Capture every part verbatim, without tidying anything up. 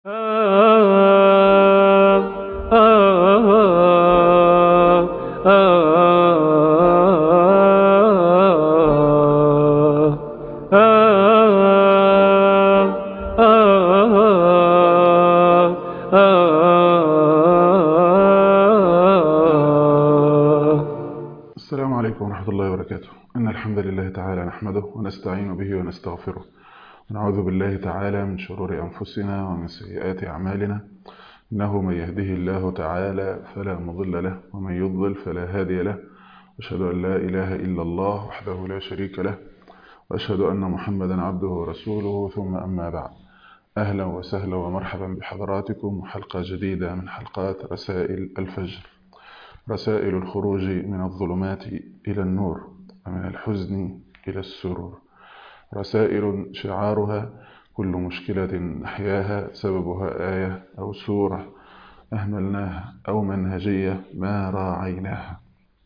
السلام عليكم ورحمة الله وبركاته. إن الحمد لله تعالى نحمده ونستعين به ونستغفره ونعوذ بالله تعالى من شرور أنفسنا ومن سيئات أعمالنا، إنه من يهده الله تعالى فلا مضل له ومن يضلل فلا هادي له، وأشهد أن لا إله إلا الله وحده لا شريك له، وأشهد أن محمدا عبده ورسوله، ثم أما بعد. أهلا وسهلا ومرحبا بحضراتكم وحلقة جديدة من حلقات رسائل الفجر، رسائل الخروج من الظلمات إلى النور ومن الحزن إلى السرور، رسائل شعارها كل مشكلة نحياها سببها آية أو سورة أهملناها أو منهجية ما راعيناها.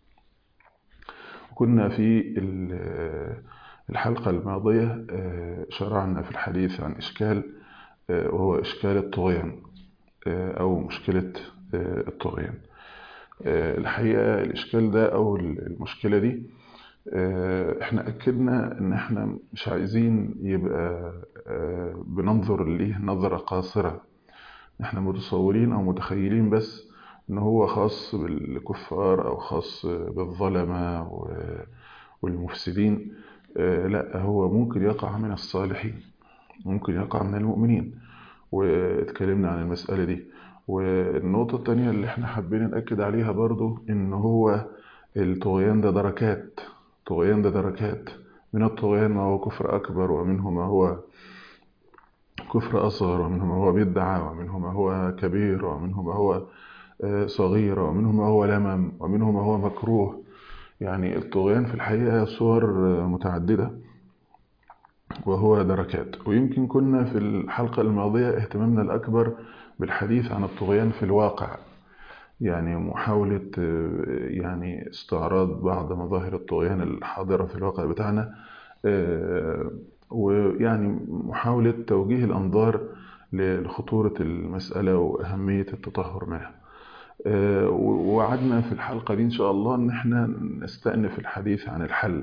كنا في الحلقة الماضية شرعنا في الحديث عن إشكال، وهو إشكال الطغيان أو مشكلة الطغيان. الحقيقة الإشكال ده أو المشكلة دي احنا أكدنا ان احنا مش عايزين يبقى بننظر ليه نظرة قاصرة، احنا متصورين او متخيلين بس ان هو خاص بالكفار او خاص بالظلمة والمفسدين. لا، هو ممكن يقع من الصالحين، ممكن يقع من المؤمنين، واتكلمنا عن المسألة دي. والنقطة التانية اللي احنا حابين نأكد عليها برضو ان هو الطغيان ده دركات، الطغيان ده دركات. من الطغيان ما هو كفر أكبر، ومنه ما هو كفر أصغر، ومنه ما هو بدعة، ومنه ما هو كبير، ومنه ما هو صغير، ومنه ما هو لمم، ومنه ما هو مكروه. يعني الطغيان في الحقيقة صور متعددة وهو دركات. ويمكن كنا في الحلقة الماضية اهتمامنا الأكبر بالحديث عن الطغيان في الواقع، يعني محاولة يعني استعراض بعض مظاهر الطغيان الحاضرة في الواقع بتاعنا، ويعني محاولة توجيه الأنظار لخطورة المسألة وأهمية التطهر معها. ووعدنا في الحلقة دي إن شاء الله أن احنا نستأنف الحديث عن الحل،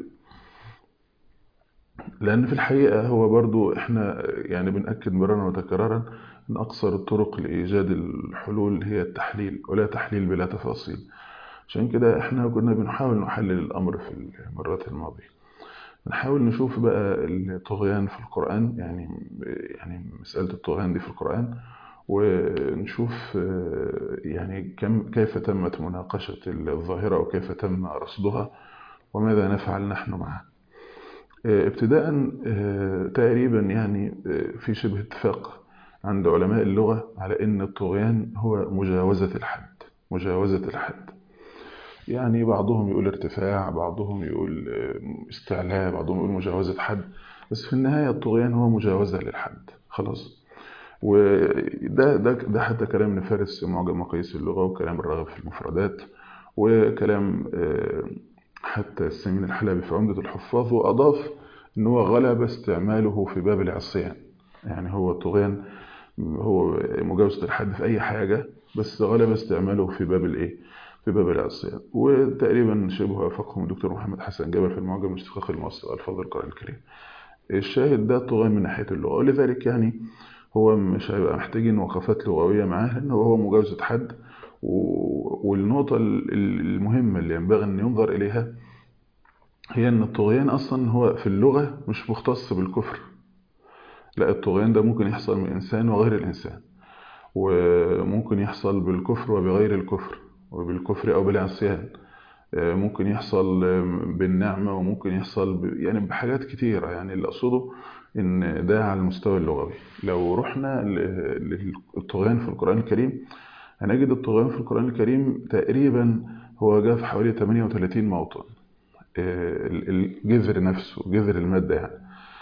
لأن في الحقيقة هو برضو احنا يعني بنأكد مرارا وتكرارا أن أقصر الطرق لإيجاد الحلول هي التحليل، ولا تحليل بلا تفاصيل. عشان كده احنا كنا بنحاول نحلل الأمر في المرات الماضية، نحاول نشوف بقى الطغيان في القرآن، يعني يعني مسألة الطغيان دي في القرآن، ونشوف يعني كم كيف تمت مناقشة الظاهرة وكيف تم رصدها وماذا نفعل نحن معها. ابتداء تقريبا يعني في شبه اتفاق عند علماء اللغة على أن الطغيان هو مجاوزة الحد، مجاوزة الحد. يعني بعضهم يقول ارتفاع، بعضهم يقول استعلاء، بعضهم يقول مجاوزة حد، بس في النهاية الطغيان هو مجاوزة للحد خلاص. وده ده ده حتى كلام ابن فارس في معجم مقاييس اللغة، وكلام الراغب في المفردات، وكلام حتى السمين الحلبي في عمدة الحفاظ، وأضاف إن هو غلب استعماله في باب العصيان. يعني هو الطغيان هو مجاوزة الحد في أي حاجة، بس غلب استعماله في باب الإيه؟ في باب العصيان. وتقريبا شبه وافقهم الدكتور محمد حسن جابر في المعجم الاشتقاق الموسط ألفاظ القرآن الكريم. الشاهد ده الطغيان من ناحية اللغة، ولذلك يعني هو مش هيبقى محتاجين وقفات لغوية معاه، لأنه هو مجاوزة حد. والنقطة المهمة اللي ينبغي أن ينظر إليها هي أن الطغيان أصلا هو في اللغة مش مختص بالكفر، لا، الطغيان ده ممكن يحصل من إنسان وغير الإنسان، وممكن يحصل بالكفر وبغير الكفر، وبالكفر أو بالعصيان، ممكن يحصل بالنعمة، وممكن يحصل يعني بحاجات كتيرة. يعني اللي أقصده إن ده على المستوى اللغوي. لو رحنا للطغيان في القرآن الكريم هنجد الطغيان في القرآن الكريم تقريبا هو جاء في حوالي ثمانية وثلاثين موطن. الجذر نفسه، جذر المادة يعني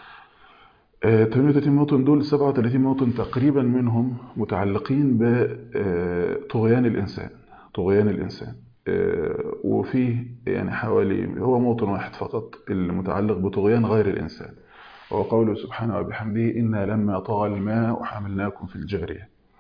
ثمانية وثلاثين موطن، دول سبعة وثلاثين موطن تقريبا منهم متعلقين بطغيان الإنسان، طغيان الإنسان. وفيه يعني حوالي هو موطن واحد فقط المتعلق بطغيان غير الإنسان، وهو قوله سبحانه وبحمده إنا لما طغى الماء وحملناكم في الجارية.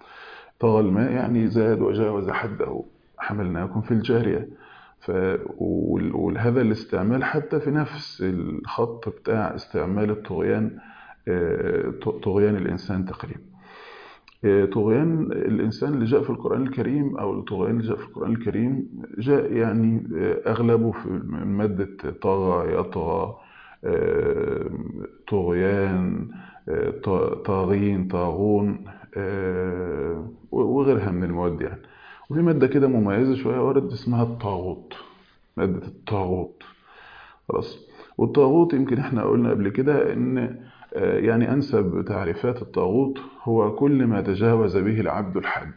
طغى الماء يعني زاد وجاوز حده، حملناكم في الجارية. ف... وال- وهذا الاستعمال حتى في نفس الخط بتاع استعمال الطغيان، آه، ط- طغيان الإنسان تقريبا. آه، طغيان الإنسان اللي جاء في القرآن الكريم، أو الطغيان اللي جاء في القرآن الكريم، جاء يعني آه، أغلبه في مادة طغى يطغى، آه، طغيان، آه، ط- طاغين طاغون، آه، وغيرها من المواد يعني. وفي مادة كده مميزة شوية ورد اسمها الطاغوت، مادة الطاغوت. خلاص. والطاغوت يمكن احنا قلنا قبل كده ان آه، يعني انسب تعريفات الطاغوت هو كل ما تجاوز به العبد الحد.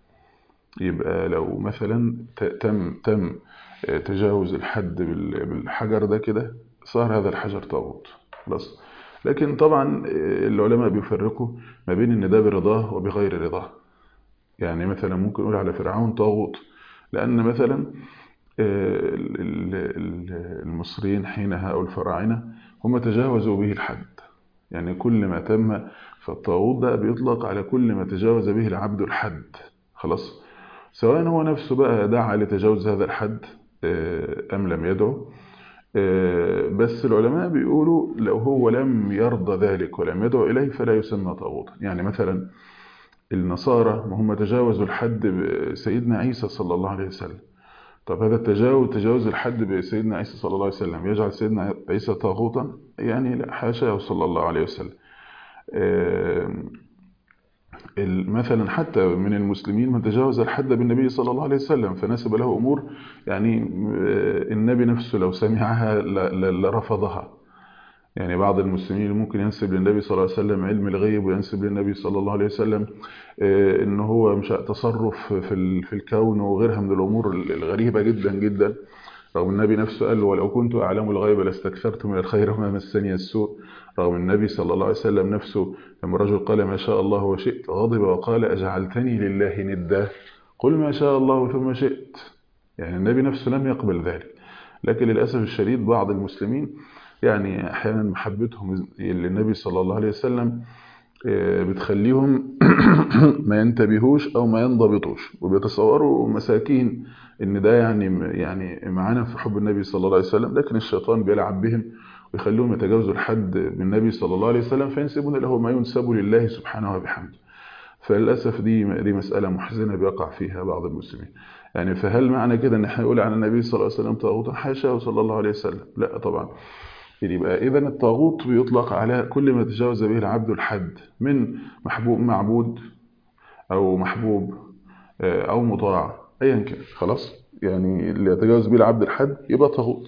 يبقى لو مثلا ت- تم تم آه، تجاوز الحد بال- بالحجر ده كده، صار هذا الحجر طاغوت. خلاص. لكن طبعا آه، العلماء بيفرقوا ما بين ان ده برضاه وبغير رضاه. يعني مثلا ممكن نقول على فرعون طاغوت لان مثلا ال- ال- ال- المصريين حينها أو الفراعنة هم تجاوزوا به الحد. يعني كل ما تم، فالطاغوت ده بيطلق على كل ما تجاوز به العبد الحد. خلاص. سواء هو نفسه بقى دعا لتجاوز هذا الحد آه، أم لم يدعو. آه، بس العلماء بيقولوا لو هو لم يرضى ذلك ولم يدعو إليه فلا يسمى طاغوتا. يعني مثلا النصارى ما هم تجاوزوا الحد بسيدنا عيسى صلى الله عليه وسلم. طب هذا التجاوز تجاوز الحد بسيدنا عيسى صلى الله عليه وسلم يجعل سيدنا عيسى طاغوتا؟ يعني لا، حاشا صلى الله عليه وسلم. آم، ال- مثلا حتى من المسلمين من تجاوز الحد بالنبي صلى الله عليه وسلم فنسب له أمور يعني آه، النبي نفسه لو سمعها ل- ل- لرفضها. يعني بعض المسلمين ممكن ينسب للنبي صلى الله عليه وسلم علم الغيب، وينسب للنبي صلى الله عليه وسلم آه، ان هو مش تصرف في ال- في الكون وغيرها من الامور الغريبه جدا جدا، رغم النبي نفسه قال ولو كنت أعلم الغيب لاستكثرت من الخير وما مسني السوء. رغم النبي صلى الله عليه وسلم نفسه لما الرجل قال ما شاء الله وشئت غضب وقال أجعلتني لله ندا، قل ما شاء الله ثم شئت. يعني النبي نفسه لم يقبل ذلك. لكن للأسف الشديد بعض المسلمين يعني أحيانا محبتهم للنبي صلى الله عليه وسلم آه، بتخليهم ما ينتبهوش او ما ينضبطوش، وبيتصوروا مساكين ان ده يعني يعني معانا في حب النبي صلى الله عليه وسلم، لكن الشيطان بيلعب بهم ويخليهم يتجاوزوا الحد بالنبي صلى الله عليه وسلم فينسبون له ما ينسب لله سبحانه وبحمده. فللاسف دي دي مساله محزنه بيقع فيها بعض المسلمين. يعني فهل معنى كده ان احنا نقول عن النبي صلى الله عليه وسلم طاغوتا؟ حاشا صلى الله عليه وسلم، لا طبعا. يبقى إذا الطاغوت بيطلق على كل ما تجاوز به العبد الحد من محبوب معبود أو محبوب آه، أو مطاع أيا كان. خلاص. يعني اللي يتجاوز به العبد الحد يبقى طاغوت.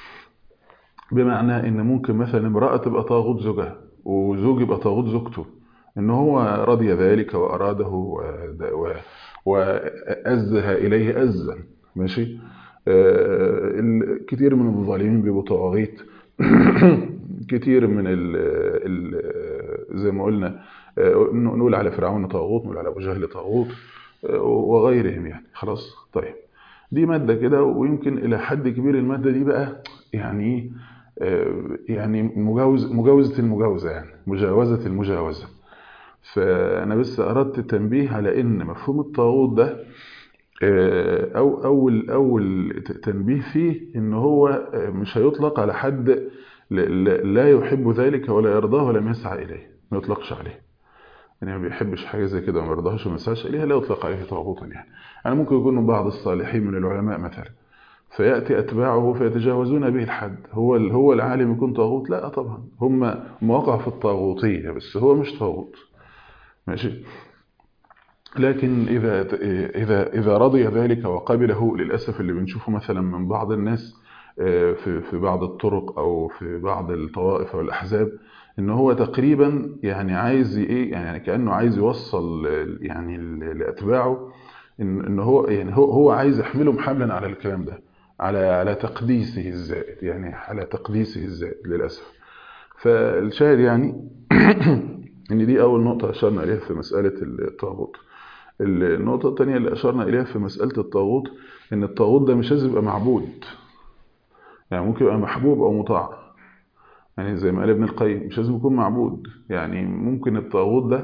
بمعنى إن ممكن مثلا امرأة تبقى طاغوت زوجها، وزوج يبقى طاغوت زوجته، إن هو رضي ذلك وأراده و- و- وأزها إليه أزا. ماشي. آه، الكثير من الظالمين بيبقوا طواغيت. كتير من ال ال زي ما قلنا آه، نقول على فرعون طاغوت، نقول على أبو جهل طاغوت، آه، وغيرهم يعني. خلاص. طيب. دي مادة كده، ويمكن إلى حد كبير المادة دي بقى يعني إيه، آه، يعني مجاوز مجاوزة المجاوزة، يعني مجاوزة المجاوزة. فأنا بس أردت التنبيه على إن مفهوم الطاغوت ده آه، أو أول أول تنبيه فيه إن هو آه، مش هيطلق على حد ل- ل- لا يحب ذلك ولا يرضاه ولم يسعى إليه، ما يطلقش عليه. يعني ما بيحبش حاجة زي كده وما يرضاهاش وما يسعاش إليها لا يطلق عليه طاغوتا يعني. يعني ممكن يكون من بعض الصالحين من العلماء مثلا، فيأتي أتباعه فيتجاوزون به الحد، هو ال- هو العالم يكون طاغوت؟ لا طبعا، هم مواقع في الطاغوتية بس هو مش طاغوت. ماشي. لكن إذا إذا إذا رضي ذلك وقبله، للأسف اللي بنشوفه مثلا من بعض الناس آه، في في بعض الطرق أو في بعض الطوائف أو الأحزاب، إن هو تقريبا يعني عايز إيه، يعني كأنه عايز يوصل آه، يعني لأتباعه إن إن هو يعني هو هو عايز يحملهم حملا على الكلام ده، على على تقديسه الزائد، يعني على تقديسه الزائد للأسف. فالشاهد يعني إن دي أول نقطة أشرنا إليها في مسألة الطاغوت. النقطة التانية اللي أشرنا إليها في مسألة الطاغوت إن الطاغوت ده مش لازم يبقى معبود، يعني ممكن يبقى محبوب أو مطاع. يعني زي ما قال ابن القيم مش لازم يكون معبود، يعني ممكن الطاغوت ده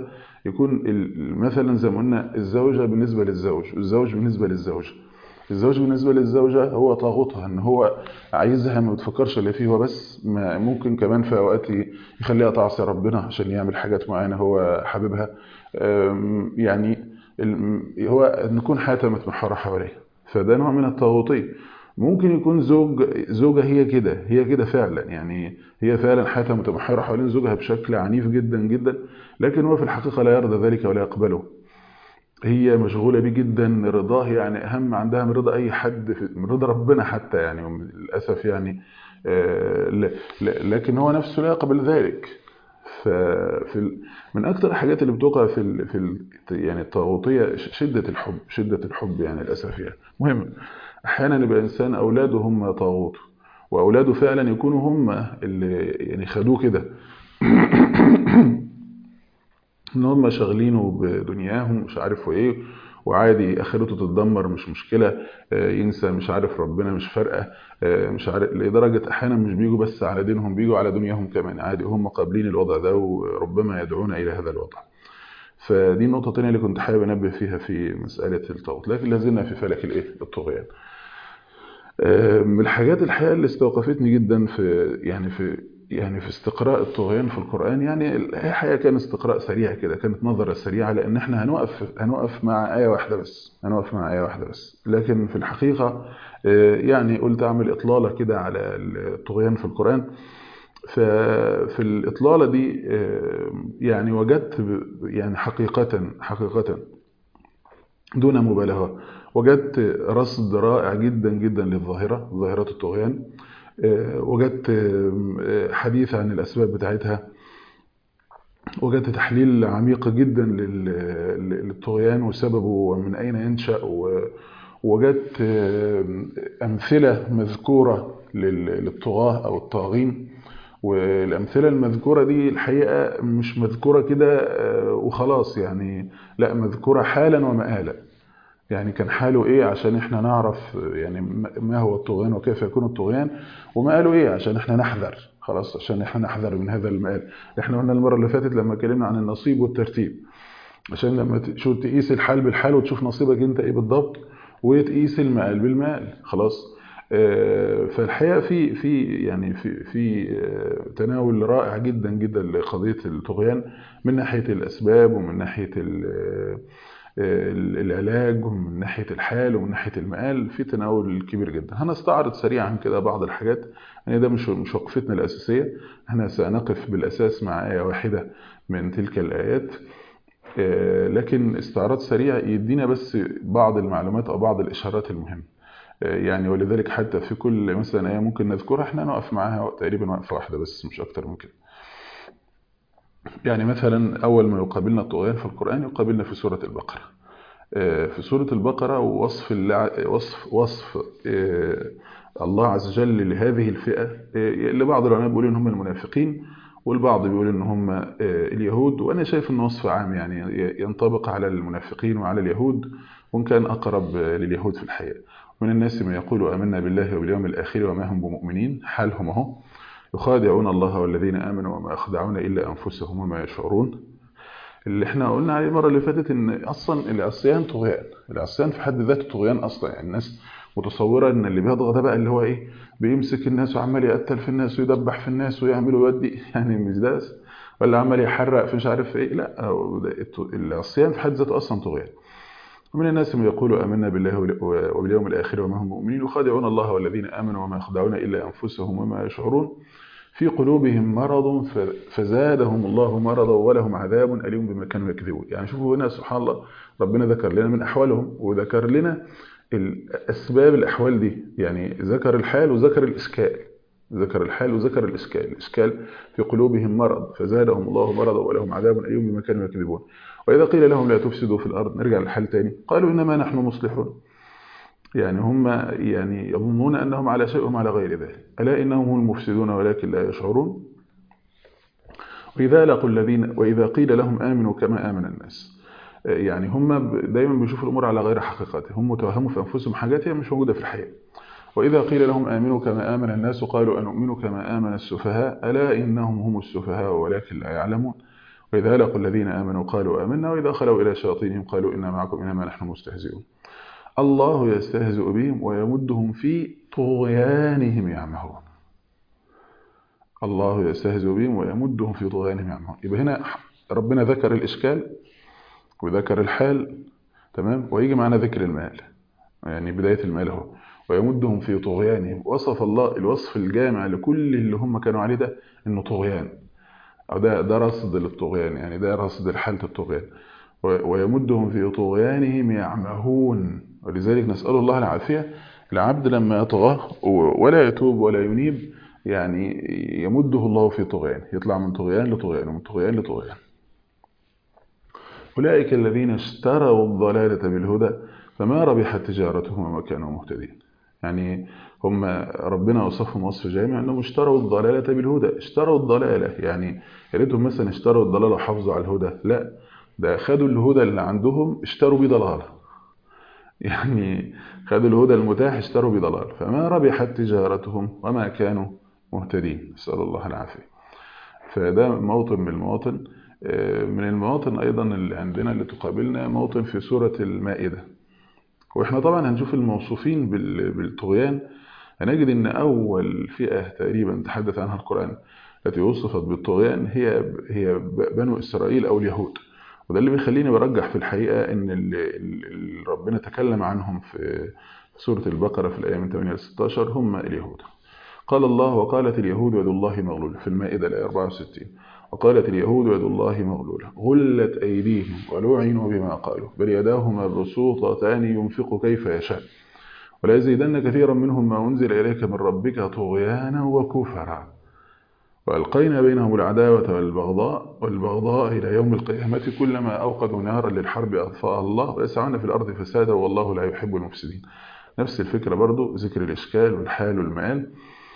يكون مثلا زي ما قلنا الزوجة بالنسبة للزوج والزوج بالنسبة للزوجة. الزوج بالنسبة للزوجة هو طاغوتها، ان هو عايزها ما بتفكرش اللي فيه هو بس، ما ممكن كمان في اوقات يخليها تعصي ربنا عشان يعمل حاجات معينة هو حاببها. يعني هو نكون حياتها متمحورة حواليه، فده نوع من الطاغوتية. ممكن يكون زوج زوجة هي كده هي كده فعلا، يعني هي فعلا حياتها متمحورة حوالين زوجها بشكل عنيف جدا جدا، لكن هو في الحقيقة لا يرضى ذلك ولا يقبله. هي مشغولة بيه جدا، رضاه يعني أهم عندها من رضا أي حد، من رضا ربنا حتى يعني للأسف يعني. لكن هو نفسه لا يقبل ذلك. ففي من أكثر الحاجات اللي بتوقع في ال في ال يعني الطاغوتية شدة الحب، شدة الحب يعني للأسف يعني. مهم أحيانا يبقى إنسان أولاده هم طاغوته، وأولاده فعلا يكونوا هم اللي يعني خدوه كده ان هم شغالينه بدنياهم مش عارف ايه، وعادي اخرته تتدمر مش مشكله، ينسى مش عارف ربنا مش فارقه، مش عارف، لدرجه احيانا مش بيجوا بس على دينهم، بيجوا على دنياهم كمان عادي، هم قابلين الوضع ده وربما يدعون الى هذا الوضع. فدي النقطه الثانيه اللي كنت حابب انبه فيها في مساله الطاغوت، لكن لازلنا في فلك الايه الطغيان. من الحاجات الحقيقة اللي استوقفتني جدا في يعني في يعني في استقراء الطغيان في القرآن، يعني الحقيقة كان استقراء سريع كده، كانت نظرة سريعة، لأن احنا هنوقف هنوقف مع آية واحدة بس، هنوقف مع آية واحدة بس، لكن في الحقيقة يعني قلت أعمل إطلالة كده على الطغيان في القرآن. ففي الإطلالة دي يعني وجدت يعني حقيقة حقيقة دون مبالغة، وجدت رصد رائع جدا جدا للظاهرة، ظاهرة الطغيان. وجدت حديث عن الأسباب بتاعتها، وجدت تحليل عميق جدا للطغيان وسببه ومن أين ينشأ، ووجدت أمثلة مذكورة للطغاة أو الطاغين. والأمثلة المذكورة دي الحقيقة مش مذكورة كده وخلاص يعني، لا مذكورة حالا ومآلا. يعني كان حاله ايه عشان احنا نعرف يعني ما هو الطغيان وكيف يكون الطغيان، وما قالوا ايه عشان احنا نحذر، خلاص عشان احنا نحذر من هذا المآل. احنا قلنا المرة اللي فاتت لما اتكلمنا عن النصيب والترتيب، عشان لما تشوف تقيس الحال بالحال وتشوف نصيبك انت ايه بالضبط، وتقيس المآل بالمآل، خلاص. فالحقيقة في في يعني في في تناول رائع جدا جدا لقضية الطغيان من ناحية الأسباب ومن ناحية العلاج ومن ناحية الحال ومن ناحية المآل، في تناول كبير جدا. هنستعرض سريعا كده بعض الحاجات، يعني ده مش مش وقفتنا الأساسية، احنا سنقف بالأساس مع آية واحدة من تلك الآيات، لكن استعراض سريع يدينا بس بعض المعلومات أو بعض الإشارات المهمة يعني. ولذلك حتى في كل مثلا آية ممكن نذكرها احنا نقف معاها تقريبا وقفة واحدة بس، مش أكتر من كده. يعني مثلا أول ما يقابلنا الطغيان في القرآن يقابلنا في سورة البقرة. في سورة البقرة وصف وصف وصف الله عز وجل لهذه الفئة، اللي بعض العلماء بيقولوا ان هم المنافقين، والبعض بيقول ان هم اليهود، وانا شايف انه وصف عام يعني ينطبق على المنافقين وعلى اليهود، وان كان اقرب لليهود في الحقيقة. من الناس من يقول آمنا بالله وباليوم الآخر وما هم بمؤمنين، حالهم اهو يخادعون الله والذين آمنوا وما يخدعون إلا أنفسهم وما يشعرون. اللي احنا قلنا عليه المره اللي فاتت ان اصلا العصيان طغيان، العصيان في حد ذاته طغيان اصلا. يعني الناس متصوره ان اللي بيطغى ده بقى اللي هو ايه، بيمسك الناس وعمال يقتل في الناس ويدبح في الناس ويعمل ويودي يعني مش ده، ولا عمال يحرق في مش عارف ايه، لا العصيان في حد ذاته اصلا طغيان. ومن الناس من يقول آمنا بالله وباليوم الآخر وما هم مؤمنين يخادعون الله والذين آمنوا وما يخدعون إلا أنفسهم وما يشعرون في قلوبهم مرض فزادهم الله مرضا ولهم عذاب أليم بما كانوا يكذبون. يعني شوفوا هنا سبحان الله، ربنا ذكر لنا من أحوالهم وذكر لنا الأسباب الأحوال دي، يعني ذكر الحال وذكر الإشكال، ذكر الحال وذكر الإشكال. الإشكال في قلوبهم مرض فزادهم الله مرضا ولهم عذاب أليم بما كانوا يكذبون. وإذا قيل لهم لا تفسدوا في الأرض، نرجع للحال تاني، قالوا إنما نحن مصلحون. يعني هم يعني يظنون أنهم على شيء وهم على غير ذلك، ألا إنهم هم المفسدون ولكن لا يشعرون. وإذا لقوا الذين وإذا قيل لهم آمنوا كما آمن الناس، يعني هم دايما بيشوفوا الأمور على غير حقيقتها، هم متوهموا في أنفسهم حاجات هي مش موجودة في الحقيقة. وإذا قيل لهم آمنوا كما آمن الناس قالوا أنؤمن كما آمن السفهاء ألا إنهم هم السفهاء ولكن لا يعلمون. وإذا لقوا الذين آمنوا قالوا آمنا وإذا خلوا إلى شياطينهم قالوا إنا معكم إنما نحن مستهزئون. الله يستهزئ بهم ويمدهم في طغيانهم يعمهون. الله يستهزئ بهم ويمدهم في طغيانهم يعمهون. يبقى هنا ربنا ذكر الإشكال وذكر الحال، تمام، ويجي معنا ذكر المال، يعني بداية المال هو ويمدهم في طغيانهم. وصف الله الوصف الجامع لكل اللي هم كانوا عليه ده إنه طغيان، أو ده ده رصد للطغيان، يعني ده رصد لحالة الطغيان. ويمدهم في طغيانهم يعمهون. ولذلك نسأل الله العافية. العبد لما يطغى ولا يتوب ولا ينيب يعني يمده الله في طغيان، يطلع من طغيان لطغيان ومن طغيان لطغيان. أولئك الذين اشتروا الضلالة بالهدى فما ربحت تجارتهم وما كانوا مهتدين. يعني هم ربنا وصفهم وصف جامع أنهم اشتروا الضلالة بالهدى. اشتروا الضلالة يعني يا ريتهم مثلا اشتروا الضلالة وحافظوا على الهدى، لا، ده خدوا الهدى اللي عندهم اشتروا بيه ضلالة. يعني خدوا الهدى المتاح اشتروا بيه ضلال، فما ربحت تجارتهم وما كانوا مهتدين، نسأل الله العافية. فده موطن من المواطن. من المواطن أيضا اللي عندنا اللي تقابلنا موطن في سورة المائدة. وإحنا طبعا هنشوف الموصوفين بالطغيان، هنجد إن أول فئة تقريبا تحدث عنها القرآن التي وصفت بالطغيان هي هي بنو إسرائيل أو اليهود. وده اللي بيخليني برجح في الحقيقة إن اللي ربنا تكلم عنهم في سورة البقرة في الآية من ثمانية إلى ستة عشر هم اليهود. قال الله وقالت اليهود يد الله مغلولة في المائدة الآية أربعة وستين. وقالت اليهود يد الله مغلولة غلت أيديهم ولعنوا بما قالوا بل يداه مبسوطتان ينفق كيف يشاء ولا يزيدن كثيرا منهم ما أنزل إليك من ربك طغيانا وكفرا وألقينا بينهم العداوة والبغضاء والبغضاء إلى يوم القيامة كلما أوقدوا نارا للحرب أطفأها الله ويسعون في الأرض فسادا والله لا يحب المفسدين. نفس الفكرة برضو، ذكر الإشكال والحال والمآل.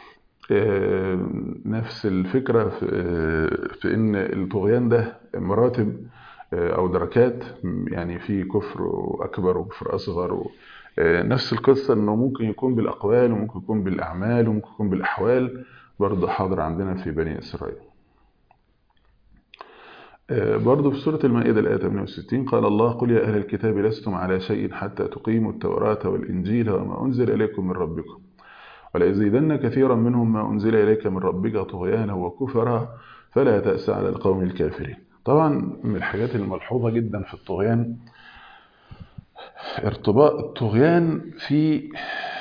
نفس الفكرة في إن الطغيان ده مراتب أو دركات، يعني في كفر أكبر وكفر أصغر. نفس القصة إنه ممكن يكون بالأقوال وممكن يكون بالأعمال وممكن يكون بالأحوال، برضه حاضر عندنا في بني إسرائيل. برضه في سورة المائدة الآية ثمانية وستين قال الله قل يا أهل الكتاب لستم على شيء حتى تقيموا التوراة والإنجيل وما أنزل إليكم من ربكم وليزيدن كثيرا منهم ما أنزل إليك من ربك طغيانا وكفرا فلا تأس على القوم الكافرين. طبعا من الحاجات الملحوظة جدا في الطغيان ارتباط الطغيان في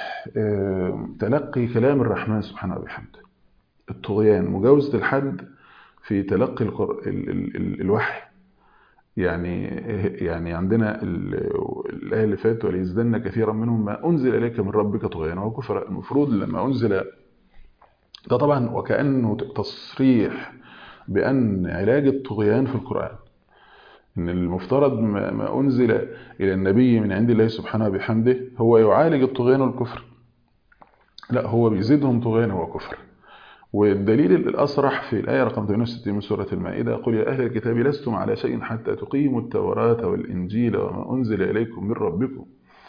تلقي كلام الرحمن سبحانه وبحمده. الطغيان مجاوزة الحد في تلقي القر... ال... ال... ال... الوحي. يعني يعني عندنا الآية اللي فاتت وليزدن كثيرا منهم ما أنزل إليك من ربك طغيانا وكفرا. المفروض لما أنزل ده طبعا وكأنه تصريح بأن علاج الطغيان في القرآن، إن المفترض ما أنزل إلى النبي من عند الله سبحانه بحمده هو يعالج الطغيان والكفر، لا، هو بيزيدهم طغيان وكفر. والدليل الأصرح في الآية رقم ثمانية وستين من سورة المائدة قل يا أهل الكتاب لستم على شيء حتى تقيموا التوراة والإنجيل وما أنزل إليكم من ربكم.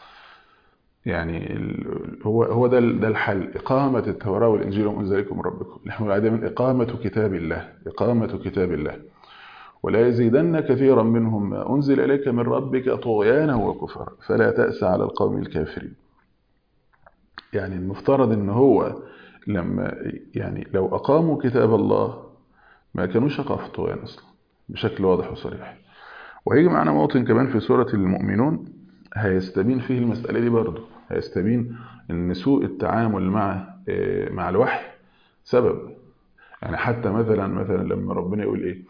يعني هو هو ده ده الحل، إقامة التوراة والإنجيل وما أنزل إليكم من ربكم. نحن العادة من إقامة كتاب الله، إقامة كتاب الله. ولا يزيدن كثيرا منهم ما أنزل إليك من ربك طغيانا وكفرا فلا تأس على القوم الكافرين. يعني المفترض إن هو لما يعني لو أقاموا كتاب الله ما كانوش يقعوا في الطغيان أصلا بشكل واضح وصريح. وهيجي معنا موطن كمان في سورة المؤمنون هيستبين فيه المسألة دي برضه، هيستبين إن سوء التعامل مع مع الوحي سبب. يعني حتى مثلا مثلا لما ربنا يقول إيه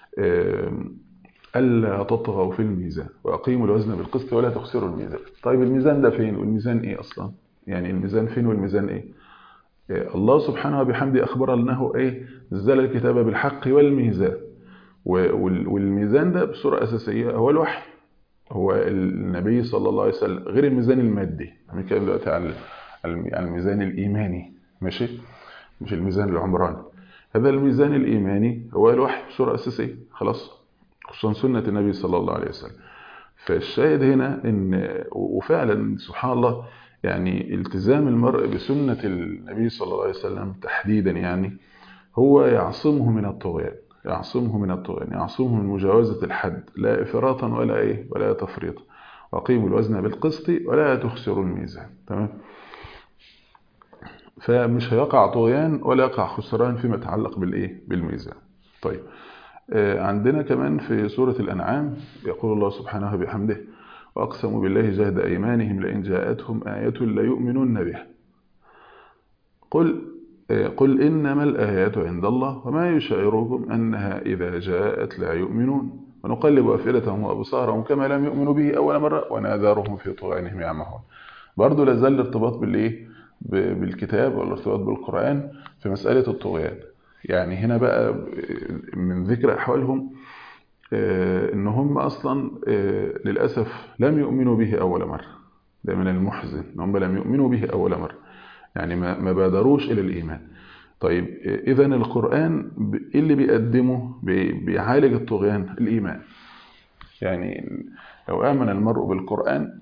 ألا تطغوا في الميزان وأقيموا الوزن بالقسط ولا تخسروا الميزان. طيب الميزان ده فين والميزان إيه أصلا؟ يعني الميزان فين والميزان إيه؟ الله سبحانه وبحمده أخبر أنه إيه نزل الكتاب بالحق والميزان، والميزان ده بصورة أساسية هو الوحي، هو النبي صلى الله عليه وسلم، غير الميزان المادي. بنتكلم دلوقتي على الميزان الإيماني، ماشي، مش الميزان العمراني. هذا الميزان الإيماني هو الوحي بصورة أساسية، خلاص، خصوصا سنة النبي صلى الله عليه وسلم. فالشاهد هنا إن وفعلا سبحان الله يعني التزام المرء بسنة النبي صلى الله عليه وسلم تحديدا يعني هو يعصمه من الطغيان. يعصمه من الطغيان، يعصمه من مجاوزة الحد، لا إفراطا ولا إيه ولا تفريطا. وأقيموا الوزن بالقسط ولا تخسروا الميزان. تمام. فمش هيقع طغيان ولا يقع خسران فيما يتعلق بالإيه بالميزان. طيب، عندنا كمان في سورة الأنعام يقول الله سبحانه بحمده: وأقسموا بالله جهد أيمانهم لئن جاءتهم آية ليؤمنن بها قل قل إنما الآيات عند الله وما يشعركم أنها إذا جاءت لا يؤمنون ونقلب أفئدتهم وأبصارهم كما لم يؤمنوا به أول مرة ونذرهم في طغيانهم يعمهون. برضه لازال الارتباط بالإيه بالكتاب والارتباط بالقرآن في مسألة الطغيان. يعني هنا بقى من ذكر أحوالهم إن هم أصلا للأسف لم يؤمنوا به أول مرة. ده من المحزن إن هم لم يؤمنوا به أول مرة، يعني ما ما بادروش إلى الإيمان. طيب إذن القرآن إيه اللي بيقدمه؟ بيعالج الطغيان، الإيمان. يعني لو آمن المرء بالقرآن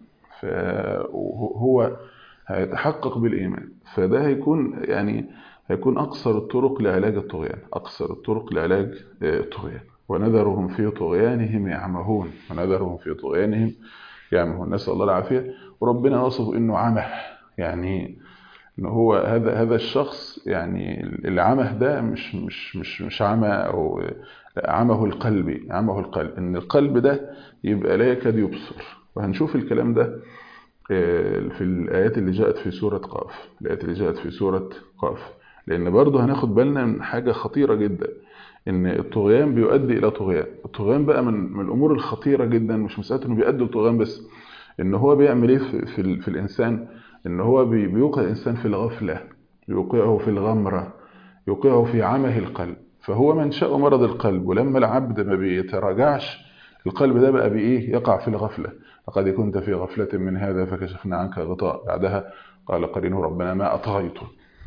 فهو هيتحقق بالإيمان، فده هيكون يعني هيكون أقصر الطرق لعلاج الطغيان، أقصر الطرق لعلاج الطغيان. ونذرهم في طغيانهم يعمهون، ونذرهم في طغيانهم يعمهون، نسأل الله العافية. وربنا وصف إنه عمه، يعني إن هو هذا هذا الشخص، يعني العمه ده مش مش مش مش عمى أو عمه القلبي، عمه القلب، إن القلب ده يبقى لا يكاد يبصر. وهنشوف الكلام ده في الآيات اللي جاءت في سورة قاف، الآيات اللي جاءت في سورة قاف، لأن برضه هناخد بالنا من حاجة خطيرة جدا، إن الطغيان بيؤدي إلى طغيان. الطغيان بقى من من الأمور الخطيرة جدا، مش مسألة إنه بيؤدي لطغيان بس، إن هو بيعمل إيه في في, في الإنسان، إن هو بيوقع الإنسان في الغفلة، يوقعه في الغمرة، يوقعه في عمه القلب. فهو منشأ مرض القلب، ولما العبد ما بيتراجعش القلب ده بقى بإيه يقع في الغفلة. لقد كنت في غفلة من هذا فكشفنا عنك غطاء. بعدها قال قرينه ربنا ما أطغيته.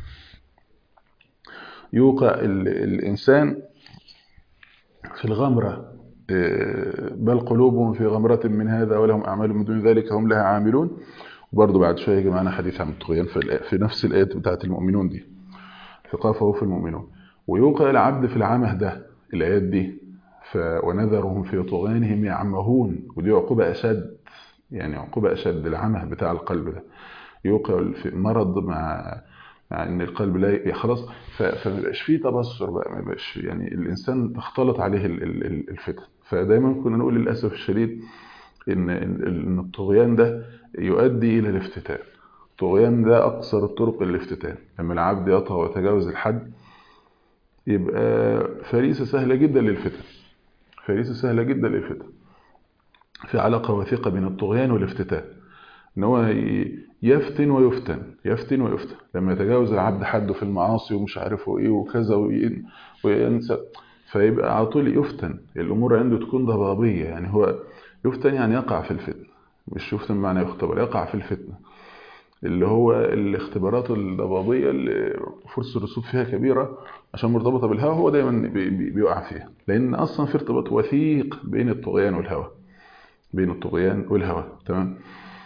يوقع الإنسان في الغمرة، بل قلوبهم في غمرة من هذا ولهم أعمال من دون ذلك هم لها عاملون. وبرضه بعد شوية يجي معنا حديث عن الطغيان في نفس الآيات بتاعت المؤمنون دي، في قاف وهو في المؤمنون. ويوقع العبد في العمه ده، الآيات دي، ونذرهم في طغيانهم يعمهون، ودي عقوبة أشد، يعني عقوبة أشد العمه بتاع القلب ده. يوقع في مرض مع مع ان القلب لا خلاص، فما بيبقاش فيه تبصر بقى، ما بيبقاش يعني الانسان تختلط عليه الفتن. فدايما كنا نقول للاسف الشديد ان ان الطغيان ده يؤدي الى الافتتان. الطغيان ده اقصر الطرق للافتتان. لما العبد يطغى ويتجاوز الحد يبقى فريسه سهله جدا للفتن، فريسه سهله جدا للفتن. في علاقه وثيقه بين الطغيان والافتتان، ان هو يفتن ويفتن، يفتن ويفتن. لما يتجاوز العبد حده في المعاصي ومش عارفه ايه وكذا وينسى، فيبقى على طول يفتن، الامور عنده تكون ضبابيه. يعني هو يفتن يعني يقع في الفتنه، مش يفتن معنى يختبر، يقع في الفتنه، اللي هو الاختبارات الضبابيه اللي فرصه الرسوب فيها كبيره عشان مرتبطه بالهوى، هو دايما بيقع فيها، لان اصلا في ارتباط وثيق بين الطغيان والهوى، بين الطغيان والهوى. تمام.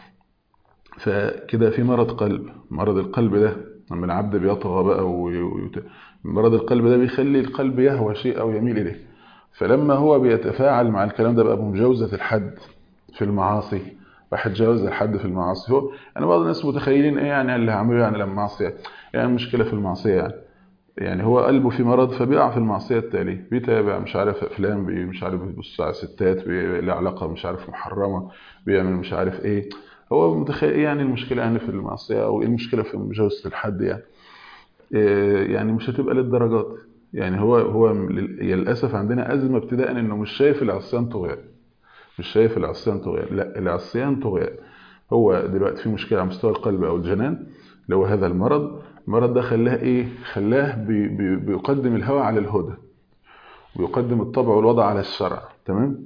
فكده في مرض قلب، مرض القلب ده لما العبد بيطغى بقى ويت... مرض القلب ده بيخلي القلب يهوى شيء او يميل اليه. فلما هو بيتفاعل مع الكلام ده بقى بمجاوزة الحد في المعاصي، واحد جاوز الحد في المعاصي، هو انا بعض الناس متخيلين ايه يعني اللي هعمله يعني لما معصيه، يعني مشكله في المعصيه يعني يعني هو قلبه في مرض فبيقع في المعصيه التاليه، بيتابع مش عارف افلام، بي مش عارف بيبص على ستات، له علاقه مش عارف محرمه، بيعمل مش عارف ايه. هو متخيل ايه يعني المشكله يعني في المعصيه، او ايه المشكله في مجاوزه الحد يعني إيه يعني مش هتبقى للدرجات. يعني هو هو للاسف عندنا ازمه ابتداء انه مش شايف العصيان طغيان، مش شايف العصيان طغيان، لا العصيان طغيان. هو دلوقتي في مشكله على مستوى القلب او الجنان اللي هو هذا المرض. المرض ده خلاه ايه، خلاه بي بي بيقدم الهوى على الهدى، ويقدم الطبع والوضع على الشرع. تمام.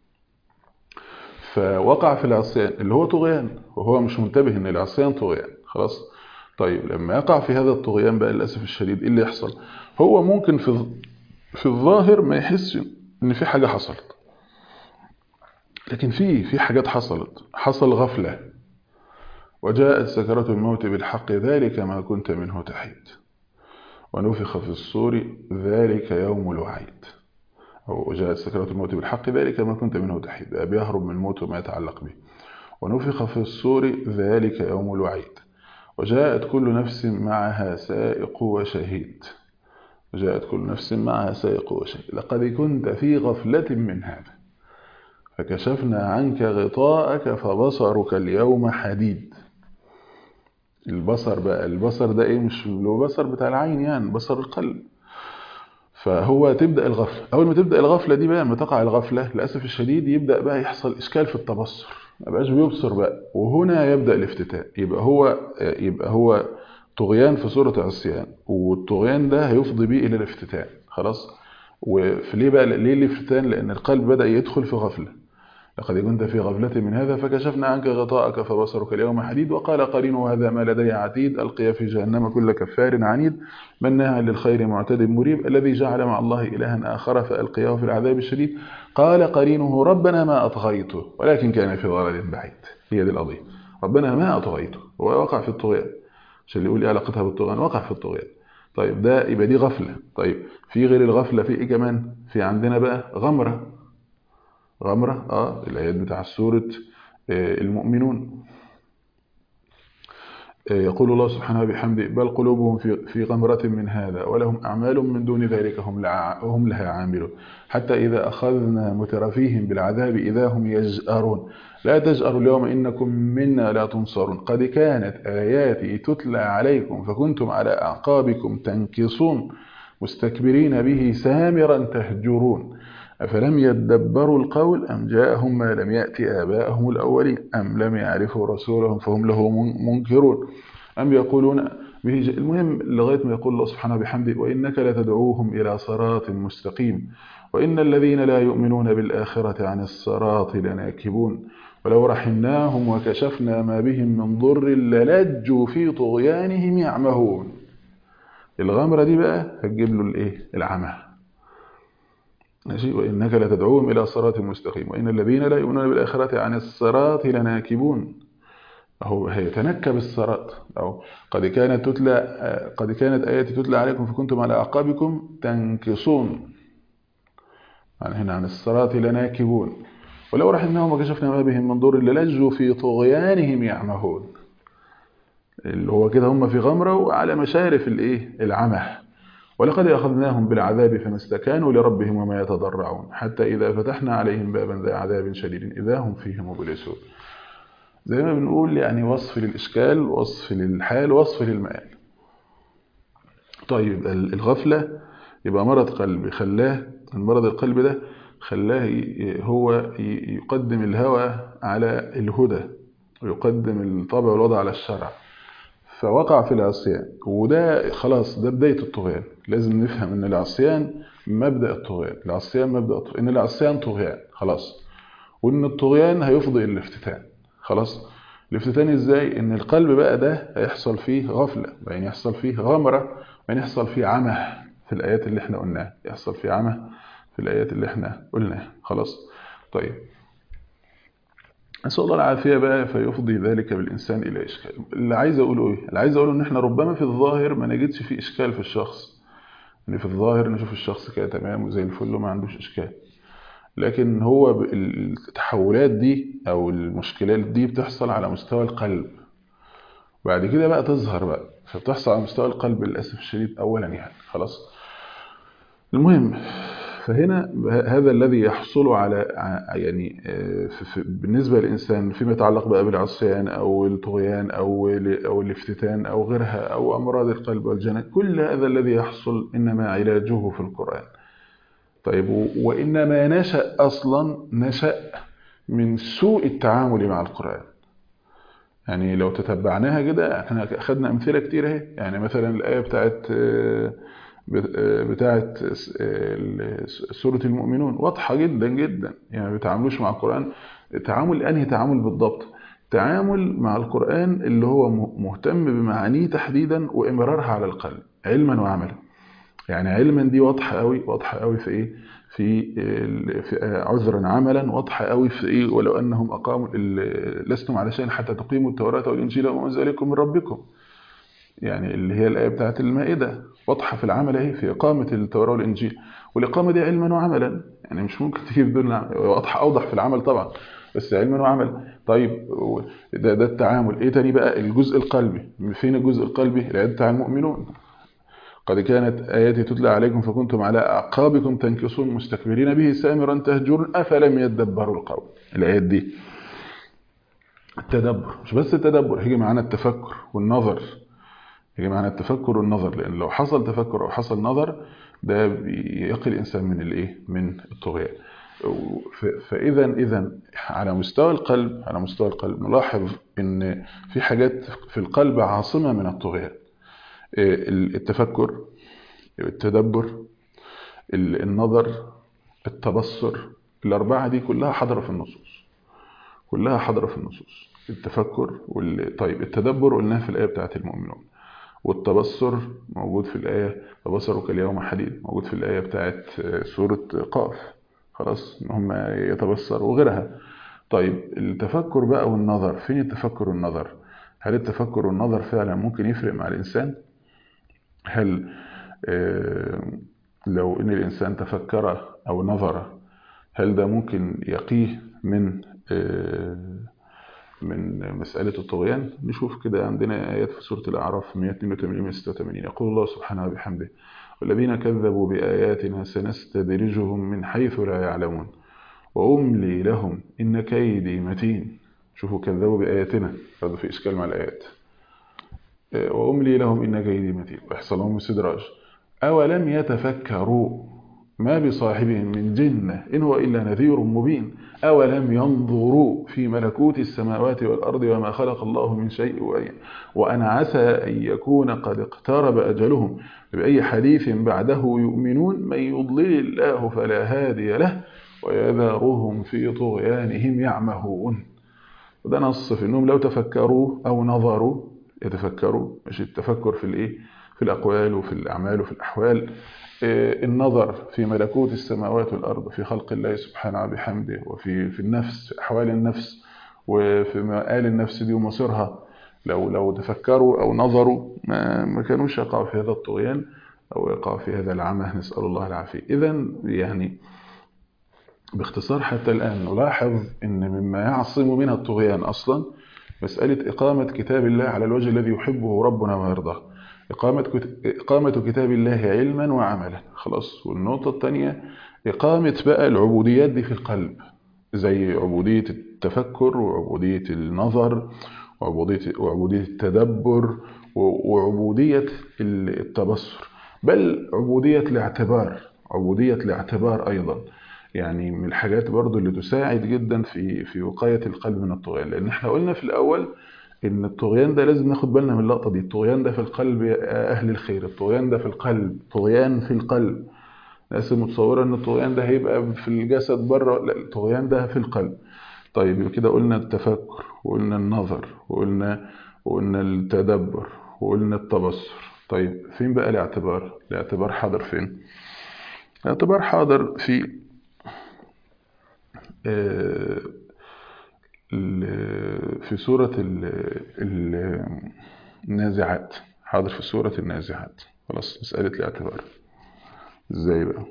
فوقع في العصيان اللي هو طغيان، وهو مش منتبه ان العصيان طغيان خلاص. طيب لما يقع في هذا الطغيان بقى للاسف الشديد ايه اللي يحصل؟ هو ممكن في في الظاهر ما يحسش ان في حاجه حصلت، لكن في في حاجات حصلت، حصل غفله. وجاءت سكرة الموت بالحق ذلك ما كنت منه تحيد ونفخ في الصور ذلك يوم الوعيد. أو جاءت سكرات الموت بالحق ذلك ما كنت منه تحيد، بيهرب من الموت وما يتعلق به. ونفخ في الصور ذلك يوم الوعيد، وجاءت كل نفس معها سائق وشهيد. وجاءت كل نفس معها سائق وشهيد لقد كنت في غفلة من هذا فكشفنا عنك غطاءك فبصرك اليوم حديد. البصر بقى، البصر ده ايه؟ مش البصر بتاع العين، يعني بصر القلب. فهو تبدأ الغفلة، أول ما تبدأ الغفلة دي بقى، لما تقع الغفلة للأسف الشديد يبدأ بقى يحصل إشكال في التبصر، ما بقاش بيبصر بقى، وهنا يبدأ الافتتان. يبقى هو يبقى هو طغيان في صورة عصيان، والطغيان ده هيفضي بيه إلى الافتتان. خلاص. وفي ليه بقى ليه الافتتان؟ لأن القلب بدأ يدخل في غفلة. لقد كنت في غفلة من هذا فكشفنا عنك غطاءك فبصرك اليوم حديد. وقال قرينه هذا ما لدي عتيد ألقي في جهنم كل كفار عنيد مناع للخير معتد مريب الذي جعل مع الله إلها آخر فألقياه في العذاب الشديد. قال قرينه ربنا ما أطغيته ولكن كان في ضلال بعيد. هي دي القضية، ربنا ما أطغيته، هو وقع في الطغيان. عشان اللي يقول إيه علاقتها بالطغيان، وقع في الطغيان. طيب ده يبقى دي غفلة. طيب في غير الغفلة في إيه كمان؟ في عندنا بقى غمرة. غمرة اه الآيات بتاع سورة المؤمنون. يقول الله سبحانه وبحمده بل قلوبهم في في غمرة من هذا ولهم أعمال من دون ذلك هم هم لها عاملون حتى إذا أخذنا مترفيهم بالعذاب إذا هم يجأرون لا تجأروا اليوم إنكم منا لا تنصرون قد كانت آياتي تتلى عليكم فكنتم على أعقابكم تنكصون مستكبرين به سامرا تهجرون أفلم يدبروا القول أم جاءهم ما لم يأت آباءهم الأولين أم لم يعرفوا رسولهم فهم له منكرون أم يقولون به. المهم لغاية ما يقول الله سبحانه بحمده وإنك لتدعوهم إلى صراط مستقيم وإن الذين لا يؤمنون بالآخرة عن الصراط لناكبون ولو رحمناهم وكشفنا ما بهم من ضر للجوا في طغيانهم يعمهون. الغمرة دي بقى هتجيب له الايه؟ العمى. ماشي. وإنك لتدعوهم إلى صراط مستقيم وإن الذين لا يؤمنون بالآخرة عن الصراط لناكبون. أهو هيتنكب الصراط. أو قد كانت تتلى قد كانت آياتي تتلى عليكم فكنتم على أعقابكم تنكصون. يعني هنا عن الصراط لناكبون ولو رحمناهم وكشفنا ما بهم من ضر للجوا في طغيانهم يعمهون. اللي هو كده هم في غمرة وعلى مشارف الايه؟ العمى. ولقد أخذناهم بالعذاب فما استكانوا لربهم وما يتضرعون حتى إذا فتحنا عليهم بابا ذا عذاب شديد إذا هم فيه مبلسون. زي ما بنقول يعني وصف للإشكال، وصف للحال، وصف للمآل. طيب الغفلة يبقى مرض قلبي خلاه، المرض القلبي ده خلاه هو يقدم الهوى على الهدى ويقدم الطبع والوضع على الشرع فوقع في العصيان. وده خلاص ده بداية الطغيان. لازم نفهم ان العصيان مبدأ الطغيان. العصيان مبدأ الطغيان. ان العصيان طغيان خلاص، وان الطغيان هيفضي الى الافتتان. خلاص. الافتتان ازاي؟ ان القلب بقى ده هيحصل فيه غفلة، بعدين يحصل فيه غمرة، بعدين يحصل فيه عمى في الآيات اللي احنا قلناها. يحصل فيه عمى في الآيات اللي احنا قلناها. خلاص. طيب نسأل الله العافية بقى فيفضي ذلك بالإنسان إلى إشكال. اللي عايز أقوله إيه؟ اللي عايز أقوله إن إحنا ربما في الظاهر ما نجدش فيه إشكال في الشخص. يعني في الظاهر نشوف الشخص كده تمام وزي الفل وما عندوش إشكال، لكن هو التحولات دي أو المشكلات دي بتحصل على مستوى القلب، وبعد كده بقى تظهر بقى، فبتحصل على مستوى القلب للأسف الشديد أولا يعني. خلاص. المهم فهنا هذا الذي يحصل على يعني بالنسبة للإنسان فيما يتعلق بقى بالعصيان أو الطغيان أو أو الافتتان أو غيرها أو أمراض القلب والجنان، كل هذا الذي يحصل إنما علاجه في القرآن. طيب وإنما نشأ أصلا نشأ من سوء التعامل مع القرآن. يعني لو تتبعناها كده احنا أخذنا أمثلة كتير اهي. يعني مثلا الآية بتاعت بتاعت سورة المؤمنون واضحة جدا جدا. يعني ما بيتعاملوش مع القرآن تعامل أنهي تعامل بالضبط؟ تعامل مع القرآن اللي هو مهتم بمعانيه تحديدا وإمرارها على القلب علما وعملا. يعني علما دي واضحة قوي، واضحة قوي في إيه؟ في, في عذرا عملا واضحة قوي في إيه؟ ولو أنهم أقاموا لستم على شيء حتى تقيموا التوراة والإنجيل وما أنزل إليكم من ربكم. يعني اللي هي الآية بتاعت المائدة واضحة في العمل اهي في إقامة التوراة والإنجيل. والإقامة دي علما وعملا، يعني مش ممكن تيجي بدون العمل، واضح أوضح في العمل طبعا، بس علما وعملا. طيب ده, ده التعامل. إيه تاني بقى؟ الجزء القلبي. فين الجزء القلبي؟ الآيات بتاع المؤمنون: قد كانت آياتي تتلى عليكم فكنتم على أعقابكم تنكصون مستكبرين به سامرا تهجرون أفلم يدبروا القول. الآيات دي التدبر، مش بس التدبر، هيجي معانا التفكر والنظر. يجي معانا التفكر والنظر، لأن لو حصل تفكر أو حصل نظر ده يقي الإنسان من الإيه؟ من الطغيان. فإذا إذا على مستوى القلب، على مستوى القلب نلاحظ إن في حاجات في القلب عاصمة من الطغيان: التفكر، التدبر، النظر، التبصر. الأربعة دي كلها حاضرة في النصوص، كلها حاضرة في النصوص. التفكر وال... طيب التدبر قلناها في الآية بتاعت المؤمنون، والتبصر موجود في الآية فبصرك اليوم حديد، موجود في الآية بتاعت سورة قاف، خلاص إن هم يتبصروا وغيرها. طيب التفكر بقى والنظر، فين التفكر والنظر؟ هل التفكر والنظر فعلا ممكن يفرق مع الإنسان؟ هل لو إن الإنسان تفكر أو نظر هل ده ممكن يقيه من من مسألة الطغيان؟ نشوف كده. عندنا آيات في سورة الأعراف مئة واثنين وثمانين مئة وستة وثمانين، يقول الله سبحانه وبحمده: والذين كذبوا بآياتنا سنستدرجهم من حيث لا يعلمون وأملي لهم إن كيدي متين. شوفوا، كذبوا بآياتنا، هذا في إشكال مع الآيات. وأملي لهم إن كيدي متين ويحصل لهم استدراج. أولم يتفكروا ما بصاحبهم من جنة إن هو إلا نذير مبين أولم ينظروا في ملكوت السماوات والأرض وما خلق الله من شيء وأنا عسى أن يكون قد اقترب أجلهم بأي حديث بعده يؤمنون من يضلل الله فلا هادي له ويذرهم في طغيانهم يعمهون. وده نص في أنهم لو تفكروا أو نظروا، يتفكروا مش التفكر في الإيه؟ في الأقوال وفي الأعمال وفي الأحوال. النظر في ملكوت السماوات والأرض، في خلق الله سبحانه بحمده، وفي في النفس، في أحوال النفس وفي مآل النفس دي ومصيرها. لو لو تفكروا أو نظروا ما, ما كانوش يقعوا في هذا الطغيان أو يقعوا في هذا العمى، نسأل الله العافية. إذن يعني باختصار حتى الآن نلاحظ أن مما يعصم من الطغيان أصلا مسألة إقامة كتاب الله على الوجه الذي يحبه ربنا ويرضاه، إقامة إقامة كتاب الله علما وعملا. خلاص. والنقطة الثانية إقامة بقى العبوديات دي في القلب، زي عبودية التفكر وعبودية النظر وعبودية وعبودية التدبر وعبودية التبصر، بل عبودية الاعتبار، عبودية الاعتبار أيضا. يعني من الحاجات برضو اللي تساعد جدا في في وقاية القلب من الطغيان، لأن احنا قلنا في الأول إن الطغيان ده لازم ناخد بالنا من اللقطة دي. الطغيان ده في القلب يا أهل الخير، الطغيان ده في القلب، طغيان في القلب. ناس متصورة إن الطغيان ده هيبقى في الجسد بره، لا، الطغيان ده في القلب. طيب يبقى كده قلنا التفكر وقلنا النظر وقلنا وقلنا التدبر وقلنا التبصر. طيب فين بقى الاعتبار؟ الاعتبار حاضر فين؟ الاعتبار حاضر في آه في سورة النازعات، حاضر في سورة النازعات. خلاص. مسألة الاعتبار ازاي بقى؟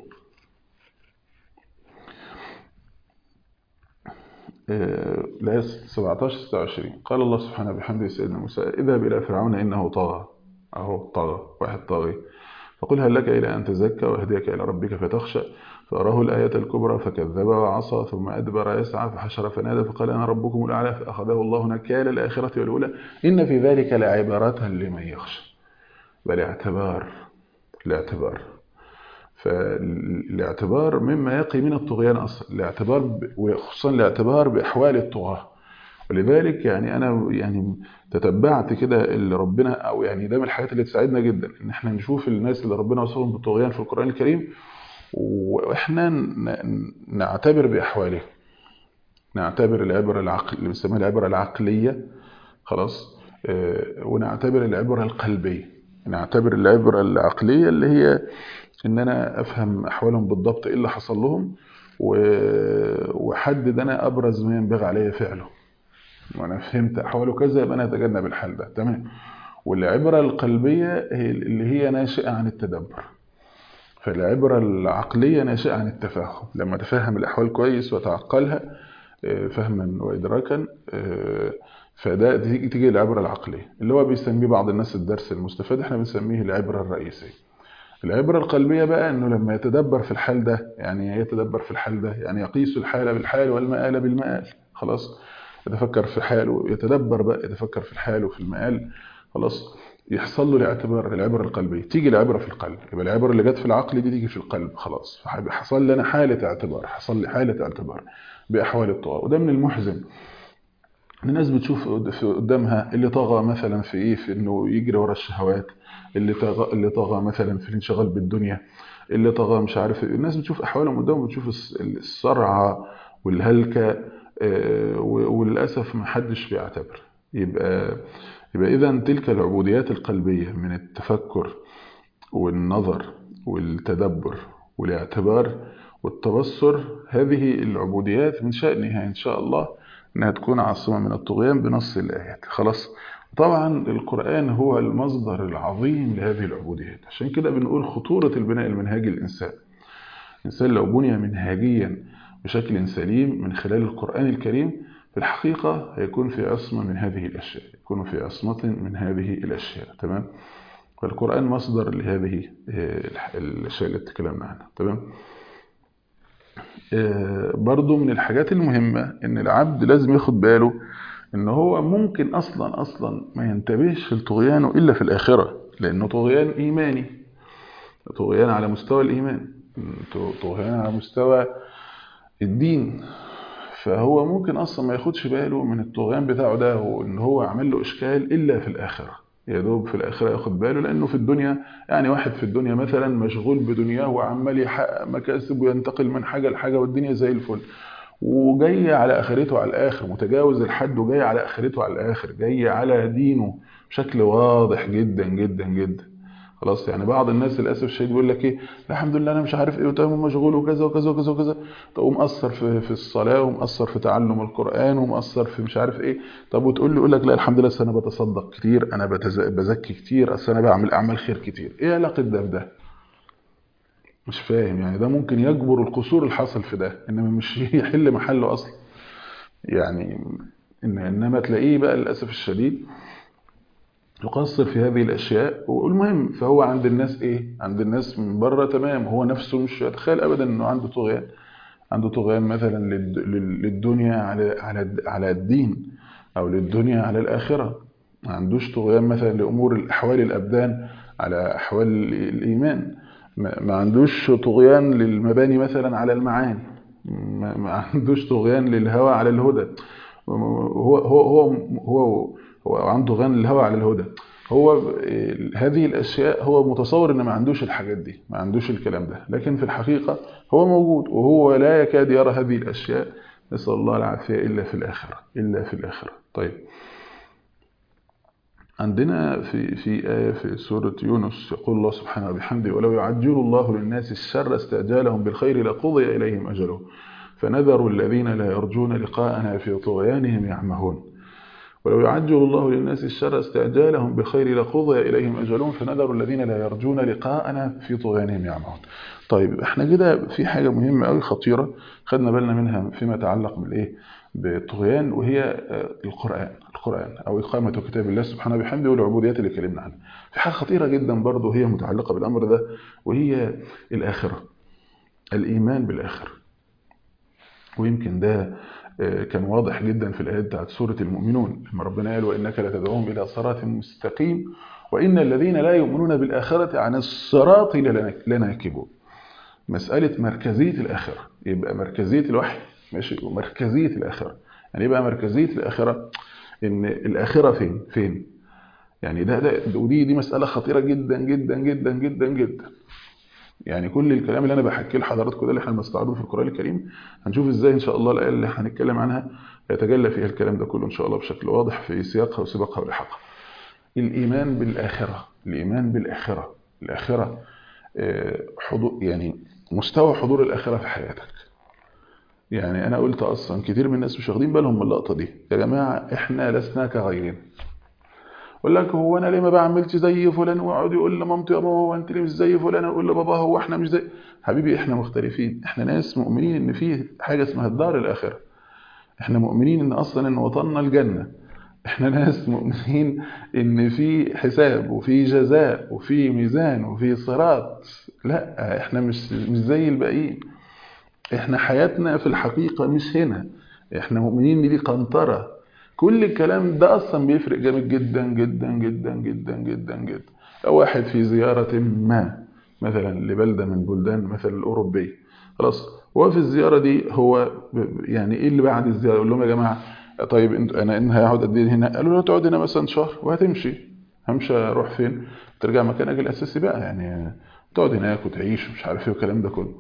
الآية سبعتاشر ستة وعشرين قال الله سبحانه بحمده سيدنا موسى: اذهب إلى فرعون إنه طغى. أهو طغى، واحد طاغي. فقل هل لك إلى أن تزكى وأهديك إلى ربك فتخشى؟ فأراه الآية الكبرى فكذب وعصى ثم أدبر يسعى فحشر فنادى فقال أنا ربكم الأعلى فأخذه الله نكال الآخرة والأولى إن في ذلك لعبرة لمن يخشى. بالاعتبار، الاعتبار. فالاعتبار مما يقي من الطغيان أصلا، الاعتبار وخصوصا الاعتبار بأحوال الطغاة. ولذلك يعني أنا يعني تتبعت كده اللي ربنا، أو يعني ده من الحاجات اللي تساعدنا جدا إن احنا نشوف الناس اللي ربنا وصفهم بالطغيان في القرآن الكريم، وإحنا نعتبر بأحوالهم، نعتبر العبرة العقل اللي بنسميها العبرة العقلية. خلاص. ونعتبر العبرة القلبية. نعتبر العبرة العقلية اللي هي إن أنا أفهم أحوالهم بالضبط إيه اللي حصل لهم، وحدد أنا أبرز ما ينبغي عليه فعله، وأنا فهمت أحواله كذا يبقى أنا أتجنب الحال ده. تمام. والعبرة القلبية اللي هي ناشئة عن التدبر. فالعبرة العقلية ناشئة عن التفهم، لما تفهم الأحوال كويس وتعقلها فهما وإدراكا، فده تيجي تيجي العبرة العقلية اللي هو بيسميه بعض الناس الدرس المستفاد، احنا بنسميه العبرة الرئيسية. العبرة القلبية بقى انه لما يتدبر في الحال ده، يعني يتدبر في الحال ده يعني يقيس الحال بالحال والمآل بالمآل، خلاص يتفكر في حاله، يتدبر بقى يتفكر في الحال وفي المآل، خلاص يحصل له الاعتبار، العبرة القلبية تيجي العبرة في القلب، يبقى العبرة اللي جت في العقل دي تيجي في القلب، خلاص حصل لي انا حالة اعتبار، حصل لي حالة اعتبار بأحوال الطغاة. وده من المحزن ان الناس بتشوف قدامها اللي طغى مثلا في ايه، في انه يجري ورا الشهوات، اللي طغى اللي طغى مثلا في الانشغال بالدنيا، اللي طغى مش عارف إيه. الناس بتشوف احوالهم قدامهم، بتشوف الصرعه والهلكه، وللاسف ما حدش بيعتبر. يبقى يبقى اذا تلك العبوديات القلبيه من التفكر والنظر والتدبر والاعتبار والتبصر، هذه العبوديات من شأنها إن شاء الله أنها تكون عاصمة من الطغيان بنص الآيات، خلاص. طبعا القرآن هو المصدر العظيم لهذه العبوديات، عشان كده بنقول خطورة البناء المنهجي الإنسان. الإنسان لو بني منهجيا بشكل سليم من خلال القرآن الكريم، في الحقيقة هيكون في عصمة من هذه الأشياء، يكون في عصمة من هذه الأشياء، تمام. فالقرآن مصدر لهذه الأشياء اللي اتكلمنا عنها، تمام. برضو من الحاجات المهمة إن العبد لازم ياخد باله إن هو ممكن أصلا أصلا ما ينتبهش لطغيانه إلا في الآخرة، لأنه طغيان إيماني، طغيان على مستوى الإيمان، طغيان على مستوى الدين. فهو ممكن أصلا ما ياخدش باله من الطغيان بتاعه ده وإن هو عمل له إشكال إلا في الآخرة، يا دوب في الآخرة ياخد باله. لأنه في الدنيا يعني واحد في الدنيا مثلا مشغول بدنياه وعمال يحقق مكاسب وينتقل من حاجة لحاجة والدنيا زي الفل، وجاي على آخرته على الآخر، متجاوز الحد وجاي على آخرته على الآخر، جاي على دينه بشكل واضح جدا جدا جدا، خلاص. يعني بعض الناس للاسف الشديد بيقول لك ايه، الحمد لله انا مش عارف ايه وتمام مشغول وكذا وكذا وكذا وكذا، تقوم مقصر في في الصلاه ومقصر في تعلم القران ومقصر في مش عارف ايه. طب وتقول لي يقول لك لا الحمد لله انا بتصدق كتير، انا بزكي كتير، اصل انا بعمل اعمال خير كتير. ايه علاقه ده بده؟ مش فاهم. يعني ده ممكن يجبر القصور الحاصل في ده، انما مش يحل محله اصلا. يعني إن انما تلاقيه بقى للاسف الشديد يقصر في هذه الأشياء. والمهم فهو عند الناس إيه؟ عند الناس من بره تمام، هو نفسه مش يتخيل أبدا أنه عنده طغيان، عنده طغيان مثلا للدنيا على على على الدين، أو للدنيا على الآخرة. ما عندوش طغيان مثلا لأمور أحوال الأبدان على أحوال الإيمان. ما عندوش طغيان للمباني مثلا على المعاني. ما عندوش طغيان للهوى على الهدى. هو هو هو هو هو عنده غن الهوى على الهدى. هو هذه الأشياء هو متصور إن ما عندوش الحاجات دي، ما عندوش الكلام ده، لكن في الحقيقة هو موجود وهو لا يكاد يرى هذه الأشياء، نسأل الله العافية، إلا في الآخرة، إلا في الآخرة. طيب عندنا في في آية في سورة يونس يقول الله سبحانه وبحمده ولو يعجل الله للناس الشر استعجالهم بالخير لقضي إليهم أجلهم فنذر الذين لا يرجون لقاءنا في طغيانهم يعمهون. ولو يعجل الله للناس الشر استعجالهم بالخير لقضي إليهم أجلهم فنذر الذين لا يرجون لقاءنا في طغيانهم يعمهون. طيب احنا كده في حاجة مهمة قوي خطيرة خدنا بالنا منها فيما يتعلق بالايه بالطغيان، وهي القرآن القرآن أو إقامة كتاب الله سبحانه وبحمده والعبوديات اللي اتكلمنا عنها. في حاجة خطيرة جدا برضه هي متعلقة بالأمر ده، وهي الآخرة، الإيمان بالآخرة. ويمكن ده كان واضح جدا في الآيات بتاعت سورة المؤمنون لما ربنا قال وإنك لتدعوهم إلى صراط مستقيم وإن الذين لا يؤمنون بالآخرة عن الصراط لناكبون. مسألة مركزية الآخرة، يبقى مركزية الوحي ماشي ومركزية الآخرة. يعني يبقى مركزية الآخرة إن الآخرة فين فين يعني ده ده ودي دي مسألة خطيرة جدا جدا جدا جدا جدا. يعني كل الكلام اللي انا بحكيه لحضراتكم ده اللي احنا بنستعرضه في القرآن الكريم، هنشوف ازاي ان شاء الله الآية اللي هنتكلم عنها يتجلى فيها الكلام ده كله ان شاء الله بشكل واضح في سياقها وسباقها ولحاقها. الإيمان بالآخرة، الإيمان بالآخرة، الآخرة حضور، يعني مستوى حضور الآخرة في حياتك. يعني أنا قلت أصلا كتير من الناس مش واخدين بالهم من اللقطة دي. يا جماعة إحنا لسنا كغيرنا، يقول لك هو انا ليه ما بعملش زي فلان، ويقعد يقول لمامته يا بابا هو انت ليه مش زي فلان، يقول لبابا هو احنا مش زي. حبيبي احنا مختلفين، احنا ناس مؤمنين ان في حاجه اسمها الدار الاخره، احنا مؤمنين ان اصلا ان وطننا الجنه، احنا ناس مؤمنين ان في حساب وفي جزاء وفي ميزان وفي صراط. لا احنا مش مش زي الباقيين، احنا حياتنا في الحقيقة مش هنا، احنا مؤمنين ان دي قنطرة. كل الكلام ده اصلا بيفرق جامد جدا جدا جدا جدا جدا جدا. لو واحد في زيارة ما مثلا لبلدة من البلدان مثلا الأوروبية، خلاص هو في الزيارة دي هو يعني ايه اللي بعد الزيارة؟ يقول لهم يا جماعة طيب انت انا ان هقعد قد ايه هنا؟ قالوا له تقعد هنا مثلا شهر وهتمشي. همشي اروح فين؟ ترجع مكانك الاساسي بقى، يعني تقعد هناك وتعيش مش عارف ايه والكلام ده كله.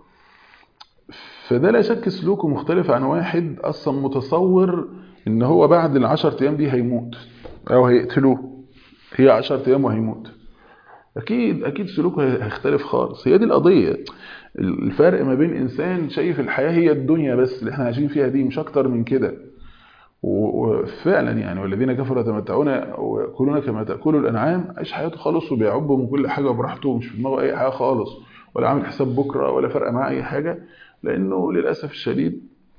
فده لا شك سلوكه مختلف عن واحد اصلا متصور ان هو بعد العشر ايام دي هيموت او هيقتلوه، هي عشر ايام وهيموت. اكيد اكيد سلوكه هيختلف خالص. هي دي القضيه، الفرق ما بين انسان شايف الحياه هي الدنيا بس اللي احنا عايشين فيها دي مش اكتر من كده، وفعلا يعني والذين كفروا يتمتعون ويأكلون كما تأكل الأنعام، عايش حياته خالص وبيعب من كل حاجة براحته ومش في دماغه أي حاجة خالص، ولا عامل حساب بكرة ولا فرق معاه أي حاجة. لأنه للأسف الشديد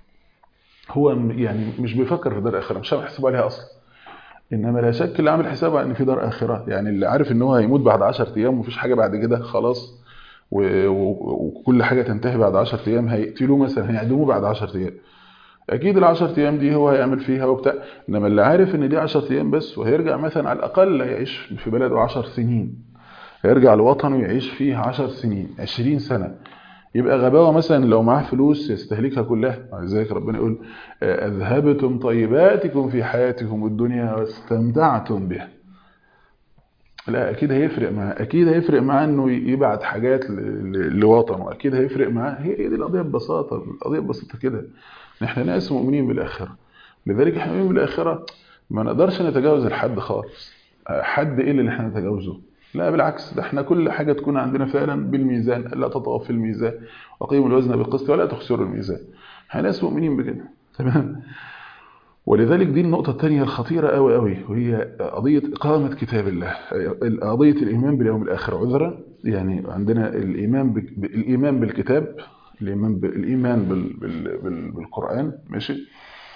هو يعني مش بيفكر في دار الآخرة، مش عامل حساب عليها أصلا. إنما لا شك اللي عامل حساب على إن في دار آخرة، يعني اللي عارف إن هو هيموت بعد عشر أيام ومفيش حاجة بعد كده خلاص، و- و- وكل حاجة تنتهي بعد عشر أيام، هيقتلوه مثلا هيعدموه بعد عشر أيام. اكيد العشر ايام دي هو هيعمل فيها وبتاع. انما اللي عارف ان دي عشر ايام بس وهيرجع مثلا على الاقل يعيش في بلده عشر سنين، هيرجع لوطنه يعيش فيه عشر سنين، عشرين سنة، يبقى غباوة مثلا لو معاه فلوس يستهلكها كلها. لذلك ربنا يقول اذهبتم طيباتكم في حياتكم الدنيا واستمتعتم بها. لا اكيد هيفرق معاه، اكيد هيفرق معاه انه يبعت حاجات ل- ل- لوطنه، اكيد هيفرق معاه. هي هي دي القضيه ببساطه، القضيه ببساطه كده. احنا ناس مؤمنين بالاخره، لذلك احنا مؤمنين بالاخره، ما نقدرش نتجاوز الحد خالص. حد ايه اللي احنا نتجاوزه؟ لا بالعكس، ده احنا كل حاجه تكون عندنا فعلا بالميزان، لا تطغوا في الميزان وقيموا الوزن بالقسط ولا تخسروا الميزان. احنا ناس مؤمنين بكده، تمام. ولذلك دي النقطة الثانية الخطيرة أوي أوي، وهي قضية إقامة كتاب الله، قضية الإيمان باليوم الآخر. عذرا يعني عندنا الإيمان بك... الإيمان بالكتاب، الإيمان ب... الإيمان بال... بال... بال... بالقرآن، ماشي،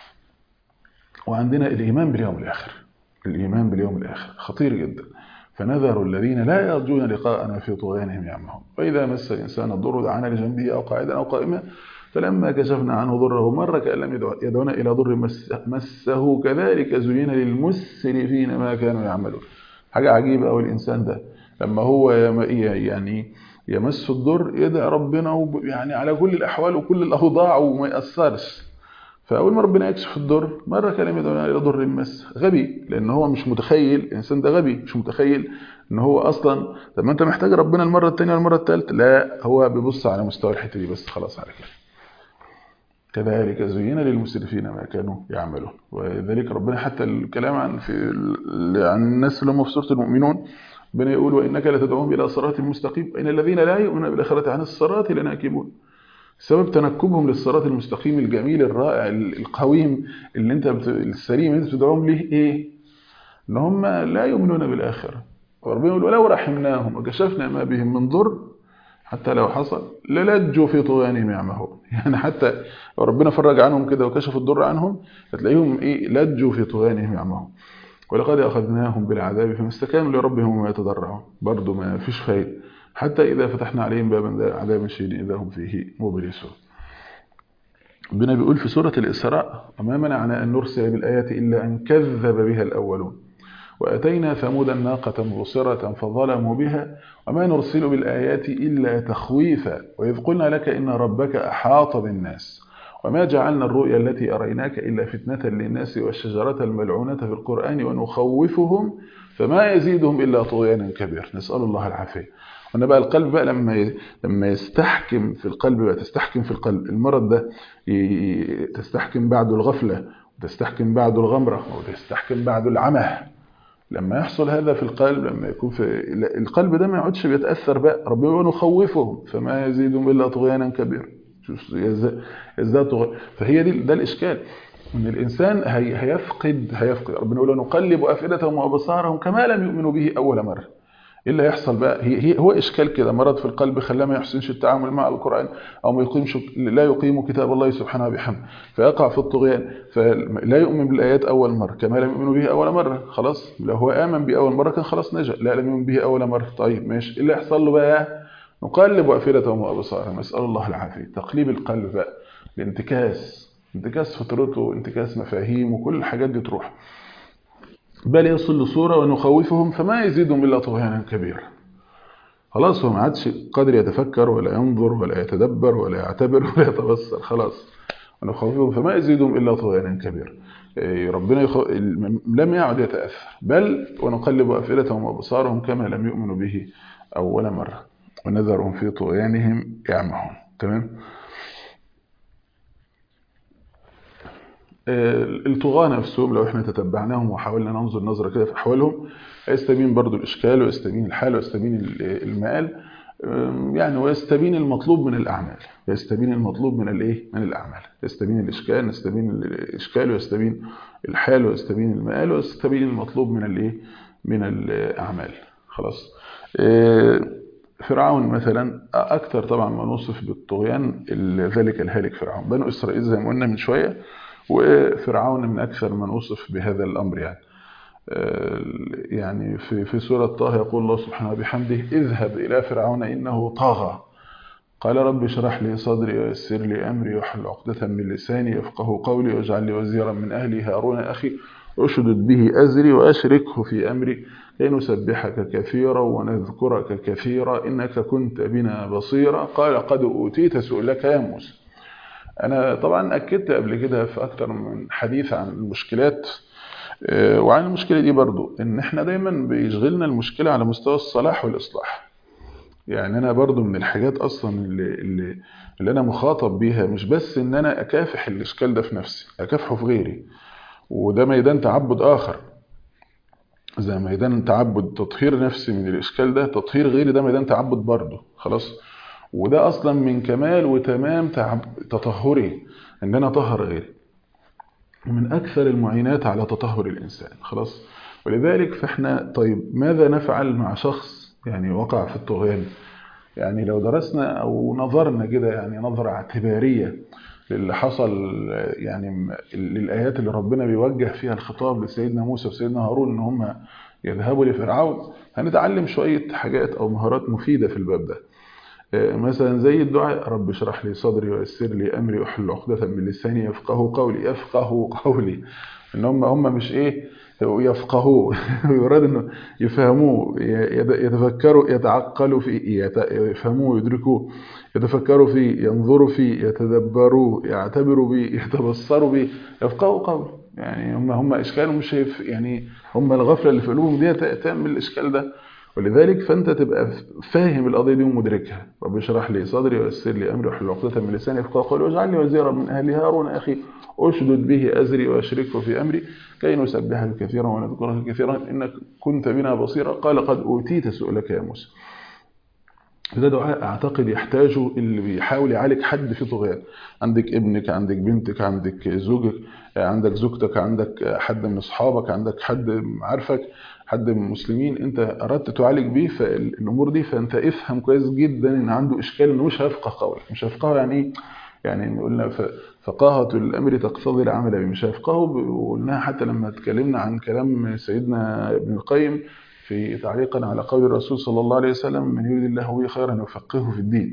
وعندنا الإيمان باليوم الآخر. الإيمان باليوم الآخر خطير جدا. فنذر الذين لا يرجون لقاءنا في طغيانهم يعمهون، وإذا مس الإنسان الضر دعانا لجنبه أو قاعدا أو قائما فلما كشفنا عنه ضره مر كأن لم يدعنا إلى ضر مسه كذلك زين للمسرفين ما كانوا يعملون. حاجة عجيبة أوي الإنسان ده، لما هو يعني يمس الضر يدعي ربنا يعني على كل الأحوال وكل الأوضاع وما يأثرش. فأول ما ربنا يكشف الضر مرة كلام يدعونا إلى ضر المس، غبي، لأن هو مش متخيل، الإنسان ده غبي مش متخيل إن هو أصلا، طب ما أنت محتاج ربنا المرة الثانية والمرة الثالثة، لا هو بيبص على مستوى الحتة دي بس، خلاص على كده. كذلك زين للمسرفين ما كانوا يعملون. وذلك ربنا حتى الكلام عن في عن الناس اللي هم في سورة المؤمنون، ربنا يقول وإنك لتدعوهم إلى صراط مستقيم وإن الذين لا يؤمنون بالآخرة عن الصراط لناكبون. سبب تنكبهم للصراط المستقيم الجميل الرائع القويم اللي انت بت... السليم اللي انت بتدعوهم ليه ايه؟ ان هم لا يؤمنون بالاخره. وربنا يقول ولو رحمناهم وكشفنا ما بهم من ضر حتى لو حصل للجوا في طغيانهم يعمهون. يعني حتى لو ربنا فرج عنهم كده وكشف الضر عنهم هتلاقيهم ايه؟ لجوا في طغيانهم يعمهون. ولقد اخذناهم بالعذاب فما استكانوا لربهم وما يتضرعون، برضه ما فيش فايده. حتى اذا فتحنا عليهم بابا عذاب شديد اذا هم فيه مبلسون. ربنا بيقول في سورة الإسراء وما منعنا أن نرسل بالآيات إلا أن كذب بها الأولون وأتينا ثمود الناقة مبصرة فظلموا بها وما نرسل بالآيات إلا تخويفا وإذ قلنا لك إن ربك أحاط بالناس وما جعلنا الرؤيا التي أريناك إلا فتنة للناس والشجرة الملعونة في القرآن ونخوفهم فما يزيدهم إلا طغيانا كبير. نسأل الله العافية. وأنا بقى القلب بقى لما لما يستحكم في القلب بقى، تستحكم في القلب المرض ده، تستحكم بعده الغفلة وتستحكم بعده الغمرة وتستحكم بعده العمى. لما يحصل هذا في القلب، لما يكون في القلب ده ما يقعدش بيتأثر بقى، ربنا يقول نخوفهم فما يزيدهم إلا طغيانا كبير. يزداد طغيان. فهي دي ده الإشكال. ان الانسان هي هيفقد هيفقد ربنا يقول نقلب افئدتهم وابصارهم كما لم يؤمنوا به اول مره. ايه اللي هيحصل بقى؟ هي هي هو اشكال كده، مرض في القلب خلاه ما يحسنش التعامل مع القران، او ما يقيمش لا يقيم كتاب الله سبحانه وبحمده، فيقع في الطغيان، فلا يؤمن بالايات اول مره كما لم يؤمنوا به اول مره. خلاص لو هو امن به اول مره كان خلاص نجا، لا لم يؤمن به اول مره. طيب ماشي، ايه اللي هيحصل له بقى؟ نقلب افئدتهم وابصارهم، نسال الله العافيه. تقليب القلب بقى، الانتكاس، انتكاس فطرته، انتكاس مفاهيم، وكل الحاجات دي تروح. بل يصل صورة ونخوفهم فما يزيدهم إلا طغيانا كبيرا. خلاص هو ما عادش قادر يتفكر ولا ينظر ولا يتدبر ولا يعتبر ولا يتبصر. خلاص ونخوفهم فما يزيدهم إلا طغيانا كبيرا. إيه، ربنا يخو... لم يعد يتأثر، بل ونقلب أفئدتهم وأبصارهم كما لم يؤمنوا به أول مرة ونذرهم في طغيانهم يعمهون. تمام. الطغاة نفسهم لو احنا تتبعناهم وحاولنا ننظر نظرة كده في أحوالهم هيستبين برضو الإشكال، ويستبين الحال، ويستبين المآل، يعني ويستبين المطلوب من الأعمال. يستبين المطلوب من الإيه؟ من الأعمال. يستبين الإشكال، يستبين الإشكال، ويستبين الحال، ويستبين المآل، ويستبين المطلوب من الإيه؟ من الأعمال. خلاص. فرعون مثلا أكثر طبعا ما نوصف بالطغيان ذلك الهالك فرعون. بنو إسرائيل زي ما قلنا من شوية، وفرعون من أكثر ما نوصف بهذا الأمر. يعني يعني في في سورة طه يقول الله سبحانه وبحمده اذهب إلى فرعون إنه طغى قال رب اشرح لي صدري ويسر لي أمري واحلل عقدة من لساني يفقهوا قولي واجعل لي وزيرا من أهلي هارون أخي أشدد به أزري وأشركه في أمري كي نسبحك كثيرا ونذكرك كثيرا إنك كنت بنا بصيرا قال قد أوتيت سؤلك يا موسى. أنا طبعا أكدت قبل كده في أكثر من حديث عن المشكلات وعن المشكلة دي برضو، إن إحنا دايما بيشغلنا المشكلة على مستوى الصلاح والإصلاح. يعني أنا برضو من الحاجات أصلا اللي, اللي, اللي أنا مخاطب بيها مش بس إن أنا أكافح الإشكال ده في نفسي، أكافحه في غيري، وده ميدان تعبد آخر. زي ميدان تعبد تطهير نفسي من الإشكال ده، تطهير غيري ده ميدان تعبد برضو. خلاص. وده أصلا من كمال وتمام تعب... تطهري إن أنا أطهر غيري، ومن أكثر المعينات على تطهر الإنسان. خلاص. ولذلك فإحنا طيب ماذا نفعل مع شخص يعني وقع في الطغيان؟ يعني لو درسنا أو نظرنا كده يعني نظرة اعتبارية للي حصل، يعني للآيات اللي ربنا بيوجه فيها الخطاب لسيدنا موسى وسيدنا هارون إن هم يذهبوا لفرعون، هنتعلم شوية حاجات أو مهارات مفيدة في الباب ده. مثلا زي الدعاء رب اشرح لي صدري ويسر لي امري واحلل عقدة من لساني يفقهوا قولي. يفقهوا قولي ان هم هم مش ايه يفقهوا يراد انه يفهموه، يتفكروا، يتعقلوا فيه، يفهموه، يدركوه، يتفكروا فيه، ينظروا فيه، يتدبروا، يعتبروا به، يتبصروا به. يفقهوا قولي يعني هم هم اشكالهم مش يعني هم الغفله اللي في قلوبهم دي تعمل الاشكال ده. ولذلك فانت تبقى فاهم القضيه دي ومدركها. رب اشرح لي صدري ويسر لي امري واحلل عقدة من لساني يفقهوا قولي واجعل لي وزيرا من اهلي هارون اخي اشدد به ازري واشركه في امري كي نسبحك كثيرا ونذكرك كثيرا انك كنت بنا بصيرا قال قد اوتيت سؤلك يا موسى. ده دعاء اعتقد يحتاجه اللي بيحاول يعالج حد في طغيان. عندك ابنك، عندك بنتك، عندك زوجك، عندك زوجتك، عندك حد من اصحابك، عندك حد عارفك، حد من المسلمين انت اردت تعالج بيه فالامور دي، فانت افهم كويس جدا ان عنده اشكال انه مش هيفقه قولك. مش هيفقه يعني ايه؟ يعني قلنا فقاهة الامر تقتضي العمل به. مش هيفقهه، وقلناها حتى لما اتكلمنا عن كلام سيدنا ابن القيم في تعليقا على قول الرسول صلى الله عليه وسلم من يريد الله به خيرا يفقهه في الدين.